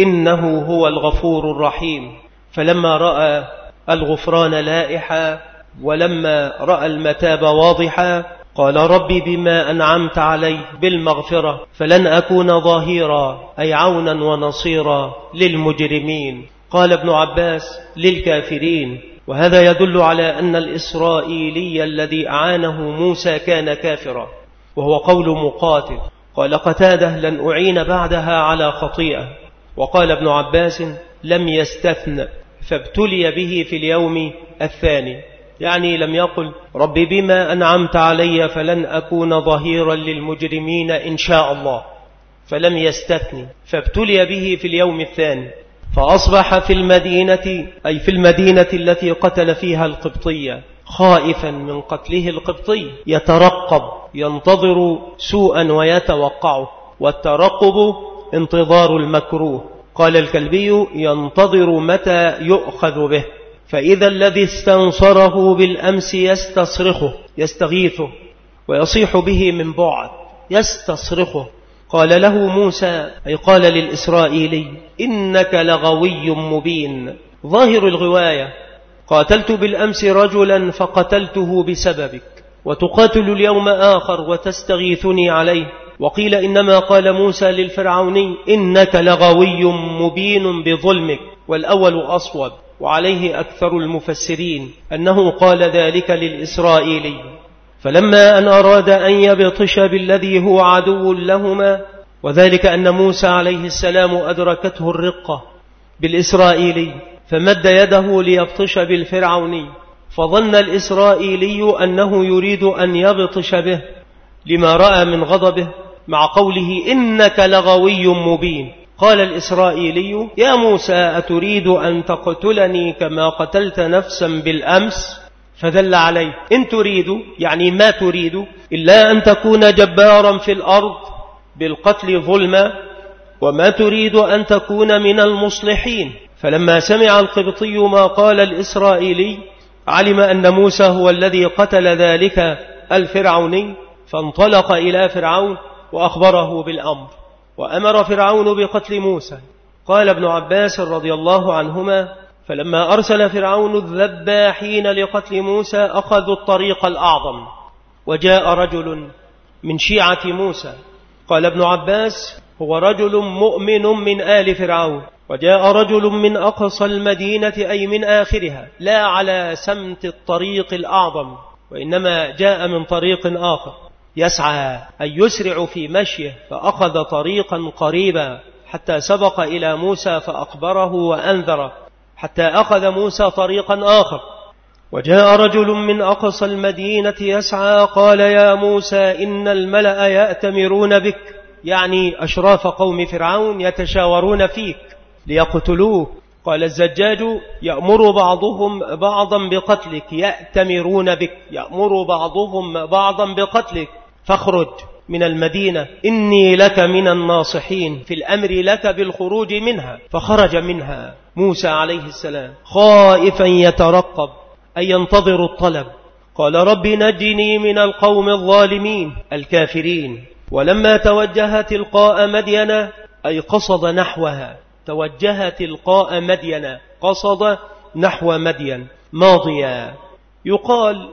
إنه هو الغفور الرحيم. فلما رأى الغفران لائحا، ولما رأى المتاب واضحا، قال: ربي بما أنعمت علي بالمغفرة فلن أكون ظهيرا، أي عونا ونصيرا للمجرمين. قال ابن عباس: للكافرين. وهذا يدل على أن الإسرائيلي الذي أعانه موسى كان كافرا، وهو قول مقاتل. قال قتاده: لن أعين بعدها على خطيئة. وقال ابن عباس: لم يستثن، فابتلي به في اليوم الثاني، يعني لم يقل ربي بما أنعمت علي فلن أكون ظهيرا للمجرمين إن شاء الله، فلم يستثني، فابتلي به في اليوم الثاني. فأصبح في المدينة، أي في المدينة التي قتل فيها القبطية، خائفا من قتله القبطي، يترقب، ينتظر سوءا ويتوقعه، والترقب انتظار المكروه. قال الكلبي: ينتظر متى يؤخذ به، فإذا الذي استنصره بالأمس يستصرخه، يستغيثه ويصيح به من بعد، يستصرخه. قال له موسى، أي قال للإسرائيلي: إنك لغوي مبين. ظاهر الغواية: قاتلت بالأمس رجلا فقتلته بسببك، وتقاتل اليوم آخر وتستغيثني عليه. وقيل إنما قال موسى للفرعوني: إنك لغوي مبين بظلمك، والأول أصوب، وعليه أكثر المفسرين أنه قال ذلك للإسرائيلي. فلما أن أراد أن يبطش بالذي هو عدو لهما، وذلك أن موسى عليه السلام أدركته الرقة بالإسرائيلي، فمد يده ليبطش بالفرعوني، فظن الإسرائيلي أنه يريد أن يبطش به لما رأى من غضبه، مع قوله: إنك لغوي مبين. قال الإسرائيلي: يا موسى، أتريد أن تقتلني كما قتلت نفسا بالأمس؟ فدل عليه: إن تريد، يعني ما تريد، إلا أن تكون جبارا في الأرض بالقتل ظلما وما تريد أن تكون من المصلحين. فلما سمع القبطي ما قال الإسرائيلي علم أن موسى هو الذي قتل ذلك الفرعوني، فانطلق إلى فرعون وأخبره بالأمر، وأمر فرعون بقتل موسى. قال ابن عباس رضي الله عنهما: فلما أرسل فرعون الذباحين لقتل موسى أخذوا الطريق الأعظم، وجاء رجل من شيعة موسى. قال ابن عباس: هو رجل مؤمن من آل فرعون، وجاء رجل من أقصى المدينة أي من آخرها، لا على سمت الطريق الأعظم، وإنما جاء من طريق آخر، يسعى أي يسرع في مشيه، فأخذ طريقا قريبا حتى سبق إلى موسى فأخبره وأنذره، حتى أخذ موسى طريقا آخر. وجاء رجل من أقصى المدينة يسعى قال: يا موسى إن الملأ يأتمرون بك، يعني أشراف قوم فرعون يتشاورون فيك ليقتلوه. قال الزجاج: يأمر بعضهم بعضا بقتلك، يأتمرون بك، يأمر بعضهم بعضا بقتلك، فاخرج من المدينة إني لك من الناصحين، في الأمر لك بالخروج منها. فخرج منها موسى عليه السلام خائفا يترقب أي ينتظر الطلب. قال: رب نجني من القوم الظالمين الكافرين. ولما توجه تلقاء مدين أي قصد نحوها، توجه تلقاء مدين قصد نحو مدين ماضيا. يقال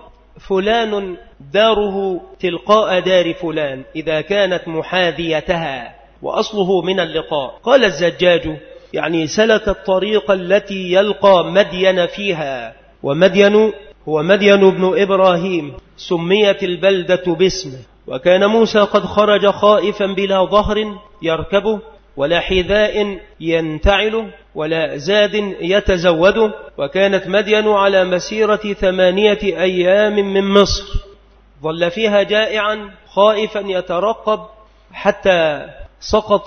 فلان داره تلقاء دار فلان إذا كانت محاذيتها، وأصله من اللقاء. قال الزجاج: يعني سلك الطريق التي يلقى مدين فيها، ومدين هو مدين بن إبراهيم، سميت البلدة باسمه. وكان موسى قد خرج خائفا بلا ظهر يركبه، ولا حذاء ينتعله، ولا زاد يتزوده. وكانت مدين على مسيرة ثمانية أيام من مصر، ظل فيها جائعا خائفا يترقب حتى سقط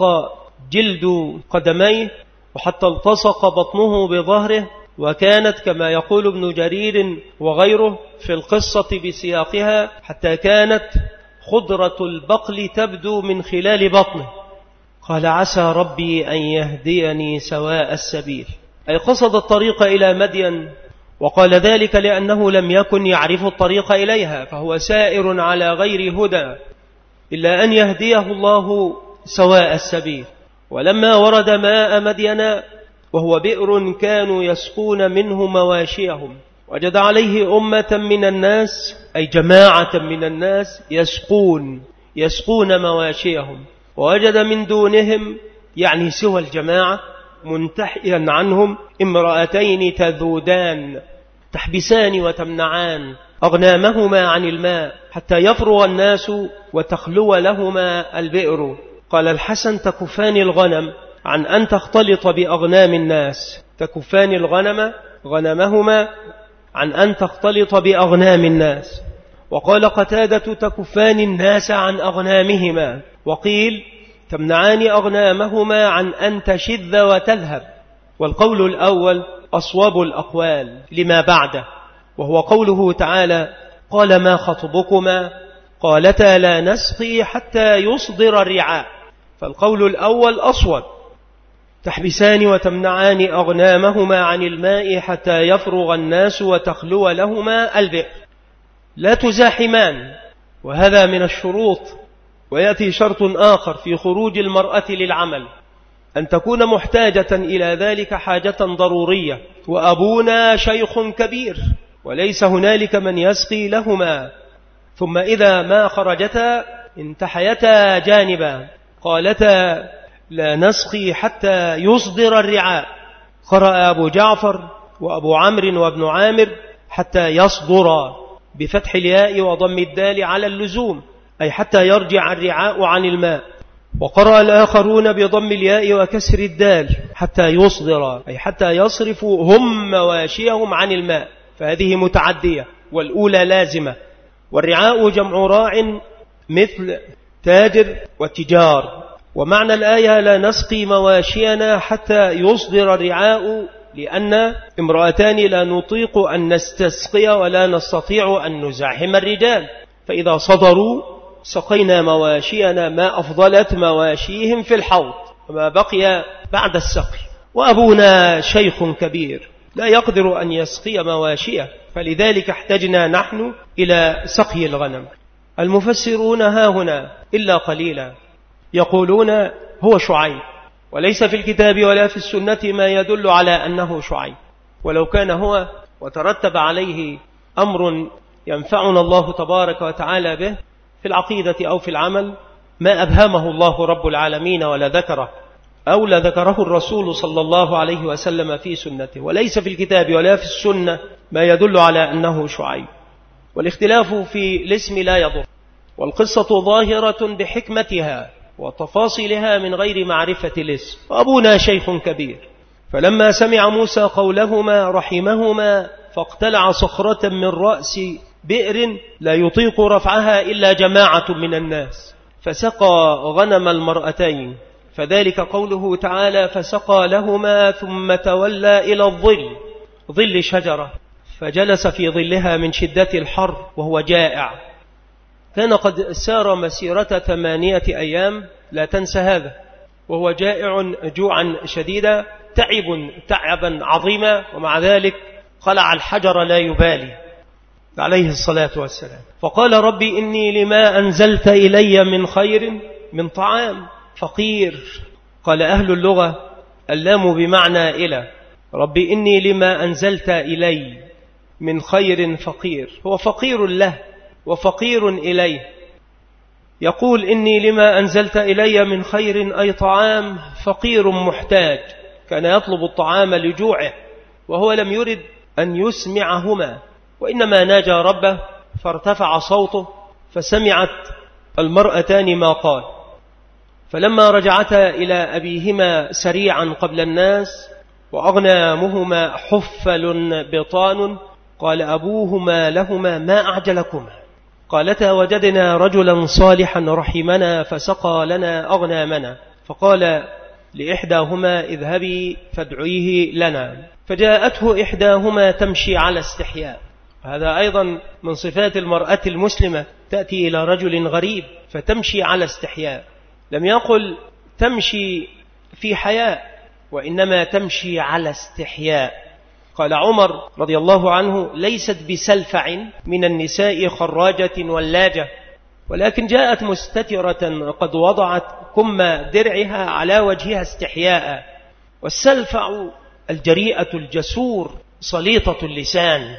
جلد قدميه، وحتى التصق بطنه بظهره. وكانت كما يقول ابن جرير وغيره في القصة بسياقها حتى كانت خضرة البقل تبدو من خلال بطنه. قال: عسى ربي أن يهديني سواء السبيل، أي قصد الطريق إلى مدين. وقال ذلك لأنه لم يكن يعرف الطريق إليها، فهو سائر على غير هدى، إلا أن يهديه الله سواء السبيل. ولما ورد ماء مدين وهو بئر كانوا يسقون منه مواشيهم، وجد عليه أمة من الناس أي جماعة من الناس يسقون يسقون مواشيهم، ووجد من دونهم يعني سوى الجماعة منتحيا عنهم امرأتين تذودان تحبسان وتمنعان أغنامهما عن الماء حتى يفرغ الناس وتخلو لهما البئر. قال الحسن: تكفان الغنم عن أن تختلط بأغنام الناس، تكفان الغنم غنمهما عن أن تختلط بأغنام الناس. وقال قتادة: تكفان الناس عن أغنامهما. وقيل: تمنعان أغنامهما عن أن تشذ وتذهب. والقول الأول أصواب الأقوال لما بعده، وهو قوله تعالى: قال ما خطبكما قالتا لا نسقي حتى يصدر الرعاء. فالقول الأول أصوب، تحبسان وتمنعان أغنامهما عن الماء حتى يفرغ الناس وتخلو لهما البئر، لا تزاحمان. وهذا من الشروط. ويأتي شرط آخر في خروج المرأة للعمل، أن تكون محتاجة إلى ذلك حاجة ضرورية، وأبونا شيخ كبير وليس هنالك من يسقي لهما. ثم إذا ما خرجتا انتحيتا جانبا، قالتا لا نسقي حتى يصدر الرعاء. قرأ أبو جعفر وأبو عمرو وابن عامر حتى يصدر بفتح الياء وضم الدال على اللزوم، أي حتى يرجع الرعاء عن الماء. وقرأ الآخرون بضم الياء وكسر الدال حتى يصدر، أي حتى يصرفوا هم مواشيهم عن الماء، فهذه متعدية والأولى لازمة. والرعاء جمع راع مثل تاجر وتجار. ومعنى الآية لا نسقي مواشينا حتى يصدر الرعاء، لأن امرأتان لا نطيق أن نستسقي ولا نستطيع أن نزاحم الرجال، فإذا صدروا سقينا مواشينا ما أفضلت مواشيهم في الحوض وما بقي بعد السقي، وأبونا شيخ كبير لا يقدر أن يسقي مواشيه، فلذلك احتجنا نحن إلى سقي الغنم. المفسرون ها هنا إلا قليلا يقولون هو شعيب، وليس في الكتاب ولا في السنة ما يدل على أنه شعيب، ولو كان هو وترتب عليه أمر ينفعنا الله تبارك وتعالى به في العقيدة أو في العمل ما أبهمه الله رب العالمين ولا ذكره، أو لا ذكره الرسول صلى الله عليه وسلم في سنته، وليس في الكتاب ولا في السنة ما يدل على أنه شعيب. والاختلاف في الاسم لا يضر، والقصة ظاهرة بحكمتها وتفاصيلها من غير معرفة الاسم. وأبونا شيخ كبير، فلما سمع موسى قولهما رحمهما فاقتلع صخرة من رأس بئر لا يطيق رفعها إلا جماعة من الناس، فسقى غنم المرأتين، فذلك قوله تعالى فسقى لهما ثم تولى إلى الظل، ظل شجرة، فجلس في ظلها من شدة الحر وهو جائع. كان قد سار مسيرة ثمانية أيام، لا تنسى هذا، وهو جائع جوعا شديدا، تعب تعبا عظيما، ومع ذلك قلع الحجر لا يبالي عليه الصلاة والسلام. فقال ربي إني لما أنزلت إلي من خير من طعام فقير. قال أهل اللغة اللام بمعنى إلى، ربي إني لما أنزلت إلي من خير فقير، هو فقير له وفقير إليه. يقول إني لما أنزلت إلي من خير أي طعام، فقير محتاج، كان يطلب الطعام لجوعه وهو لم يرد أن يسمعهما، وإنما ناجى ربه فارتفع صوته فسمعت المرأتان ما قال. فلما رجعتا إلى أبيهما سريعا قبل الناس وأغنامهما حفل بطان، قال أبوهما لهما ما أعجلكما؟ قالتا وجدنا رجلا صالحا رحمنا فسقى لنا أغنامنا، فقال لإحداهما اذهبي فادعيه لنا، فجاءته إحداهما تمشي على استحياء. هذا أيضا من صفات المرأة المسلمة، تأتي إلى رجل غريب فتمشي على استحياء، لم يقل تمشي في حياء، وإنما تمشي على استحياء. قال عمر رضي الله عنه ليست بسلفع من النساء خراجة ولاجة، ولكن جاءت مستترة قد وضعت كم درعها على وجهها استحياء. والسلفع الجريئة الجسور صليطة اللسان،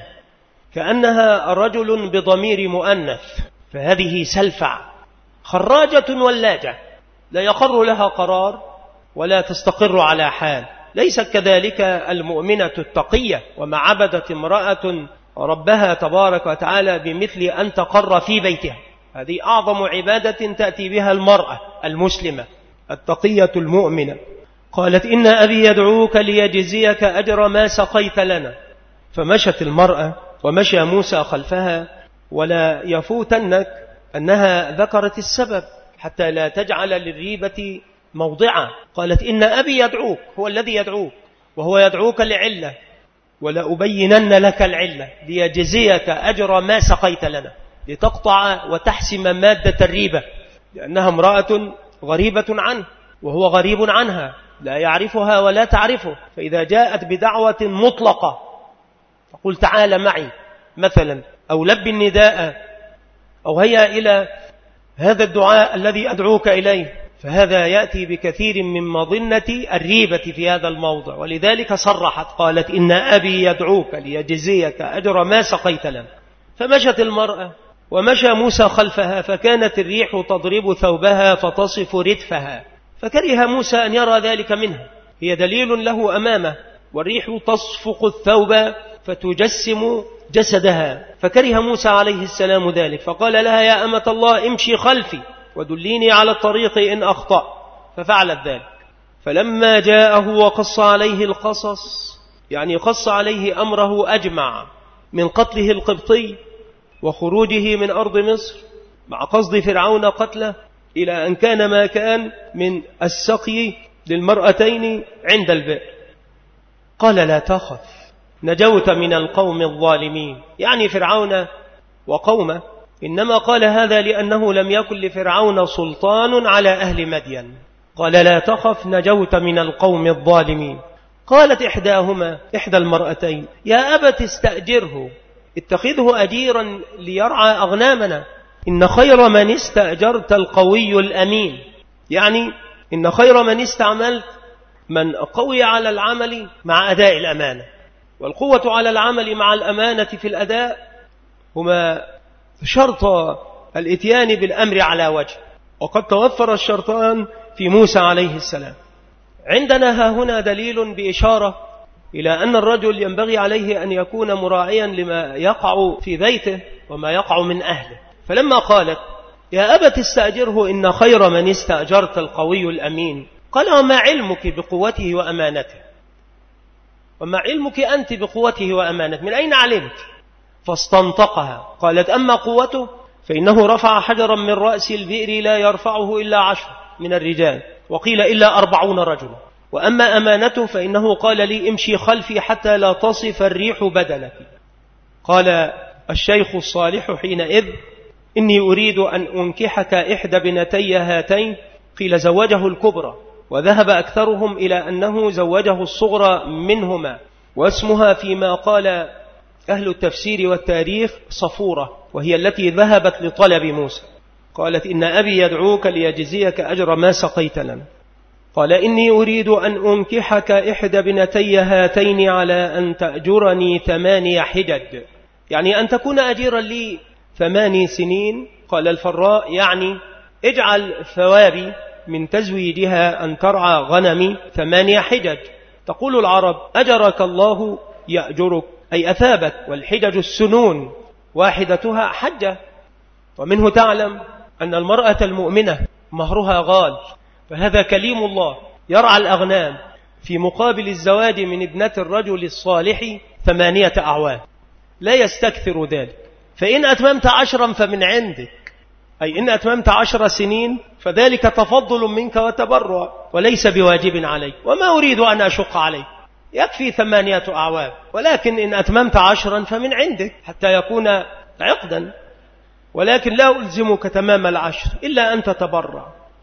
كأنها رجل بضمير مؤنث، فهذه سلفع. خراجة ولاجة لا يقر لها قرار ولا تستقر على حال، ليست كذلك المؤمنة التقية، وما عبدت امرأة ربها تبارك وتعالى بمثل أن تقر في بيتها. هذه أعظم عبادة تأتي بها المرأة المسلمة التقية المؤمنة. قالت إن أبي يدعوك ليجزيك أجر ما سقيت لنا، فمشت المرأة ومشى موسى خلفها، ولا يفوتنك أنها ذكرت السبب حتى لا تجعل للريبة موضعا. قالت إن أبي يدعوك، هو الذي يدعوك، وهو يدعوك لعلة، ولا أبينن لك العلة ليجزيك أجر ما سقيت لنا، لتقطع وتحسم مادة الريبة، لأنها امرأة غريبة عنه وهو غريب عنها، لا يعرفها ولا تعرفه. فإذا جاءت بدعوة مطلقة تقول تعال معي مثلا، أو لب النداء، أو هيا إلى هذا الدعاء الذي أدعوك إليه، فهذا يأتي بكثير من مظنة الريبة في هذا الموضع. ولذلك صرحت قالت إن أبي يدعوك ليجزيك أجر ما سقيت لنا. فمشت المرأة ومشى موسى خلفها، فكانت الريح تضرب ثوبها فتصف ردفها، فكره موسى أن يرى ذلك منها، هي دليل له أمامه، والريح تصفق الثوب فتجسم جسدها، فكره موسى عليه السلام ذلك، فقال لها يا أمة الله امشي خلفي ودليني على الطريق إن أخطأ، ففعلت ذلك. فلما جاءه وقص عليه القصص، يعني قص عليه أمره أجمع من قتله القبطي وخروجه من أرض مصر مع قصد فرعون قتله، إلى أن كان ما كان من السقي للمرأتين عند البئر، قال لا تخف نجوت من القوم الظالمين، يعني فرعون وقومه إنما قال هذا لأنه لم يكن لفرعون سلطان على أهل مدين. قال لا تخف نجوت من القوم الظالمين. قالت إحداهما إحدى المرأتين يا أبت استأجره اتخذه أجيرا ليرعى أغنامنا إن خير من استأجرت القوي الأمين، يعني إن خير من استعملت من قوي على العمل مع أداء الأمانة، والقوة على العمل مع الأمانة في الأداء هما شرط الإتيان بالأمر على وجه، وقد توفر الشرطان في موسى عليه السلام. عندنا ها هنا دليل بإشارة إلى أن الرجل ينبغي عليه أن يكون مراعيا لما يقع في بيته وما يقع من أهله. فلما قالت يا أبت استأجره إن خير من استأجرت القوي الأمين، قال وما علمك بقوته وأمانته؟ وما علمك أنت بقوته وأمانته؟ من أين علمت؟ فاستنطقها. قالت أما قوته فإنه رفع حجرا من رأس البئر لا يرفعه إلا عشر من الرجال، وقيل إلا أربعون رجلا. وأما أمانته فإنه قال لي امشي خلفي حتى لا تصف الريح بدنك. قال الشيخ الصالح حينئذ إني أريد أن أنكحك إحدى بنتي هاتين. قيل زوجه الكبرى، وذهب أكثرهم إلى أنه زوجه الصغرى منهما، واسمها فيما قال أهل التفسير والتاريخ صفورة، وهي التي ذهبت لطلب موسى. قالت إن أبي يدعوك ليجزيك أجر ما سقيت لنا. قال إني أريد أن أنكحك إحدى بنتي هاتين على أن تأجرني ثماني حجج، يعني أن تكون أجيرا لي ثماني سنين. قال الفراء يعني اجعل ثوابي من تزويجها أن ترعى غنمي ثمانية حجج. تقول العرب أجرك الله يأجرك، أي أثابك، والحجج السنون واحدتها حجة. ومنه تعلم أن المرأة المؤمنة مهرها غال، فهذا كليم الله يرعى الأغنام في مقابل الزواج من ابنة الرجل الصالح ثمانية أعوام، لا يستكثر ذلك. فإن أتممت عشرا فمن عندك، أي إن أتممت عشر سنين فذلك تفضل منك وتبرع وليس بواجب عليك، وما أريد أن أشق عليك، يكفي ثمانية أعوام، ولكن إن أتممت عشرا فمن عندك حتى يكون عقدا، ولكن لا ألزمك تمام العشر إلا أن تتبرع.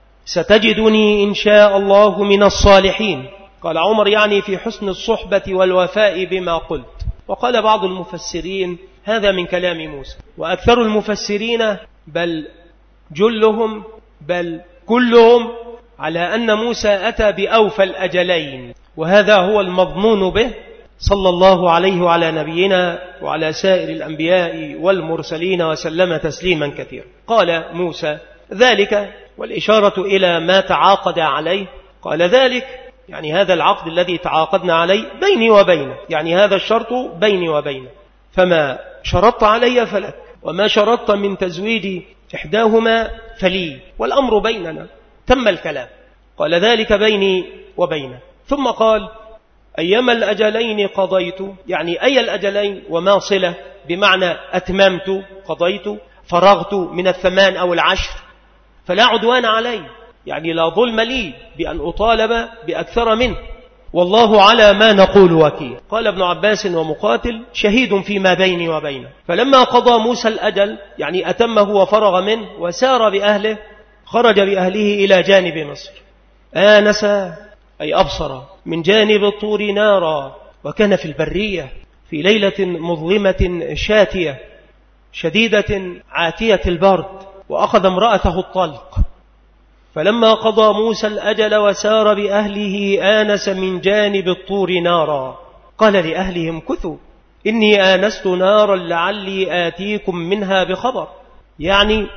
ستجدني إن شاء الله من الصالحين. قال عمر يعني في حسن الصحبة والوفاء بما قلت. وقال بعض المفسرين هذا من كلام موسى، وأكثر المفسرين بل جلهم بل كلهم على أن موسى أتى بأوفى الأجلين، وهذا هو المظنون به صلى الله عليه وعلى نبينا وعلى سائر الأنبياء والمرسلين وسلم تسليما كثيرا. قال موسى ذلك، والإشارة إلى ما تعاقد عليه. قال ذلك يعني هذا العقد الذي تعاقدنا عليه بيني وبينه، يعني هذا الشرط بيني وبينه، فما شرطت علي فلك، وما شرطت من تزويج إحداهما فلي، والأمر بيننا. تم الكلام. قال ذلك بيني وبينه. ثم قال أيما الأجلين قضيت، يعني أي الأجلين وما صلة، بمعنى أتممت قضيت فرغت من الثمان أو العشر فلا عدوان علي، يعني لا ظلم لي بأن أطالب بأكثر منه، والله على ما نقول وكيل. قال ابن عباس ومقاتل شهيد فيما بيني وبينه. فلما قضى موسى الأجل يعني أتمه وفرغ منه وسار بأهله، خرج بأهله إلى جانب مصر. آنس أي أبصر من جانب الطور نارا، وكان في البرية في ليلة مظلمة شاتية شديدة عاتية البرد، وأخذ امرأته الطلق. فلما قضى موسى الأجل وسار بأهله آنس من جانب الطور نارا، قال لأهلهم كثوا إني آنست نارا لعلي آتيكم منها بخبر، يعني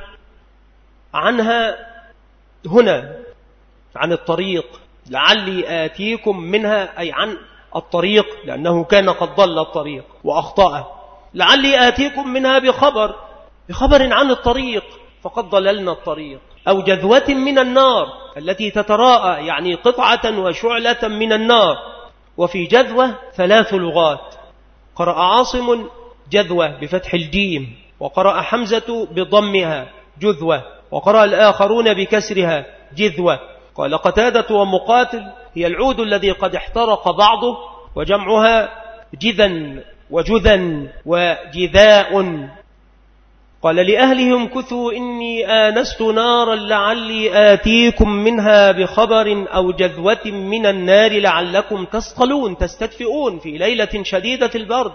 عنها هنا عن الطريق، لعلي آتيكم منها أي عن الطريق، لأنه كان قد ضل الطريق وأخطأه. لعلي آتيكم منها بخبر، بخبر عن الطريق، فقد ضللنا الطريق. أو جذوة من النار التي تتراءى، يعني قطعة وشعلة من النار. وفي جذوة ثلاث لغات، قرأ عاصم جذوة بفتح الجيم، وقرأ حمزة بضمها جذوة، وقرأ الآخرون بكسرها جذوة. قال قتادة ومقاتل هي العود الذي قد احترق بعضه، وجمعها جذن وجذن وجذاء. قال لأهلهم كثوا إني آنست نارا لعلي آتيكم منها بخبر أو جذوة من النار لعلكم تصطلون تستدفئون في ليلة شديدة البرد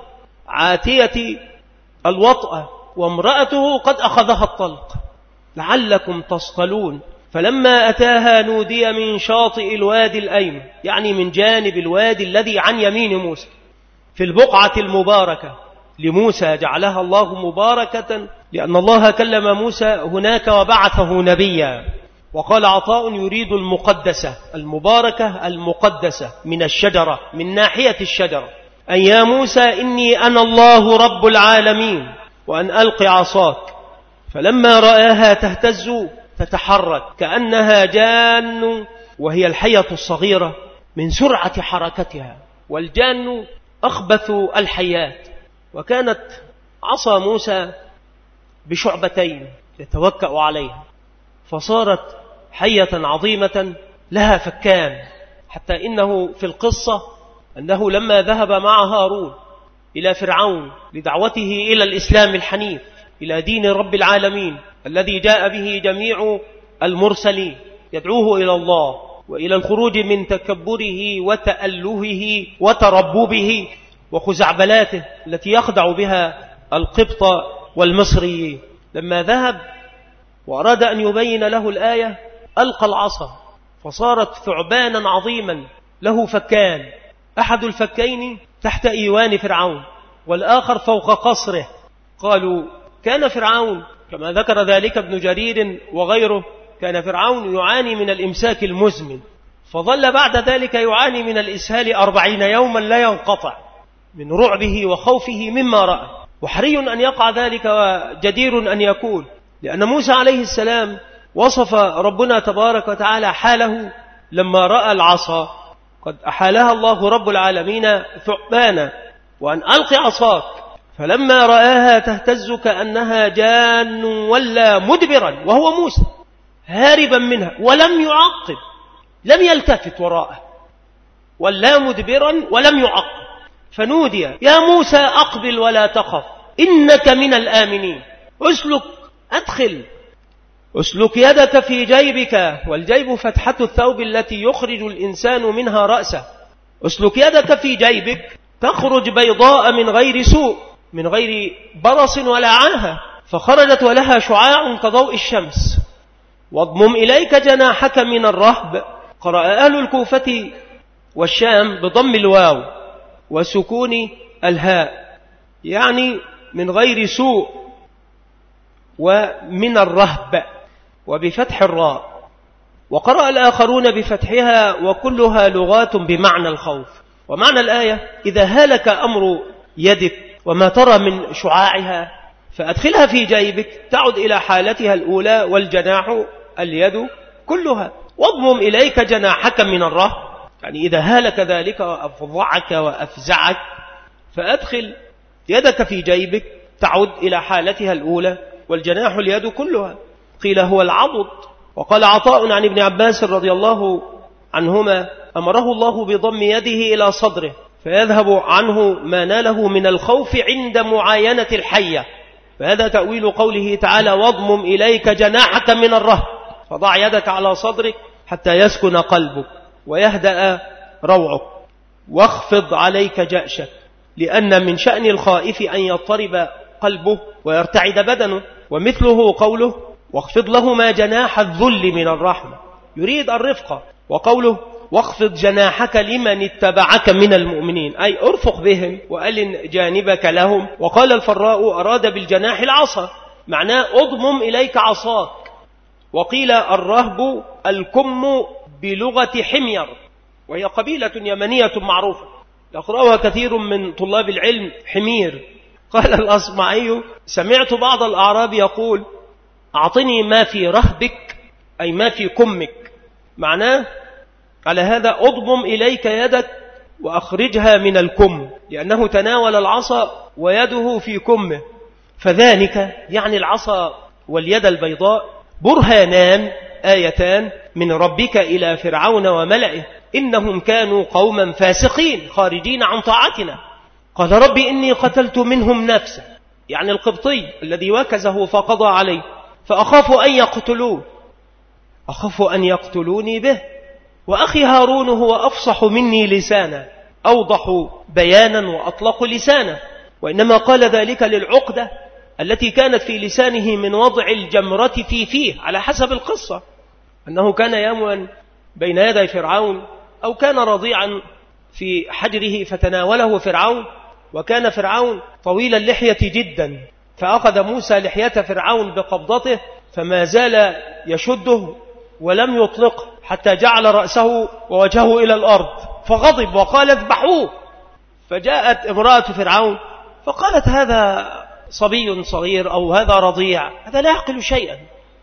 عاتية الوطأة وامرأته قد أخذها الطلق لعلكم تصطلون. فلما أتاها نودي من شاطئ الوادي الأيمن، يعني من جانب الوادي الذي عن يمين موسى في البقعة المباركة لموسى، جعلها الله مباركة لأن الله كلم موسى هناك وبعثه نبيا. وقال عطاء يريد المقدسة المباركة المقدسة من الشجرة، من ناحية الشجرة، أن يا موسى إني أنا الله رب العالمين وأن ألق عصاك. فلما رآها تهتز تتحرك كأنها جان، وهي الحية الصغيرة من سرعة حركتها، والجان أخبث الحيات. وكانت عصا موسى بشعبتين يتوكأ عليها، فصارت حية عظيمة لها فكان، حتى إنه في القصة أنه لما ذهب مع هارون إلى فرعون لدعوته إلى الإسلام الحنيف، إلى دين رب العالمين الذي جاء به جميع المرسلين، يدعوه إلى الله وإلى الخروج من تكبره وتألهه وترببه وخزعبلاته التي يخدع بها القبط والمصريين. لما ذهب وأراد أن يبين له الآية ألقى العصا فصارت ثعبانا عظيما له فكان، أحد الفكين تحت إيوان فرعون والآخر فوق قصره. قالوا كان فرعون كما ذكر ذلك ابن جرير وغيره، كان فرعون يعاني من الإمساك المزمن، فظل بعد ذلك يعاني من الإسهال أربعين يوما لا ينقطع من رعبه وخوفه مما رأى. وحري أن يقع ذلك وجدير أن يكون، لأن موسى عليه السلام وصف ربنا تبارك وتعالى حاله لما رأى العصا، قد أحالها الله رب العالمين ثعبانا، وأن ألق عصاك فلما رآها تهتز كأنها جان ولا مدبرا وهو موسى هاربا منها ولم يعقب، لم يلتفت وراءه، ولا مدبرا ولم يعقب. فنودي يا موسى أقبل ولا تخف إنك من الآمنين. أسلك أدخل أسلك يدك في جيبك، والجيب فتحة الثوب التي يخرج الإنسان منها رأسه. أسلك يدك في جيبك تخرج بيضاء من غير سوء، من غير برص ولا عاهة، فخرجت ولها شعاع كضوء الشمس. واضمم إليك جناحك من الرهب. قرأ أهل الكوفة والشام بضم الواو وسكون الهاء، يعني من غير سوء، ومن الرهب وبفتح الراء. وقرأ الآخرون بفتحها، وكلها لغات بمعنى الخوف. ومعنى الآية إذا هلك أمر يدك وما ترى من شعاعها فأدخلها في جيبك تعد إلى حالتها الأولى، والجناح اليد كلها. واضمم إليك جناحك من الرهب، يعني إذا هلك ذلك وأفضعك وأفزعك فأدخل يدك في جيبك تعد إلى حالتها الأولى، والجناح اليد كلها. قيل هو العضد. وقال عطاء عن ابن عباس رضي الله عنهما أمره الله بضم يده إلى صدره فيذهب عنه ما ناله من الخوف عند معاينة الحية. فهذا تأويل قوله تعالى واضمم إليك جناحك من الرهب، فضع يدك على صدرك حتى يسكن قلبك ويهدأ روعك، واخفض عليك جأشك، لأن من شأن الخائف أن يضطرب قلبه ويرتعد بدنه. ومثله قوله واخفض لهما جناح الذل من الرحمة، يريد الرفقة. وقوله واخفض جناحك لمن اتبعك من المؤمنين، أي ارفق بهم وألن جانبك لهم. وقال الفراء أراد بالجناح العصا، معناه اضمم إليك عصاك. وقيل الرهب الكم بلغة حمير، وهي قبيلة يمنية معروفة يقرأها كثير من طلاب العلم حمير. قال الأصمعي سمعت بعض الأعراب يقول أعطني ما في رهبك، أي ما في كمك. معناه على هذا أضمم إليك يدك وأخرجها من الكم، لأنه تناول العصا ويده في كمه. فذلك يعني العصا واليد البيضاء برهانان آيتان من ربك إلى فرعون وملئه إنهم كانوا قوما فاسقين خارجين عن طاعتنا. قال ربي إني قتلت منهم نفسا يعني القبطي الذي وكزه فقضى عليه، فأخاف أن يقتلوه، أخاف أن يقتلوني به، وأخي هارون هو أفصح مني لسانا، أوضح بيانا وأطلق لسانا. وإنما قال ذلك للعقدة التي كانت في لسانه من وضع الجمرة في فيه، على حسب القصة أنه كان يوما بين يدي فرعون، أو كان رضيعا في حجره فتناوله فرعون، وكان فرعون طويل اللحية جدا، فأخذ موسى لحية فرعون بقبضته فما زال يشده ولم يطلقه حتى جعل رأسه ووجهه إلى الأرض، فغضب وقال اذبحوه. فجاءت امرأة فرعون فقالت هذا صبي صغير أو هذا رضيع، هذا لا يعقل شيئا،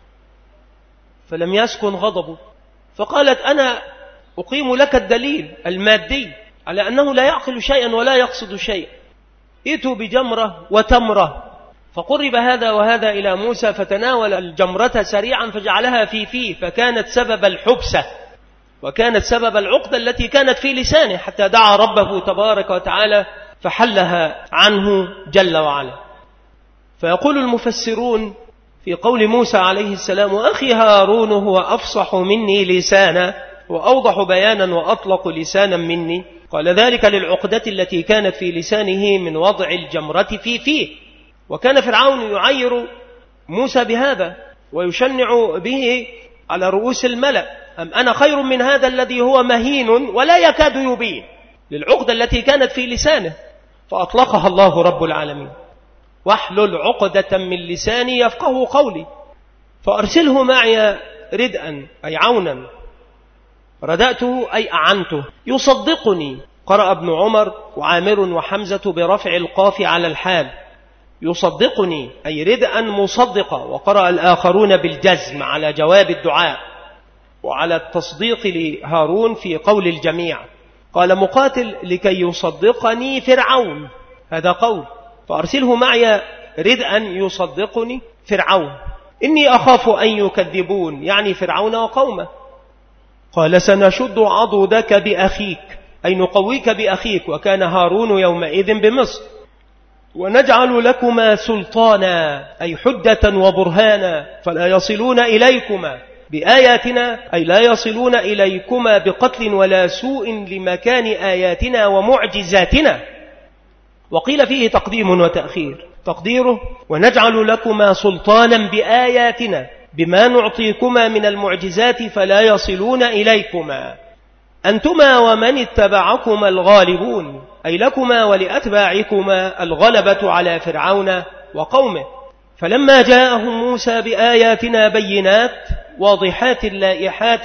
فلم يسكن غضبه، فقالت أنا أقيم لك الدليل المادي على أنه لا يعقل شيئا ولا يقصد شيئا، ائتوا بجمرة وتمرة. فقرب هذا وهذا إلى موسى، فتناول الجمرة سريعا فجعلها في فيه، فكانت سبب الحبسة وكانت سبب العقدة التي كانت في لسانه، حتى دعا ربه تبارك وتعالى فحلها عنه جل وعلا. فيقول المفسرون في قول موسى عليه السلام وأخي هارون هو أفصح مني لسانا وأوضح بيانا وأطلق لسانا مني، قال ذلك للعقدة التي كانت في لسانه من وضع الجمرة في فيه. وكان فرعون يعير موسى بهذا ويشنع به على رؤوس الملأ، أم أنا خير من هذا الذي هو مهين ولا يكاد يبين، للعقدة التي كانت في لسانه، فأطلقها الله رب العالمين. واحلل عقدة من لساني يفقه قولي فأرسله معي ردءا أي عونا، ردأته أي أعنته، يصدقني. قرأ ابن عمر وعامر وحمزة برفع القاف على الحال، يصدقني أي ردءا مصدقا. وقرأ الآخرون بالجزم على جواب الدعاء وعلى التصديق لهارون في قول الجميع. قال مقاتل لكي يصدقني فرعون، هذا قول، فأرسله معي ردءا يصدقني فرعون، إني أخاف أن يكذبون، يعني فرعون وقومه. قال سنشد عضدك بأخيك أي نقويك بأخيك، وكان هارون يومئذ بمصر، ونجعل لكما سلطانا أي حجة وبرهانا فلا يصلون إليكما بآياتنا أي لا يصلون إليكما بقتل ولا سوء لمكان آياتنا ومعجزاتنا. وقيل فيه تقديم وتأخير، تقديره ونجعل لكما سلطانا بآياتنا بما نعطيكما من المعجزات فلا يصلون إليكما أنتما ومن اتبعكما الغالبون، أي لكما ولأتباعكما الغلبة على فرعون وقومه. فلما جاءهم موسى بآياتنا بينات واضحات لائحات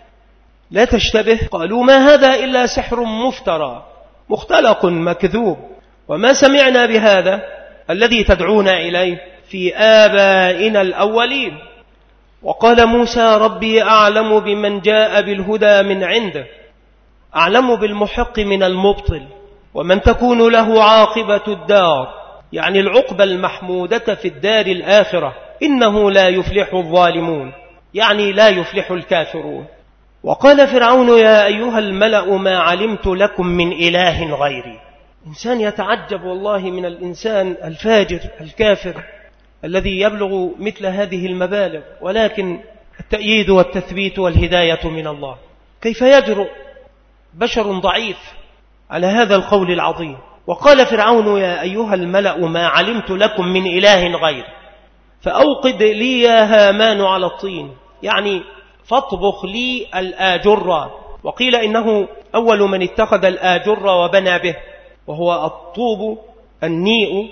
لا تشتبه، قالوا ما هذا إلا سحر مفترى مختلق مكذوب، وما سمعنا بهذا الذي تدعون إليه في آبائنا الأولين. وقال موسى ربي أعلم بمن جاء بالهدى من عنده، أعلم بالمحق من المبطل، ومن تكون له عاقبة الدار، يعني العقبة المحمودة في الدار الآخرة، إنه لا يفلح الظالمون، يعني لا يفلح الكافرون. وقال فرعون يا أيها الملأ ما علمت لكم من إله غيري. إنسان يتعجب والله من الإنسان الفاجر الكافر الذي يبلغ مثل هذه المبالغ، ولكن التأييد والتثبيت والهداية من الله. كيف يجرؤ بشر ضعيف على هذا القول العظيم؟ وقال فرعون يا أيها الملأ ما علمت لكم من إله غير فأوقد لي يا هامان على الطين، يعني فاطبخ لي الآجر. وقيل إنه أول من اتخذ الآجر وبنى به، وهو الطوب النيء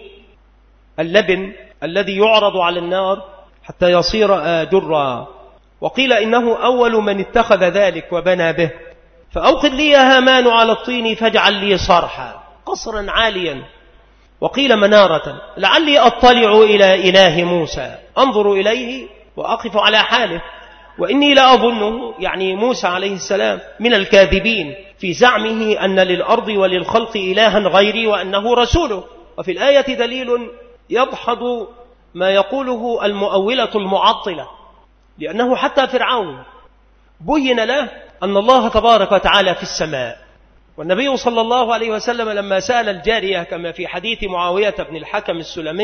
اللبن الذي يعرض على النار حتى يصير آجرا. وقيل إنه أول من اتخذ ذلك وبنى به. فأوقد لي يا هامان على الطين فاجعل لي صرحا قصرا عاليا، وقيل منارة، لعلي أطلع إلى إله موسى أنظر إليه وأقف على حاله، وإني لا أظنه يعني موسى عليه السلام من الكاذبين في زعمه أن للأرض وللخلق إلها غيري وأنه رسوله. وفي الآية دليل يضحض ما يقوله المؤولة المعطلة، لأنه حتى فرعون بين له أن الله تبارك وتعالى في السماء. والنبي صلى الله عليه وسلم لما سأل الجارية كما في حديث معاوية بن الحكم السلمي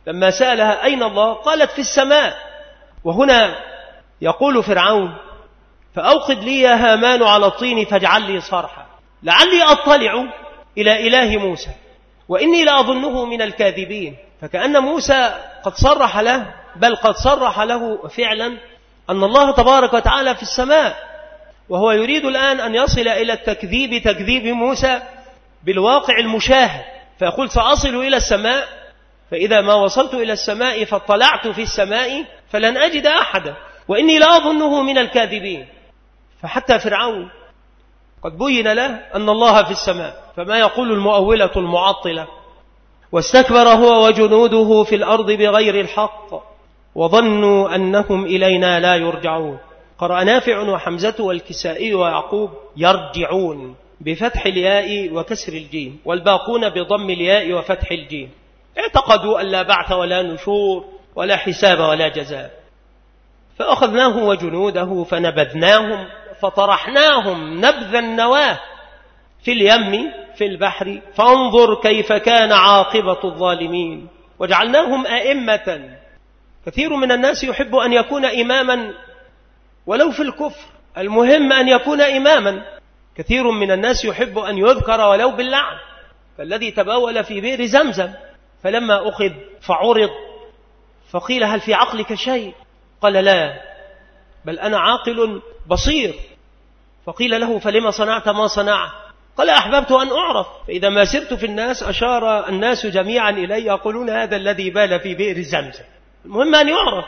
لما سألها أين الله قالت في السماء. وهنا يقول فرعون فأوقد لي يا هامان على الطين فاجعل لي صرحا لعلي أطلع إلى إله موسى وإني لأظنه من الكاذبين. فكأن موسى قد صرح له، بل قد صرح له فعلا أن الله تبارك وتعالى في السماء، وهو يريد الآن أن يصل إلى التكذيب تكذيب موسى بالواقع المشاهد، فيقول سأصل إلى السماء، فإذا ما وصلت إلى السماء فاطلعت في السماء فلن أجد أحدا وإني لا أظنه من الكاذبين. فحتى فرعون قد بين له أن الله في السماء، فما يقول المؤولة المعطلة واستكبر هو وجنوده في الأرض بغير الحق وظنوا أنهم إلينا لا يرجعون. قرأ نافع وحمزة والكسائي ويعقوب يرجعون بفتح الياء وكسر الجيم، والباقون بضم الياء وفتح الجيم. اعتقدوا أن لا بعث ولا نشور ولا حساب ولا جزاء، فأخذناه وجنوده فنبذناهم فطرحناهم نبذ النواه في اليم في البحر فانظر كيف كان عاقبة الظالمين وجعلناهم أئمة. كثير من الناس يحب أن يكون إماما ولو في الكفر، المهم أن يكون إماما. كثير من الناس يحب أن يذكر ولو باللعن، فالذي تبول في بئر زمزم فلما أخذ فعرض فقيل هل في عقلك شيء؟ قال لا، بل أنا عاقل بصير. فقيل له فلما صنعت ما صنعت؟ قال أحببت أن أعرف، فإذا ما سرت في الناس أشار الناس جميعا إلي يقولون هذا الذي بال في بئر زمزم. المهم أن يعرف.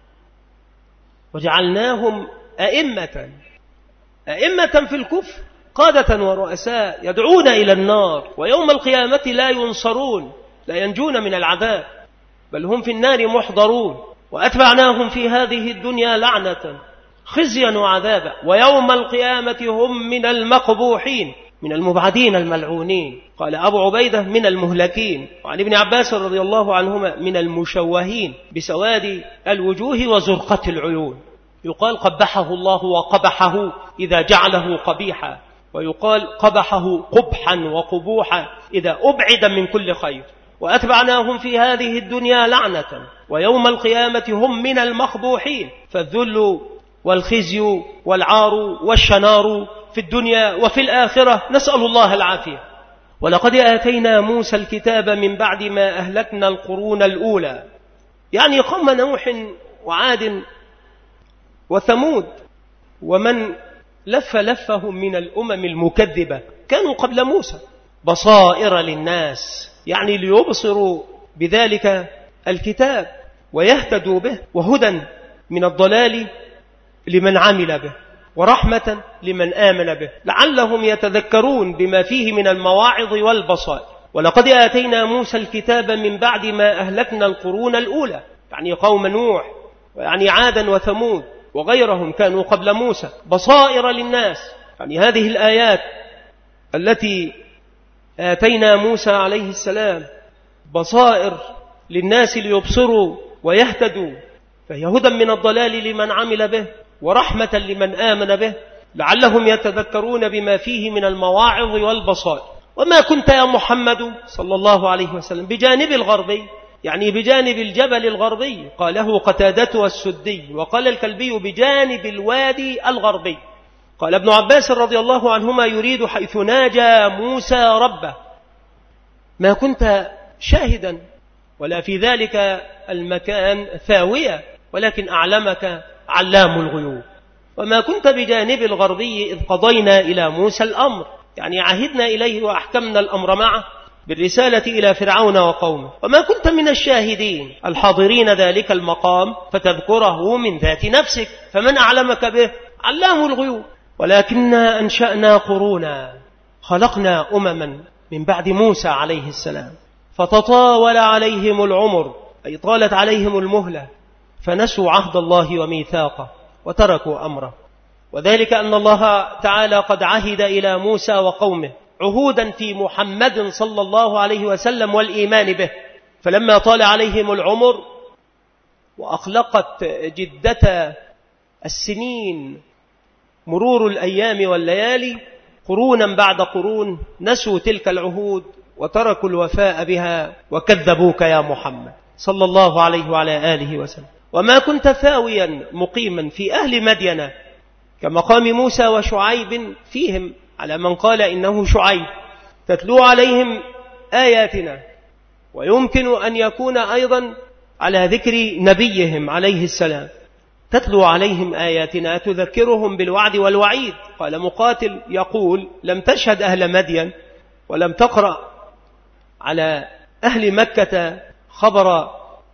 وجعلناهم أئمة أئمة في الكفر قادة ورؤساء يدعون إلى النار، ويوم القيامة لا ينصرون، لا ينجون من العذاب، بل هم في النار محضرون. وأتبعناهم في هذه الدنيا لعنة خزيا وعذابا ويوم القيامة هم من المقبوحين، من المبعدين الملعونين. قال أبو عبيدة من المهلكين، وعن ابن عباس رضي الله عنهما من المشوهين بسواد الوجوه وزرقة العيون. يقال قبحه الله وقبحه إذا جعله قبيحا، ويقال قبحه قبحا وقبوحا إذا أبعد من كل خير. وأتبعناهم في هذه الدنيا لعنة ويوم القيامة هم من المخبوحين. فالذل والخزي والعار والشنار في الدنيا وفي الآخرة، نسأل الله العافية. ولقد آتينا موسى الكتاب من بعد ما أهلكنا القرون الأولى، يعني قوم نوح وعاد وثمود ومن لف لفهم من الأمم المكذبة كانوا قبل موسى، بصائر للناس، يعني ليبصروا بذلك الكتاب ويهتدوا به، وهدى من الضلال لمن عمل به، ورحمة لمن آمن به، لعلهم يتذكرون بما فيه من المواعظ والبصائر. ولقد آتينا موسى الكتاب من بعد ما أهلكنا القرون الأولى، يعني قوم نوح ويعني عادا وثمود وغيرهم كانوا قبل موسى، بصائر للناس. يعني هذه الآيات التي آتينا موسى عليه السلام بصائر للناس ليبصروا ويهتدوا، فهي هدى من الضلال لمن عمل به ورحمة لمن آمن به، لعلهم يتذكرون بما فيه من المواعظ والبصائر. وما كنت يا محمد صلى الله عليه وسلم بجانب الغربي، يعني بجانب الجبل الغربي، قاله قتادة والسدي، وقال الكلبي بجانب الوادي الغربي. قال ابن عباس رضي الله عنهما يريد حيث ناجى موسى ربه، ما كنت شاهدا ولا في ذلك المكان ثاوية، ولكن أعلمك علام الغيوب. وما كنت بجانب الغربي إذ قضينا إلى موسى الأمر، يعني عهدنا إليه وأحكمنا الأمر معه بالرسالة إلى فرعون وقومه. وما كنت من الشاهدين الحاضرين ذلك المقام فتذكره من ذات نفسك، فمن أعلمك به؟ علام الغيوب. ولكننا أنشأنا قرونا، خلقنا أمما من بعد موسى عليه السلام، فتطاول عليهم العمر، أي طالت عليهم المهلة، فنسوا عهد الله وميثاقه وتركوا أمره. وذلك أن الله تعالى قد عهد إلى موسى وقومه عهودا في محمد صلى الله عليه وسلم والإيمان به، فلما طال عليهم العمر وأخلقت جدة السنين مرور الأيام والليالي قرونا بعد قرون، نسوا تلك العهود وتركوا الوفاء بها وكذبوك يا محمد صلى الله عليه وعلى آله وسلم. وما كنت ثاويا مقيما في أهل مدين كمقام موسى وشعيب فيهم، على من قال إنه شعيب، تتلو عليهم آياتنا. ويمكن أن يكون أيضا على ذكر نبيهم عليه السلام، تتلو عليهم آياتنا تذكرهم بالوعد والوعيد. قال مقاتل يقول: لم تشهد أهل مدين ولم تقرأ على أهل مكة خبر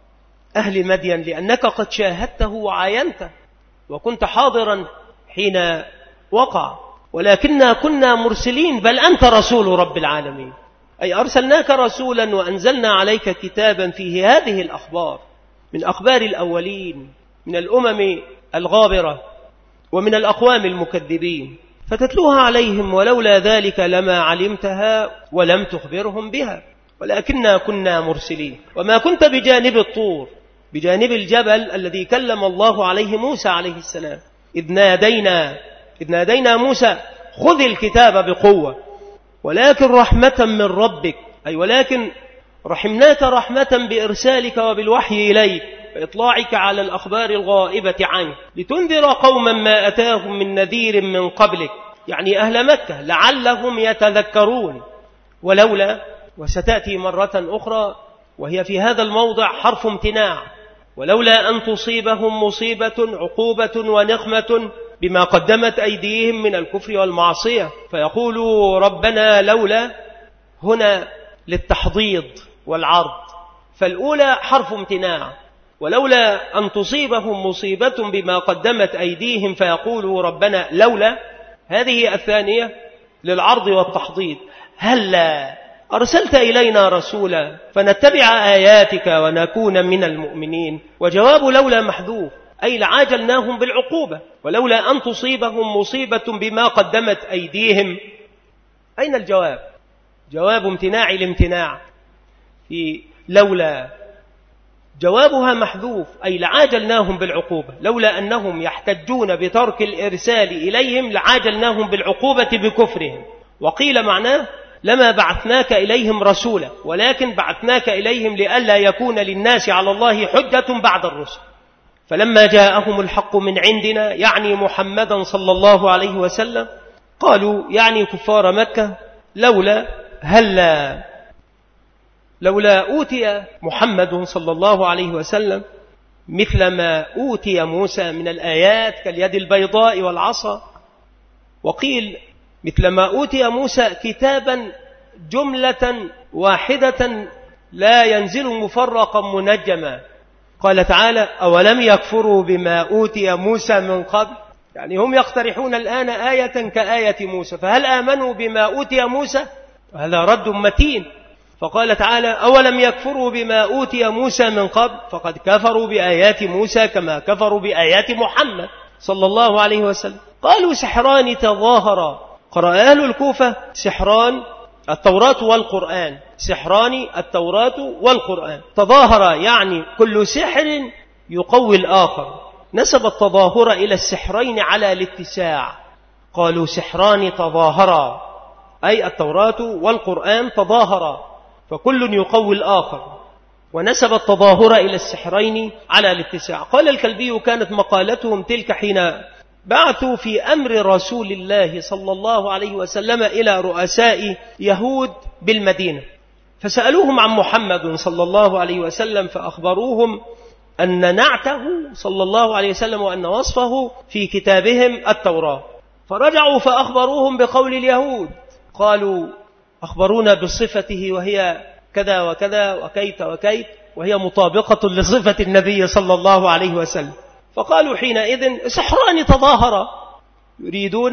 أهل مدين، لأنك قد شاهدته وعاينته وكنت حاضرا حين وقع، ولكننا كنا مرسلين، بل أنت رسول رب العالمين، أي أرسلناك رسولا وأنزلنا عليك كتابا فيه هذه الأخبار من أخبار الأولين من الأمم الغابرة ومن الأقوام المكذبين، فتتلوها عليهم، ولولا ذلك لما علمتها ولم تخبرهم بها، ولكننا كنا مرسلين. وما كنت بجانب الطور، بجانب الجبل الذي كلم الله عليه موسى عليه السلام، إذ نادينا إذ نادينا موسى خذ الكتاب بقوة، ولكن رحمة من ربك، أي ولكن رحمناك رحمة بإرسالك وبالوحي إليك، بإطلاعك على الأخبار الغائبة عنك، لتنذر قوما ما أتاهم من نذير من قبلك، يعني أهل مكة، لعلهم يتذكرون. ولولا، وستأتي مرة أخرى وهي في هذا الموضع حرف امتناع، ولولا أن تصيبهم مصيبة عقوبة ونقمة بما قدمت أيديهم من الكفر والمعصية فيقولوا ربنا لولا، هنا للتحضيض والعرض، فالأولى حرف امتناع، ولولا أن تصيبهم مصيبة بما قدمت أيديهم فيقولوا ربنا لولا، هذه الثانية للعرض والتحضيض، هلا أرسلت إلينا رسولا فنتبع آياتك ونكون من المؤمنين. وجواب لولا محذوف، أي لعاجلناهم بالعقوبة، ولولا أن تصيبهم مصيبة بما قدمت أيديهم. أين الجواب؟ جواب امتناع الامتناع في لولا، جوابها محذوف، أي لعاجلناهم بالعقوبة، لولا أنهم يحتجون بترك الإرسال إليهم لعاجلناهم بالعقوبة بكفرهم. وقيل معناه لما بعثناك إليهم رسولا، ولكن بعثناك إليهم لئلا يكون للناس على الله حجة بعد الرسل، فلما جاءهم الحق من عندنا، يعني محمدا صلى الله عليه وسلم، قالوا يعني كفار مكة لولا هلا لولا أوتي محمد صلى الله عليه وسلم مثل ما أوتي موسى من الآيات كاليد البيضاء والعصا. وقيل مثل ما أوتي موسى كتابا جملة واحدة لا ينزل مفرقا منجما. قال تعالى أولم يكفروا بما أوتي موسى من قبل، يعني هم يقترحون الآن آية كآية موسى، فهل آمنوا بما أوتي موسى؟ هذا رد متين. فقال تعالى أولم يكفروا بما أوتي موسى من قبل، فقد كفروا بآيات موسى كما كفروا بآيات محمد صلى الله عليه وسلم. قالوا سحران تظاهرا، قرأ أهل الكوفة سحران التوراة والقرآن، سحران التوراة والقرآن، تظاهرا يعني كل سحر يقوي الآخر، نسب التظاهر إلى السحرين على الاتساع، قالوا سحران تظاهرا، أي التوراة والقرآن تظاهرا فكل يقوي الآخر، ونسب التظاهر إلى السحرين على الاتساع. قال الكلبي كانت مقالتهم تلك حين بعثوا في أمر رسول الله صلى الله عليه وسلم إلى رؤساء يهود بالمدينة، فسألوهم عن محمد صلى الله عليه وسلم فأخبروهم أن نعته صلى الله عليه وسلم وأن وصفه في كتابهم التوراة، فرجعوا فأخبروهم بقول اليهود، قالوا أخبرونا بصفته وهي كذا وكذا وكيت وكيت، وهي مطابقة لصفة النبي صلى الله عليه وسلم. فقالوا حينئذ سحران تظاهرا، يريدون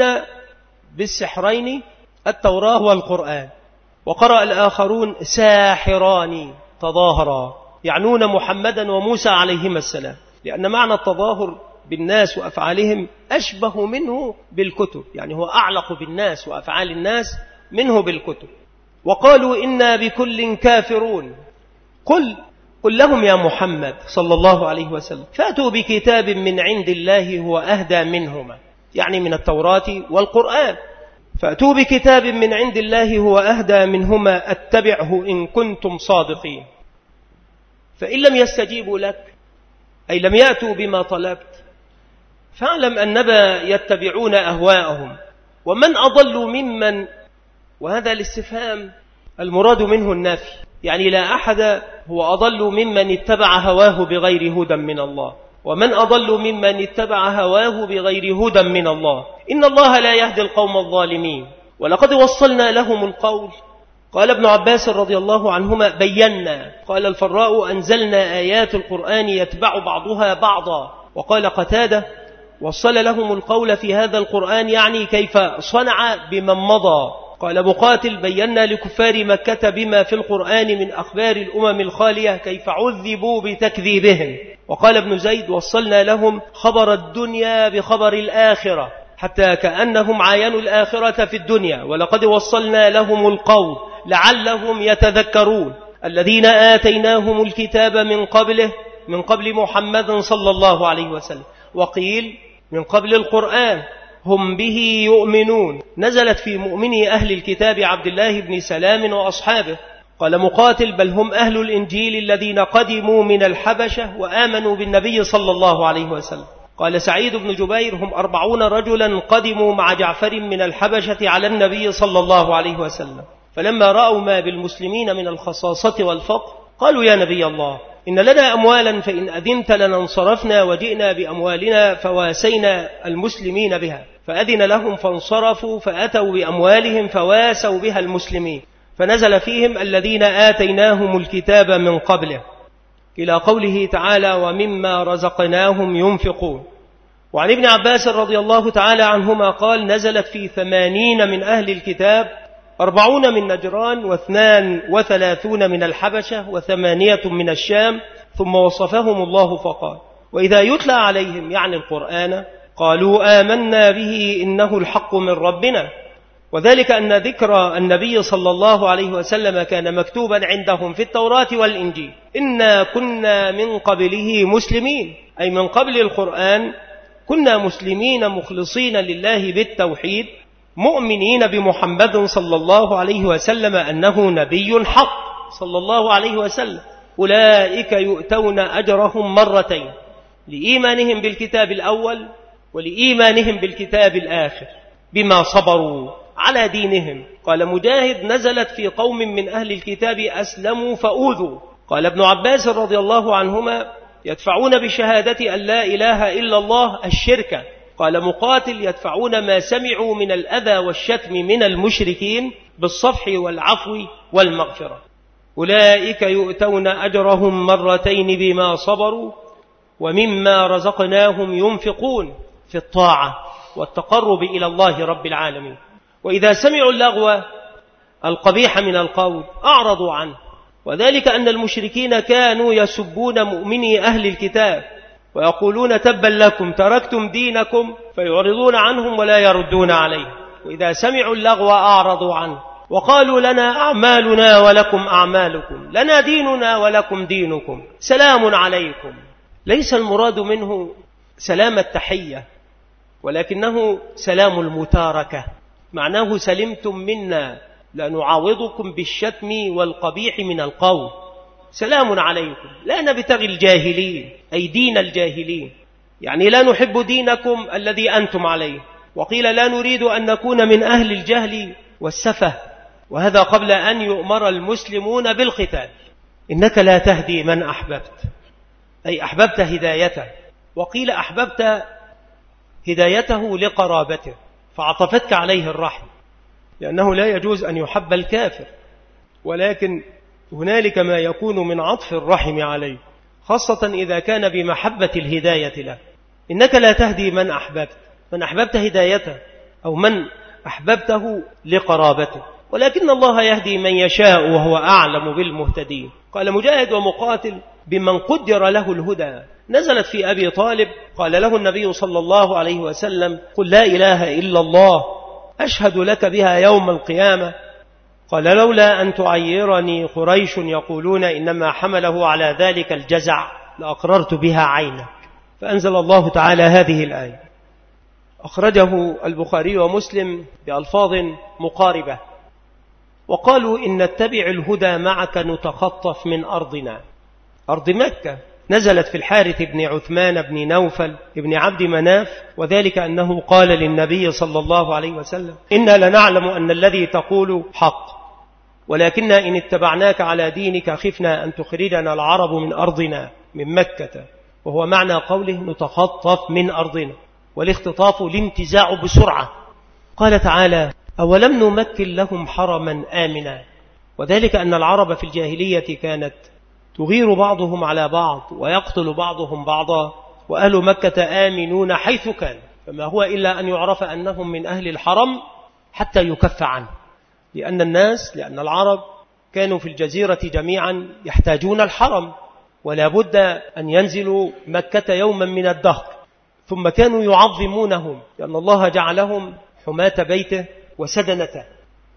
بالسحرين التوراة والقرآن. وقرأ الآخرون ساحران تظاهرا، يعنون محمدا وموسى عليهما السلام، لأن معنى التظاهر بالناس وأفعالهم أشبه منه بالكتب، يعني هو أعلق بالناس وأفعال الناس منه بالكتب. وقالوا إنا بكل كافرون، قل قل لهم يا محمد صلى الله عليه وسلم فأتوا بكتاب من عند الله هو أهدى منهما، يعني من التوراة والقرآن، فأتوا بكتاب من عند الله هو أهدى منهما أتبعه إن كنتم صادقين. فإن لم يستجيبوا لك أي لم يأتوا بما طلبت فاعلم أنما يتبعون أهواءهم. ومن أضل ممن، وهذا الاستفهام المراد منه النفي، يعني لا أحد هو أضل ممن اتبع هواه بغير هدى من الله. ومن أضل ممن اتبع هواه بغير هدى من الله. إن الله لا يهدي القوم الظالمين. ولقد وصلنا لهم القول. قال ابن عباس رضي الله عنهما بينا. قال الفراء أنزلنا آيات القرآن يتبع بعضها بعضا. وقال قتادة وصل لهم القول في هذا القرآن يعني كيف صنع بمن مضى. قال مقاتل بينا لكفار مكة بما في القرآن من أخبار الأمم الخالية كيف عذبوا بتكذيبهم. وقال ابن زيد وصلنا لهم خبر الدنيا بخبر الآخرة حتى كأنهم عاينوا الآخرة في الدنيا. ولقد وصلنا لهم القول لعلهم يتذكرون الذين آتيناهم الكتاب من قبله من قبل محمد صلى الله عليه وسلم. وقيل من قبل القرآن هم به يؤمنون. نزلت في مؤمني أهل الكتاب عبد الله بن سلام وأصحابه. قال مقاتل بل هم أهل الإنجيل الذين قدموا من الحبشة وآمنوا بالنبي صلى الله عليه وسلم. قال سعيد بن جبير هم أربعون رجلا قدموا مع جعفر من الحبشة على النبي صلى الله عليه وسلم. فلما رأوا ما بالمسلمين من الخصاصة والفقر قالوا يا نبي الله إن لنا أموالا فإن أذنت لنا انصرفنا وجئنا بأموالنا فواسينا المسلمين بها. فأذن لهم فانصرفوا فأتوا بأموالهم فواسوا بها المسلمين. فنزل فيهم الذين آتيناهم الكتاب من قبله إلى قوله تعالى ومما رزقناهم ينفقون. وعن ابن عباس رضي الله تعالى عنهما قال نزلت في ثمانين من أهل الكتاب أربعون من نجران واثنان وثلاثون من الحبشة وثمانية من الشام ثم وصفهم الله فقال وإذا يتلى عليهم يعني القرآن قالوا آمنا به إنه الحق من ربنا. وذلك أن ذكر النبي صلى الله عليه وسلم كان مكتوبا عندهم في التوراة والإنجيل. إنا كنا من قبله مسلمين أي من قبل القرآن كنا مسلمين مخلصين لله بالتوحيد مؤمنين بمحمد صلى الله عليه وسلم أنه نبي حق صلى الله عليه وسلم. أولئك يؤتون أجرهم مرتين لإيمانهم بالكتاب الأول ولإيمانهم بالكتاب الآخر بما صبروا على دينهم. قال مجاهد نزلت في قوم من أهل الكتاب أسلموا فأوذوا. قال ابن عباس رضي الله عنهما يدفعون بشهادة أن لا إله إلا الله الشركة. قال مقاتل يدفعون ما سمعوا من الأذى والشتم من المشركين بالصفح والعفو والمغفرة. أولئك يؤتون أجرهم مرتين بما صبروا ومما رزقناهم ينفقون في الطاعة والتقرب إلى الله رب العالمين. وإذا سمعوا اللغو القبيح من القول أعرضوا عنه. وذلك أن المشركين كانوا يسبون مؤمني أهل الكتاب ويقولون تبا لكم تركتم دينكم فيعرضون عنهم ولا يردون عليه. وإذا سمعوا اللغو أعرضوا عنه وقالوا لنا أعمالنا ولكم أعمالكم لنا ديننا ولكم دينكم سلام عليكم. ليس المراد منه سلام التحية ولكنه سلام المتاركة. معناه سلمتم منا لا نعاوضكم بالشتم والقبيح من القول سلام عليكم لا نبتغي الجاهلين أي دين الجاهلين يعني لا نحب دينكم الذي أنتم عليه. وقيل لا نريد أن نكون من أهل الجهل والسفه وهذا قبل أن يؤمر المسلمون بالقتال. إنك لا تهدي من أحببت أي أحببت هدايته. وقيل أحببت هدايته لقرابته فعطفتك عليه الرحم لأنه لا يجوز أن يحب الكافر ولكن هنالك ما يكون من عطف الرحم عليه خاصة إذا كان بمحبة الهداية له. إنك لا تهدي من أحببت من أحببت هدايته أو من أحببته لقرابته ولكن الله يهدي من يشاء وهو أعلم بالمهتدين. قال مجاهد ومقاتل بمن قدر له الهدى. نزلت في أبي طالب قال له النبي صلى الله عليه وسلم قل لا إله إلا الله أشهد لك بها يوم القيامة. قال لولا أن تعيرني قريش يقولون إنما حمله على ذلك الجزع لأقررت بها عينك. فأنزل الله تعالى هذه الآية. أخرجه البخاري ومسلم بألفاظ مقاربة. وقالوا إن نتبع الهدى معك نتخطف من أرضنا أرض مكة، نزلت في الحارث بن عثمان بن نوفل بن عبد مناف، وذلك أنه قال للنبي صلى الله عليه وسلم: إنا لنعلم أن الذي تقول حق، ولكننا إن اتبعناك على دينك خفنا أن تخرجنا العرب من أرضنا من مكة، وهو معنى قوله نتخطف من أرضنا، والاختطاف الانتزاع بسرعة. قال تعالى: أولم نمكن لهم حرما آمنا، وذلك أن العرب في الجاهلية كانت تغير بعضهم على بعض ويقتل بعضهم بعضا، وأهل مكة آمنون حيث كان، فما هو إلا أن يعرف أنهم من أهل الحرم حتى يكف عنه، لأن الناس لأن العرب كانوا في الجزيرة جميعا يحتاجون الحرم، ولا بد أن ينزلوا مكة يوما من الدهر، ثم كانوا يعظمونهم لأن الله جعلهم حماة بيته وسدنته،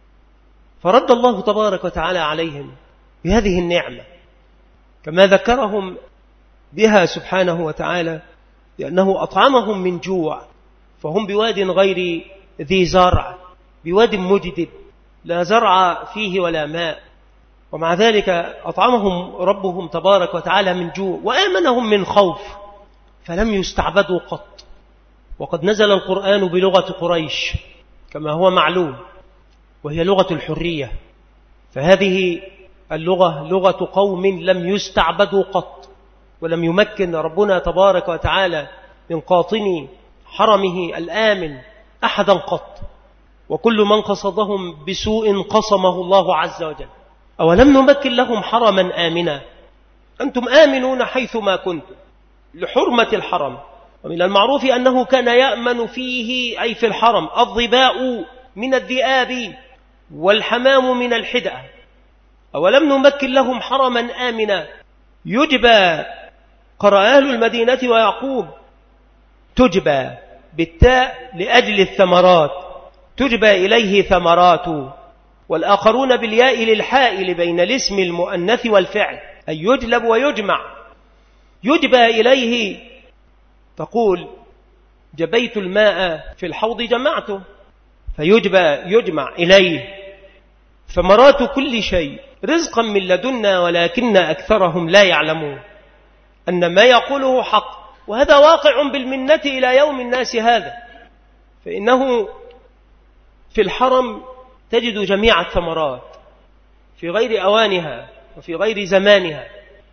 فرد الله تبارك وتعالى عليهم بهذه النعمة كما ذكرهم بها سبحانه وتعالى، لأنه أطعمهم من جوع، فهم بواد غير ذي زرع، بواد مجدب لا زرع فيه ولا ماء، ومع ذلك أطعمهم ربهم تبارك وتعالى من جوع وآمنهم من خوف، فلم يستعبدوا قط. وقد نزل القرآن بلغة قريش كما هو معلوم، وهي لغة الحرية، فهذه اللغة لغة قوم لم يستعبدوا قط، ولم يمكن ربنا تبارك وتعالى من قاطني حرمه الآمن أحدا قط، وكل من قصدهم بسوء قصمه الله عز وجل. أولم نمكن لهم حرما آمنا، أنتم آمنون حيثما كنتم لحرمة الحرم، ومن المعروف أنه كان يأمن فيه أي في الحرم الظباء من الذئاب والحمام من الحدأة. أولم نمكن لهم حرما آمنا، يجبى قرأ أهل المدينة ويعقوب تجبى بالتاء لأجل الثمرات، تجبى إليه ثمرات، والآخرون بالياء للحائل بين الاسم المؤنث والفعل، أي يجلب ويجمع. يجبى إليه تقول جبيت الماء في الحوض جمعته، فيجبى يجمع إليه ثمرات كل شيء رزقا من لدنا، ولكن أكثرهم لا يعلمون أن ما يقوله حق، وهذا واقع بالمنة إلى يوم الناس هذا، فإنه في الحرم تجد جميع الثمرات في غير أوانها وفي غير زمانها،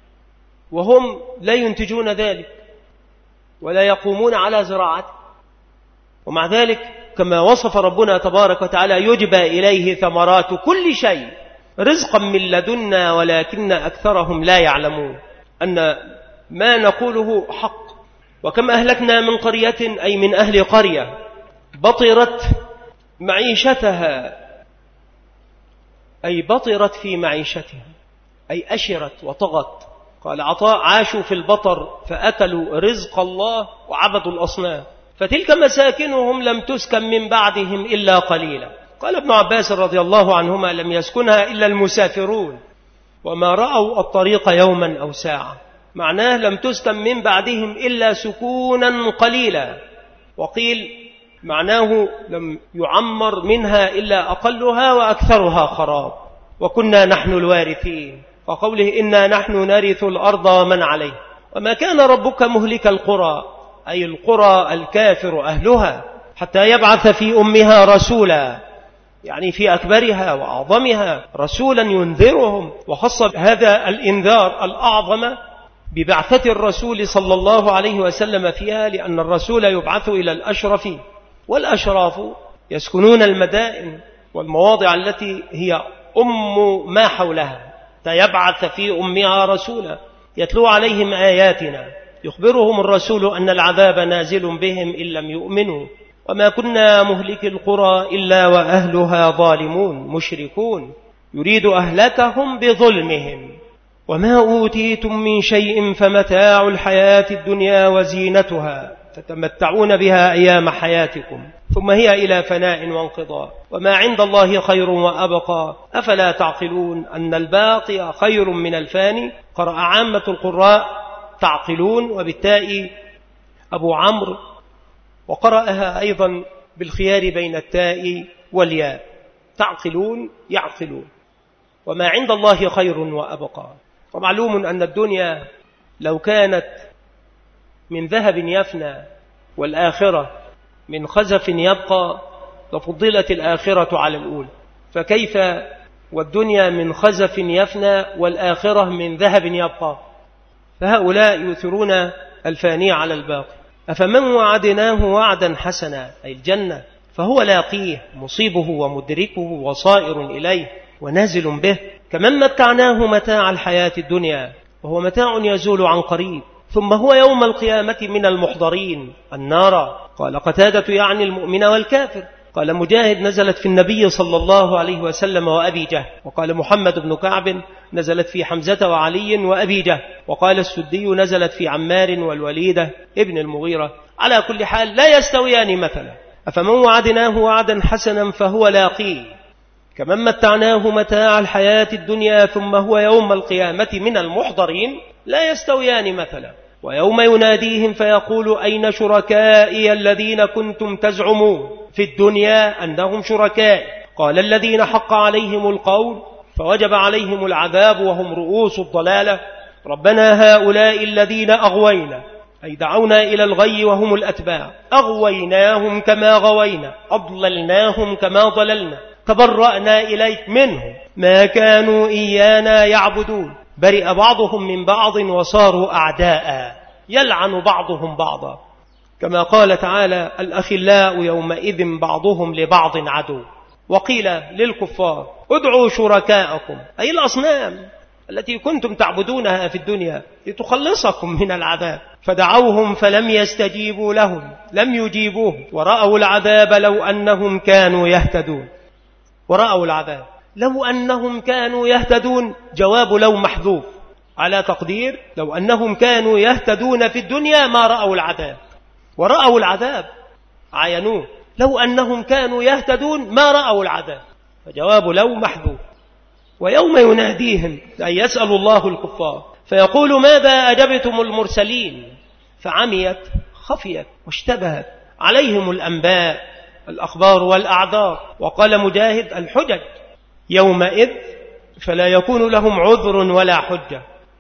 وهم لا ينتجون ذلك ولا يقومون على زراعته، ومع ذلك كما وصف ربنا تبارك وتعالى يجبى إليه ثمرات كل شيء رزقا من لدنا، ولكن أكثرهم لا يعلمون أن ما نقوله حق. وكم أهلكنا من قرية أي من أهل قرية بطرت معيشتها، أي بطرت في معيشتها، أي أشرت وطغت. قال عطاء عاشوا في البطر فأكلوا رزق الله وعبدوا الأصنام، فتلك مساكنهم لم تسكن من بعدهم إلا قليلا. قال ابن عباس رضي الله عنهما لم يسكنها إلا المسافرون وما رأوا الطريق يوما أو ساعة، معناه لم تسكن من بعدهم إلا سكونا قليلا، وقيل معناه لم يعمر منها إلا أقلها وأكثرها خراب، وكنا نحن الوارثين، وقوله إنا نحن نرث الأرض ومن عليه. وما كان ربك مهلك القرى، أي القرى الكافر أهلها، حتى يبعث في أمها رسولا، يعني في أكبرها وأعظمها رسولا ينذرهم، وخص هذا الإنذار الأعظم ببعثة الرسول صلى الله عليه وسلم فيها، لأن الرسول يبعث إلى الأشرف، والأشراف يسكنون المدائن والمواضع التي هي أم ما حولها، فيبعث في أمها رسولا يتلو عليهم آياتنا، يخبرهم الرسول أن العذاب نازل بهم إن لم يؤمنوا، وما كنا مهلك القرى إلا وأهلها ظالمون مشركون، يريد أهلكهم بظلمهم. وما أوتيتم من شيء فمتاع الحياة الدنيا وزينتها تتمتعون بها أيام حياتكم، ثم هي إلى فناء وانقضاء، وما عند الله خير وأبقى أفلا تعقلون. أن الباقي خير من الفاني، قرأ عامة القراء تعقلون وبالتاء أبو عمرو، وقرأها أيضا بالخيار بين التاء والياء، تعقلون يعقلون. وما عند الله خير وأبقى، ومعلوم أن الدنيا لو كانت من ذهب يفنى والآخرة من خزف يبقى لفضلت الآخرة على الأولى، فكيف والدنيا من خزف يفنى والآخرة من ذهب يبقى؟ فهؤلاء يؤثرون الفاني على الباقي. أفمن وعدناه وعدا حسنا أي الجنة فهو لاقيه مصيبه ومدركه وصائر إليه ونازل به، كمن متعناه متاع الحياة الدنيا وهو متاع يزول عن قريب ثم هو يوم القيامة من المحضرين النار. قال قتادة يعني المؤمن والكافر. قال مجاهد نزلت في النبي صلى الله عليه وسلم وأبي جهل. وقال محمد بن كعب نزلت في حمزة وعلي وأبي جهل. وقال السدي نزلت في عمار والوليدة ابن المغيرة. على كل حال لا يستويان مثلا. أفمن وعدناه وعدا حسنا فهو لاقيه كمن متعناه متاع الحياة الدنيا ثم هو يوم القيامة من المحضرين لا يستويان مثلا. ويوم يناديهم فيقول أين شركائي الذين كنتم تزعمون في الدنيا أنهم شركائي؟ قال الذين حق عليهم القول فوجب عليهم العذاب وهم رؤوس الضلالة ربنا هؤلاء الذين أغوينا أي دعونا إلى الغي وهم الأتباع أغويناهم كما غوينا أضللناهم كما ضللنا تبرأنا إليك منهم ما كانوا إيانا يعبدون برئ بعضهم من بعض وصاروا أعداء يلعن بعضهم بعضا كما قال تعالى الأخلاء يومئذ بعضهم لبعض عدو. وقيل للكفار ادعوا شركاءكم أي الأصنام التي كنتم تعبدونها في الدنيا لتخلصكم من العذاب فدعوهم فلم يستجيبوا لهم لم يجيبوه ورأوا العذاب لو أنهم كانوا يهتدون. ورأوا العذاب لو أنهم كانوا يهتدون جواب لو محذوف على تقدير لو أنهم كانوا يهتدون في الدنيا ما رأوا العذاب. ورأوا العذاب عينوه لو أنهم كانوا يهتدون ما رأوا العذاب فجواب لو محذوف. ويوم يناديهم أي يسأل الله الكفار فيقول ماذا أجبتم المرسلين فعميت خفيت واشتبهت عليهم الأنباء الأخبار والأعذار. وقال مجاهد الحجج يومئذ فلا يكون لهم عذر ولا حجة.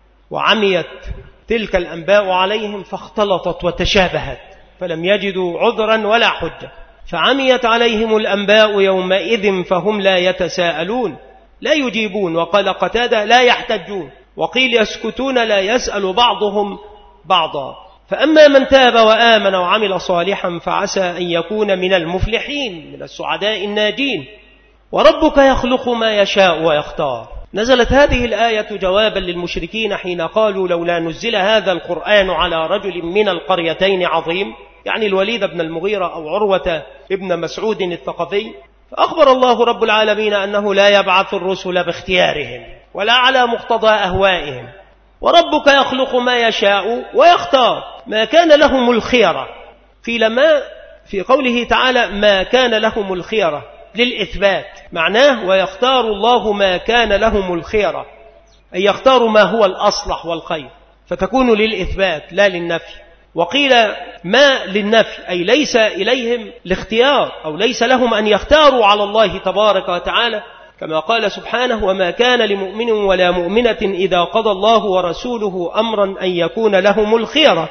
وعميت تلك الأنباء عليهم فاختلطت وتشابهت فلم يجدوا عذرا ولا حجة فعميت عليهم الأنباء يومئذ فهم لا يتساءلون لا يجيبون. وقال قتادة لا يحتجون. وقيل يسكتون لا يسأل بعضهم بعضا. فأما من تاب وآمن وعمل صالحا فعسى أن يكون من المفلحين من السعداء الناجين. وربك يخلق ما يشاء ويختار. نزلت هذه الآية جوابا للمشركين حين قالوا لولا نزل هذا القرآن على رجل من القريتين عظيم يعني الوليد بن المغيرة أو عروة ابن مسعود الثقفي. فأخبر الله رب العالمين أنه لا يبعث الرسل باختيارهم ولا على مقتضى أهوائهم. وربك يخلق ما يشاء ويختار ما كان لهم الخيرة في لما في قوله تعالى ما كان لهم الخيرة للإثبات معناه ويختار الله ما كان لهم الخيرة أي يختار ما هو الأصلح والخير فتكون للإثبات لا للنفي. وقيل ما للنفي أي ليس إليهم الاختيار أو ليس لهم أن يختاروا على الله تبارك وتعالى كما قال سبحانه وما كان لمؤمن ولا مؤمنة إذا قضى الله ورسوله أمرا أن يكون لهم الخيرة.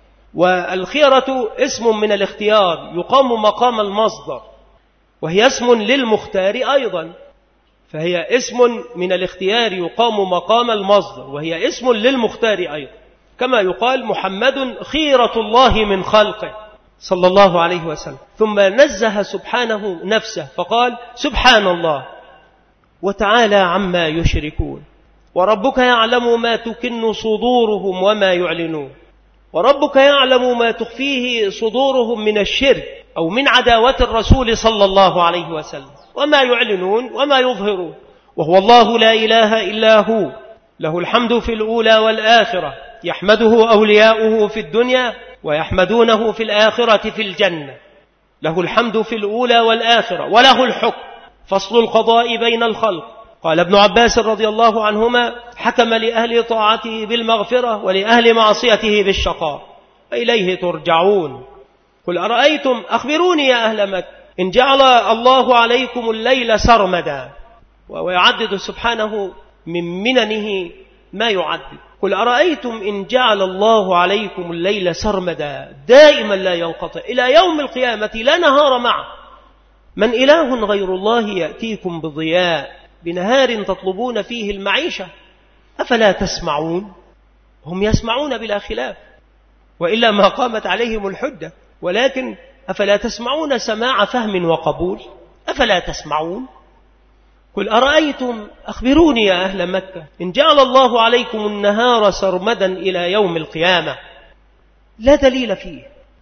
والخيرة اسم من الاختيار يقام مقام المصدر وهي اسم للمختار أيضا فهي اسم من الاختيار يقام مقام المصدر وهي اسم للمختار أيضا كما يقال محمد خيرة الله من خلقه صلى الله عليه وسلم. ثم نزه سبحانه نفسه فقال سبحان الله وتعالى عما يشركون وربك يعلم ما تكن صدورهم وما يعلنون. وربك يعلم ما تخفيه صدورهم من الشرك أو من عداوة الرسول صلى الله عليه وسلم وما يعلنون وما يظهرون. وهو الله لا إله إلا هو له الحمد في الأولى والآخرة يحمده أولياؤه في الدنيا ويحمدونه في الآخرة في الجنة. له الحمد في الأولى والآخرة وله الحكم فصل القضاء بين الخلق. قال ابن عباس رضي الله عنهما حكم لأهل طاعته بالمغفرة ولأهل معصيته بالشقاء وإليه ترجعون. قل أرأيتم أخبروني يا أهل مكة إن جعل الله عليكم الليل سرمدا. ويعدد سبحانه من مننه ما يعدد. قل أرأيتم إن جعل الله عليكم الليل سرمدا دائما لا ينقطع إلى يوم القيامة لا نهار معه من إله غير الله يأتيكم بضياء بنهار تطلبون فيه المعيشة أفلا تسمعون. هم يسمعون بلا خلاف وإلا ما قامت عليهم الحجة، ولكن أفلا تسمعون سماع فهم وقبول. أفلا تسمعون. قل أرأيتم أخبروني يا أهل مكة إن جعل الله عليكم النهار سرمدا إلى يوم القيامة لا دليل فيه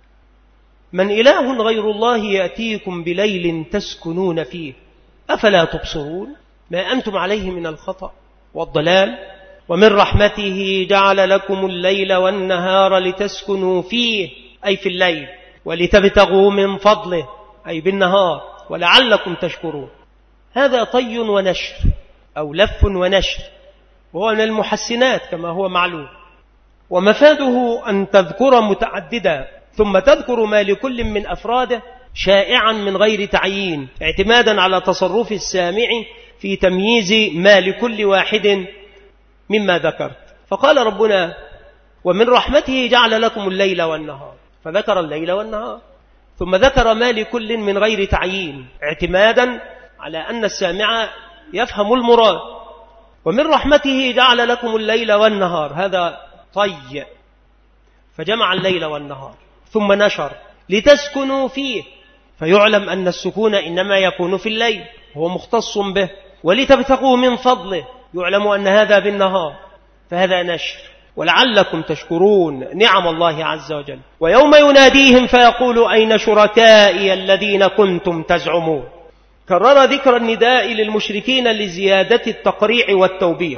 من إله غير الله يأتيكم بليل تسكنون فيه أفلا تبصرون. ما أنتم عليه من الخطأ والضلال. ومن رحمته جعل لكم الليل والنهار لتسكنوا فيه أي في الليل ولتبتغوا من فضله أي بالنهار ولعلكم تشكرون. هذا طي ونشر أو لف ونشر وهو من المحسنات كما هو معلوم. ومفاده أن تذكر متعددا ثم تذكر ما لكل من أفراده شائعا من غير تعيين اعتمادا على تصرف السامع في تمييز ما لكل واحد مما ذكرت. فقال ربنا ومن رحمته جعل لكم الليل والنهار فذكر الليل والنهار ثم ذكر ما لكل من غير تعيين اعتمادا على أن السامع يفهم المراد. ومن رحمته جعل لكم الليل والنهار هذا طي فجمع الليل والنهار ثم نشر لتسكنوا فيه فيعلم أن السكون إنما يكون في الليل هو مختص به. ولتبتغوا من فضله يعلم أن هذا بالنهار فهذا نشر. ولعلكم تشكرون نعم الله عز وجل. ويوم يناديهم فيقول أين شركائي الذين كنتم تزعمون. كرر ذكر النداء للمشركين لزيادة التقريع والتوبيخ.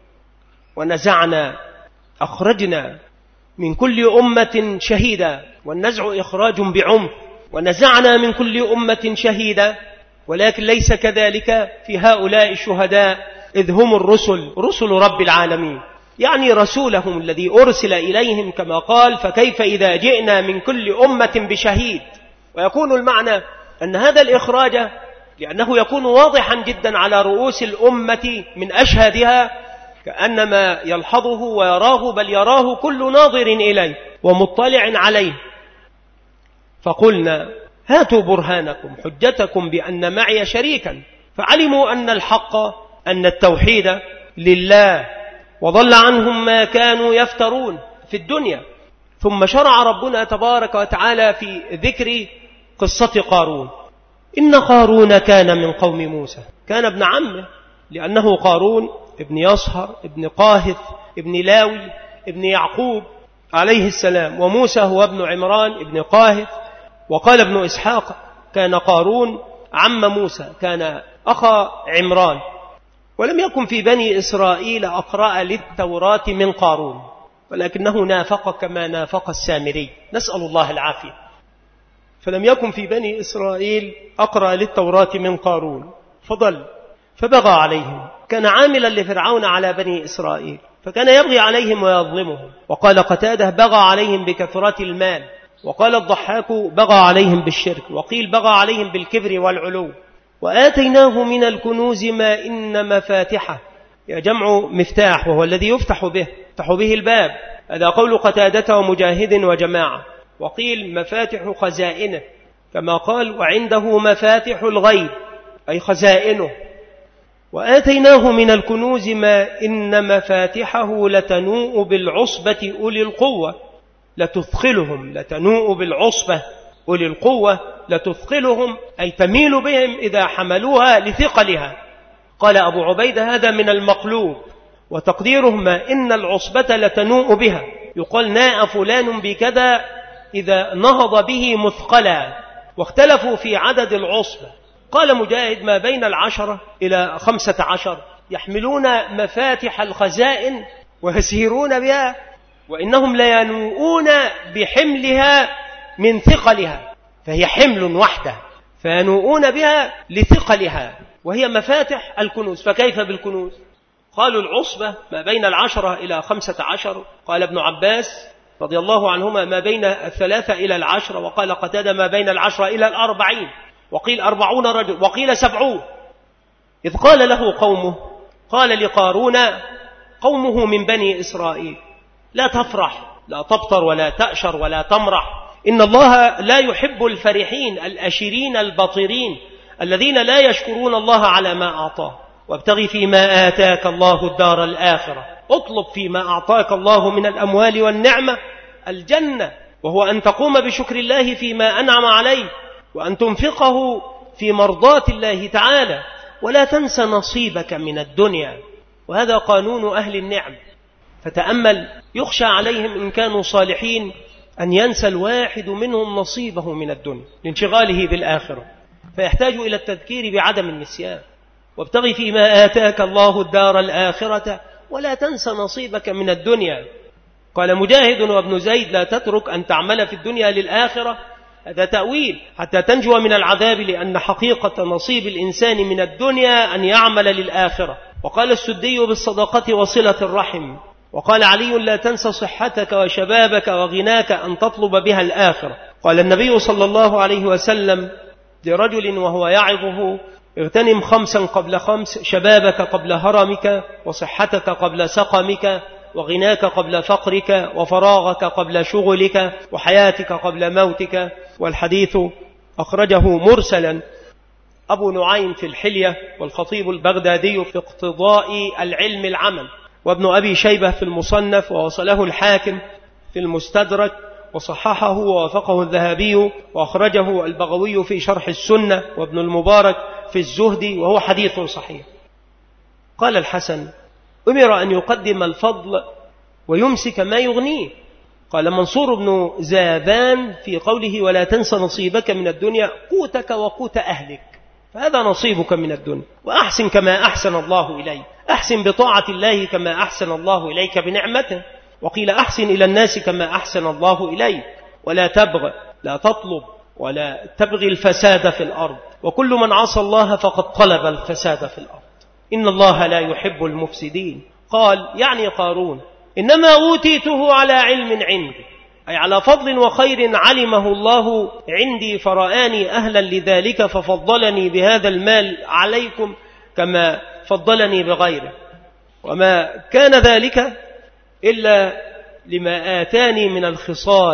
ونزعنا أخرجنا من كل أمة شهيدا والنزع إخراج بعنف ونزعنا من كل أمة شهيدا ولكن ليس كذلك في هؤلاء الشهداء إذ هم الرسل رسل رب العالمين يعني رسولهم الذي أرسل إليهم كما قال فكيف إذا جئنا من كل أمة بشهيد. ويكون المعنى أن هذا الإخراج لأنه يكون واضحا جدا على رؤوس الأمة من أشهادها كأنما يلحظه ويراه بل يراه كل ناظر إليه ومطلع عليه. فقلنا هاتوا برهانكم حجتكم بأن معي شريكا فعلموا أن الحق أن التوحيد لله وضل عنهم ما كانوا يفترون في الدنيا. ثم شرع ربنا تبارك وتعالى في ذكر قصة قارون. إن قارون كان من قوم موسى كان ابن عمه لأنه قارون ابن يصهر ابن قاهث ابن لاوي ابن يعقوب عليه السلام وموسى هو ابن عمران ابن قاهث. وقال ابن إسحاق كان قارون عم موسى كان أخا عمران. ولم يكن في بني إسرائيل أقرأ للتوراة من قارون ولكنه نافق كما نافق السامري نسأل الله العافية. فلم يكن في بني إسرائيل أقرأ للتوراة من قارون فضل فبغى عليهم. كان عاملا لفرعون على بني إسرائيل فكان يبغي عليهم ويظلمهم. وقال قتاده بغى عليهم بكثرة المال. وقال الضحاك بغى عليهم بالشرك. وقيل بغى عليهم بالكبر والعلو. وآتيناه من الكنوز ما إن مفاتحه جمع مفتاح وهو الذي يفتح به يفتح به الباب. هذا قول قتادة ومجاهد وجماعة. وقيل مفاتح خزائنه كما قال وعنده مفاتح الغيب أي خزائنه. وآتيناه من الكنوز ما إن مفاتحه لتنوء بالعصبة أولي القوة لتثقلهم لتنوء بالعصبة أولي القوة لتثقلهم أي تميل بهم إذا حملوها لثقلها. قال أبو عبيدة هذا من المقلوب وتقديره ما إن العصبة لتنوء بها يقال ناء فلان بكذا إذا نهض به مثقلا. واختلفوا في عدد العصبة. قال مجاهد ما بين العشرة إلى خمسة عشر يحملون مفاتح الخزائن ويسيرون بها وإنهم لينوؤون بحملها من ثقلها فهي حمل وحده فينوؤون بها لثقلها وهي مفاتح الكنوز. فكيف بالكنوز؟ قالوا العصبة ما بين العشرة إلى خمسة عشر. قال ابن عباس رضي الله عنهما ما بين الثلاثة إلى العشرة. وقال قتادة ما بين العشرة إلى الأربعين. وقيل أربعون رجل وقيل سبعون. إذ قال له قومه قال لقارون قومه من بني إسرائيل. لا تفرح، لا تبطر ولا تأشر ولا تمرح. إن الله لا يحب الفرحين الأشرين البطرين الذين لا يشكرون الله على ما أعطاه. وابتغي فيما آتاك الله الدار الآخرة، اطلب فيما أعطاك الله من الأموال والنعمة الجنة، وهو أن تقوم بشكر الله فيما أنعم عليه، وأن تنفقه في مرضاة الله تعالى، ولا تنس نصيبك من الدنيا. وهذا قانون أهل النعم. فتأمل، يخشى عليهم إن كانوا صالحين أن ينسى الواحد منهم نصيبه من الدنيا لانشغاله بالآخرة، فيحتاج إلى التذكير بعدم النسيان. وابتغي فيما آتاك الله الدار الآخرة ولا تنس نصيبك من الدنيا. قال مجاهد وابن زيد: لا تترك أن تعمل في الدنيا للآخرة. هذا تأويل حتى تنجو من العذاب، لأن حقيقة نصيب الإنسان من الدنيا أن يعمل للآخرة. وقال السدي: بالصدقة وصلة الرحم. وقال علي: لا تنس صحتك وشبابك وغناك أن تطلب بها الآخرة. قال النبي صلى الله عليه وسلم لرجل وهو يعظه: اغتنم خمسا قبل خمس، شبابك قبل هرمك، وصحتك قبل سقمك، وغناك قبل فقرك، وفراغك قبل شغلك، وحياتك قبل موتك. والحديث أخرجه مرسلا أبو نعيم في الحلية، والخطيب البغدادي في اقتضاء العلم العمل، وابن أبي شيبة في المصنف، ووصله الحاكم في المستدرك، وصححه ووافقه الذهبي، وأخرجه البغوي في شرح السنة، وابن المبارك في الزهد، وهو حديث صحيح. قال الحسن: أمر أن يقدم الفضل ويمسك ما يغنيه. قال منصور بن زابان في قوله: ولا تنس نصيبك من الدنيا، قوتك وقوت أهلك، فهذا نصيبك من الدنيا. وأحسن كما أحسن الله إليك، أحسن بطاعة الله كما أحسن الله إليك بنعمته. وقيل: أحسن إلى الناس كما أحسن الله إليك، ولا تبغ، لا تطلب ولا تبغي الفساد في الأرض، وكل من عصى الله فقد طلب الفساد في الأرض، إن الله لا يحب المفسدين. قال يعني قارون: إنما أوتيته على علم عندي، أي على فضل وخير علمه الله عندي، فرآني أهلا لذلك ففضلني بهذا المال عليكم كما فضلني بغيره، وما كان ذلك إلا لما آتاني من الخصال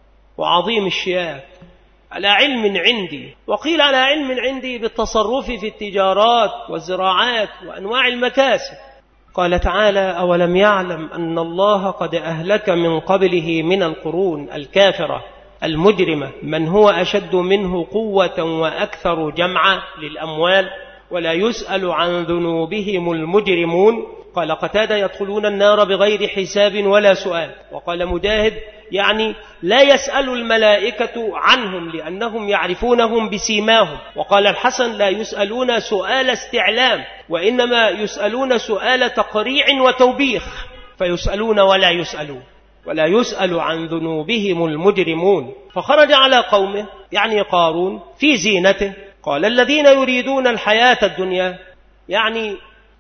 وعظيم الشياك، على علم عندي. وقيل على علم عندي بالتصرف في التجارات والزراعات وأنواع المكاسب. قال تعالى: أولم يعلم أن الله قد أهلك من قبله من القرون الكافرة المجرمة من هو أشد منه قوة وأكثر جمعا للأموال ولا يسأل عن ذنوبهم المجرمون. قال قتادة: يدخلون النار بغير حساب ولا سؤال. وقال مجاهد: يعني لا يسأل الملائكة عنهم لأنهم يعرفونهم بسيماهم. وقال الحسن: لا يسألون سؤال استعلام، وإنما يسألون سؤال تقريع وتوبيخ، فيسألون ولا يسألون، ولا يسأل عن ذنوبهم المجرمون. فخرج على قومه يعني قارون في زينته. قال: الذين يريدون الحياة الدنيا يعني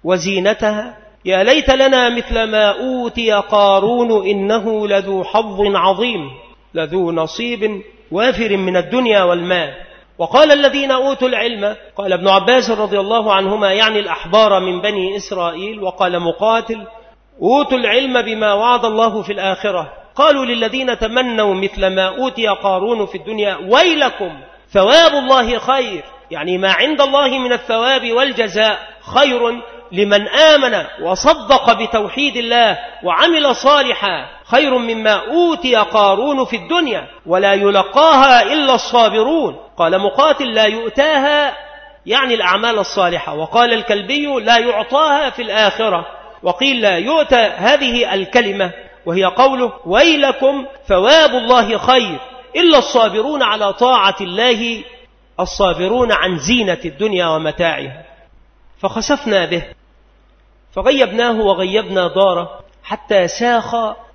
وزينتها يا ليت لنا مثل ما أوتي قارون إنه لذو حظ عظيم، لذو نصيب وافر من الدنيا والمال. وقال الذين أوتوا العلم، قال ابن عباس رضي الله عنهما يعني الأحبار من بني إسرائيل. وقال مقاتل: أوتوا العلم بما وعد الله في الآخرة. قالوا للذين تمنوا مثل ما أوتي قارون في الدنيا: ويلكم ثواب الله خير، يعني ما عند الله من الثواب والجزاء خير لمن آمن وصدق بتوحيد الله وعمل صالحا، خير مما أوتي قارون في الدنيا، ولا يلقاها إلا الصابرون. قال مقاتل: لا يؤتاها يعني الأعمال الصالحة. وقال الكلبي: لا يعطاها في الآخرة. وقيل: لا يؤتى هذه الكلمة وهي قوله: ويلكم ثواب الله خير إلا الصابرون على طاعة الله، الصابرون عن زينة الدنيا ومتاعها. فخسفنا به فغيبناه وغيبنا داره حتى ساخ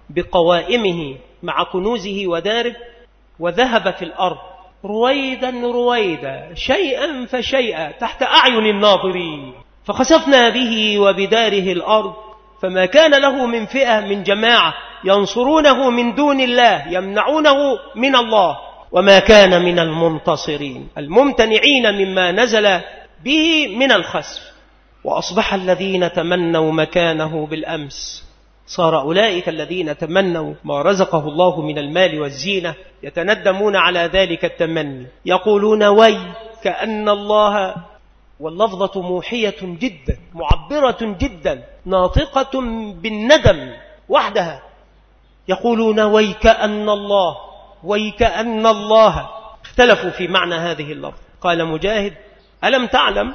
بقوائمه مع كنوزه وداره، وذهب في الأرض رويدا رويدا شيئا فشيئا تحت أعين الناظرين. فخسفنا به وبداره الأرض فما كان له من فئة من جماعة ينصرونه من دون الله يمنعونه من الله، وما كان من المنتصرين الممتنعين مما نزل به من الخسف. وأصبح الذين تمنوا مكانه بالأمس، صار أولئك الذين تمنوا ما رزقه الله من المال والزينة يتندمون على ذلك التمني، يقولون وي كأن الله، واللفظة موحية جدا معبرة جدا ناطقة بالندم وحدها، يقولون وي كأن الله وي كأن الله. اختلفوا في معنى هذه اللفظ، قال مجاهد ألم تعلم،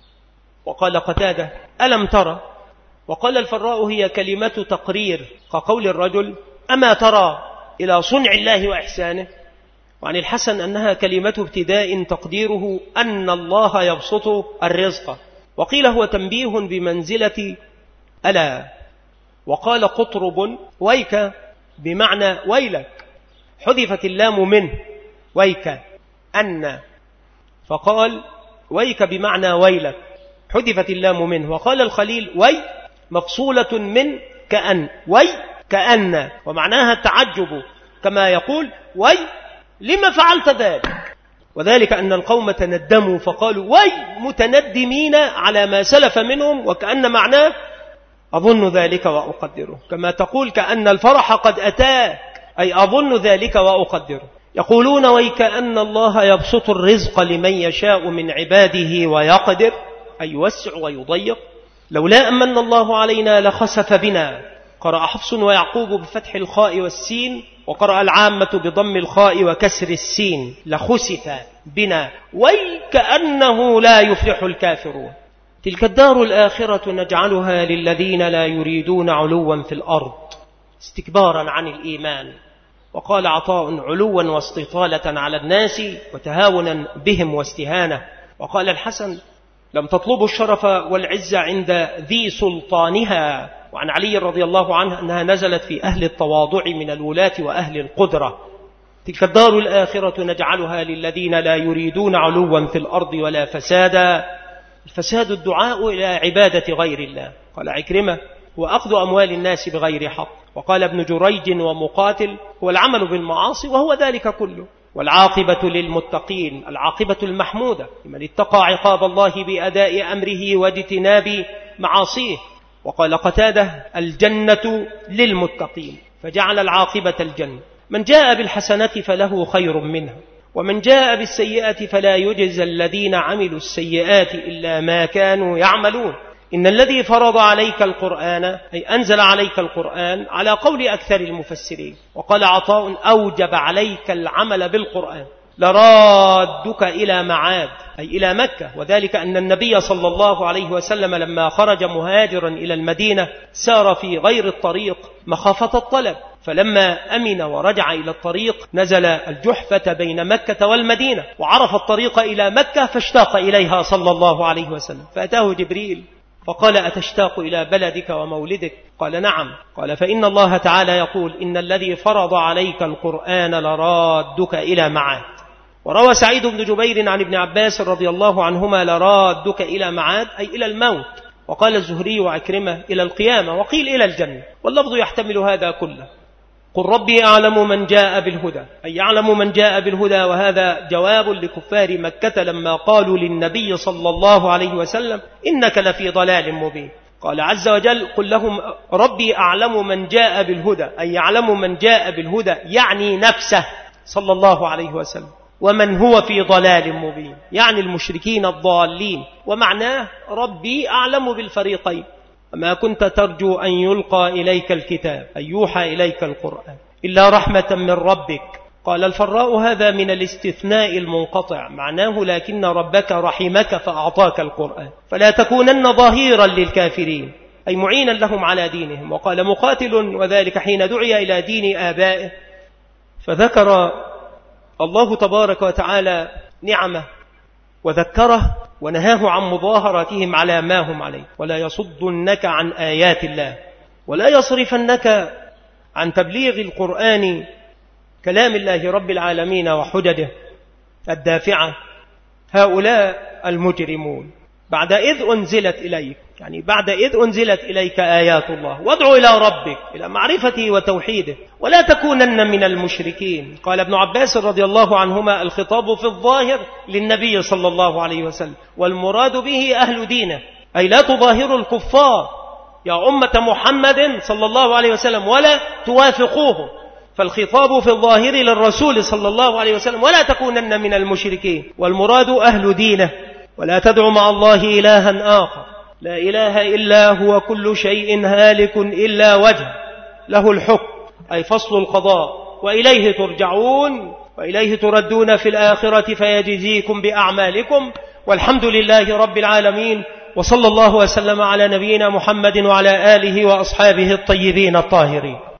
وقال قتادة ألم ترى، وقال الفراء هي كلمة تقرير كقول الرجل أما ترى إلى صنع الله وإحسانه. وعن الحسن أنها كلمة ابتداء تقديره أن الله يبسط الرزق، وقيل هو تنبيه بمنزلة ألا. وقال قطرب ويك بمعنى ويلك، حذفت اللام منه ويك أن، فقال ويك بمعنى ويلك حذفت اللام منه. وقال الخليل وي مفصولة من كأن، وي كأن، ومعناها التعجب، كما يقول وي لما فعلت ذلك، وذلك أن القوم تندموا فقالوا وي متندمين على ما سلف منهم، وكأن معناه أظن ذلك وأقدره، كما تقول كأن الفرح قد أتاك، أي أظن ذلك وأقدره. يقولون ويكأن الله يبسط الرزق لمن يشاء من عباده ويقدر، أي يوسع ويضيق. لولا أمن الله علينا لخسف بنا، قرأ حفص ويعقوب بفتح الخاء والسين، وقرأ العامة بضم الخاء وكسر السين لخسف بنا، ويكأنه لا يفلح الكافرون. تلك الدار الآخرة نجعلها للذين لا يريدون علوا في الأرض استكبارا عن الإيمان. وقال عطاء علوا واستطالة على الناس وتهاونا بهم واستهانة. وقال الحسن لم تطلبوا الشرف والعزة عند ذي سلطانها. وعن علي رضي الله عنه أنها نزلت في أهل التواضع من الولاة وأهل القدرة. تلك الدار الآخرة نجعلها للذين لا يريدون علوا في الأرض ولا فسادا. الفساد الدعاء إلى عبادة غير الله. قال عكرمة وأخذ أموال الناس بغير حق. وقال ابن جريج ومقاتل هو العمل بالمعاصي وهو ذلك كله. والعاقبة للمتقين، العاقبة المحمودة لمن اتقى عقاب الله بأداء أمره واجتناب معاصيه. وقال قتادة الجنة للمتقين، فجعل العاقبة الجنة. من جاء بالحسنة فله خير منها، ومن جاء بالسيئة فلا يجزى الذين عملوا السيئات إلا ما كانوا يعملون. إن الذي فرض عليك القرآن أي أنزل عليك القرآن على قول أكثر المفسرين. وقال عطاء أوجب عليك العمل بالقرآن لرادك إلى معاد أي إلى مكة. وذلك أن النبي صلى الله عليه وسلم لما خرج مهاجرا إلى المدينة سار في غير الطريق مخافة الطلب، فلما أمن ورجع إلى الطريق نزل الجحفة بين مكة والمدينة وعرف الطريق إلى مكة فاشتاق إليها صلى الله عليه وسلم. فأتاه جبريل فقال أتشتاق إلى بلدك ومولدك؟ قال نعم. قال فإن الله تعالى يقول إن الذي فرض عليك القرآن لرادك إلى معاد. وروى سعيد بن جبير عن ابن عباس رضي الله عنهما لرادك إلى معاد أي إلى الموت. وقال الزهري وعكرمة إلى القيامة، وقيل إلى الجنة، واللفظ يحتمل هذا كله. قل ربي أعلم من جاء بالهدى أي يعلم من جاء بالهدى. وهذا جواب لكفار مكة لما قالوا للنبي صلى الله عليه وسلم إنك لفي ضلال مبين. قال عز وجل قل لهم ربي أعلم من جاء بالهدى أي يعلم من جاء بالهدى يعني نفسه صلى الله عليه وسلم، ومن هو في ضلال مبين يعني المشركين الضالين. ومعناه ربي أعلم بالفريقين. ما كنت ترجو أن يلقى إليك الكتاب أن يوحى إليك القرآن إلا رحمة من ربك. قال الفراء هذا من الاستثناء المنقطع، معناه لكن ربك رحمك فأعطاك القرآن فلا تكونن ظهيرا للكافرين أي معينا لهم على دينهم. وقال مقاتل وذلك حين دعي إلى دين آبائه فذكر الله تبارك وتعالى نعمه وذكره ونهاه عن مظاهرتهم على ما هم عليه. ولا يصدنك عن آيات الله ولا يصرفنك عن تبليغ القرآن كلام الله رب العالمين وحججه الدافعة. هؤلاء المجرمون بعد إذ أنزلت إليك يعني بعد إذ أنزلت إليك آيات الله وادعو إلى ربك إلى معرفته وتوحيده ولا تكونن من المشركين. قال ابن عباس رضي الله عنهما الخطاب في الظاهر للنبي صلى الله عليه وسلم والمراد به أهل دينه أي لا تظاهروا الكفار يا أمة محمد صلى الله عليه وسلم ولا توافقوه، فالخطاب في الظاهر للرسول صلى الله عليه وسلم ولا تكونن من المشركين، والمراد أهل دينه، ولا تدع مع الله إلها آخر، لا إله إلا هو، كل شيء هالك إلا وجه، له الحكم أي فصل القضاء، وإليه ترجعون وإليه تردون في الآخرة فيجزيكم بأعمالكم، والحمد لله رب العالمين، وصلى الله وسلم على نبينا محمد وعلى آله وأصحابه الطيبين الطاهرين.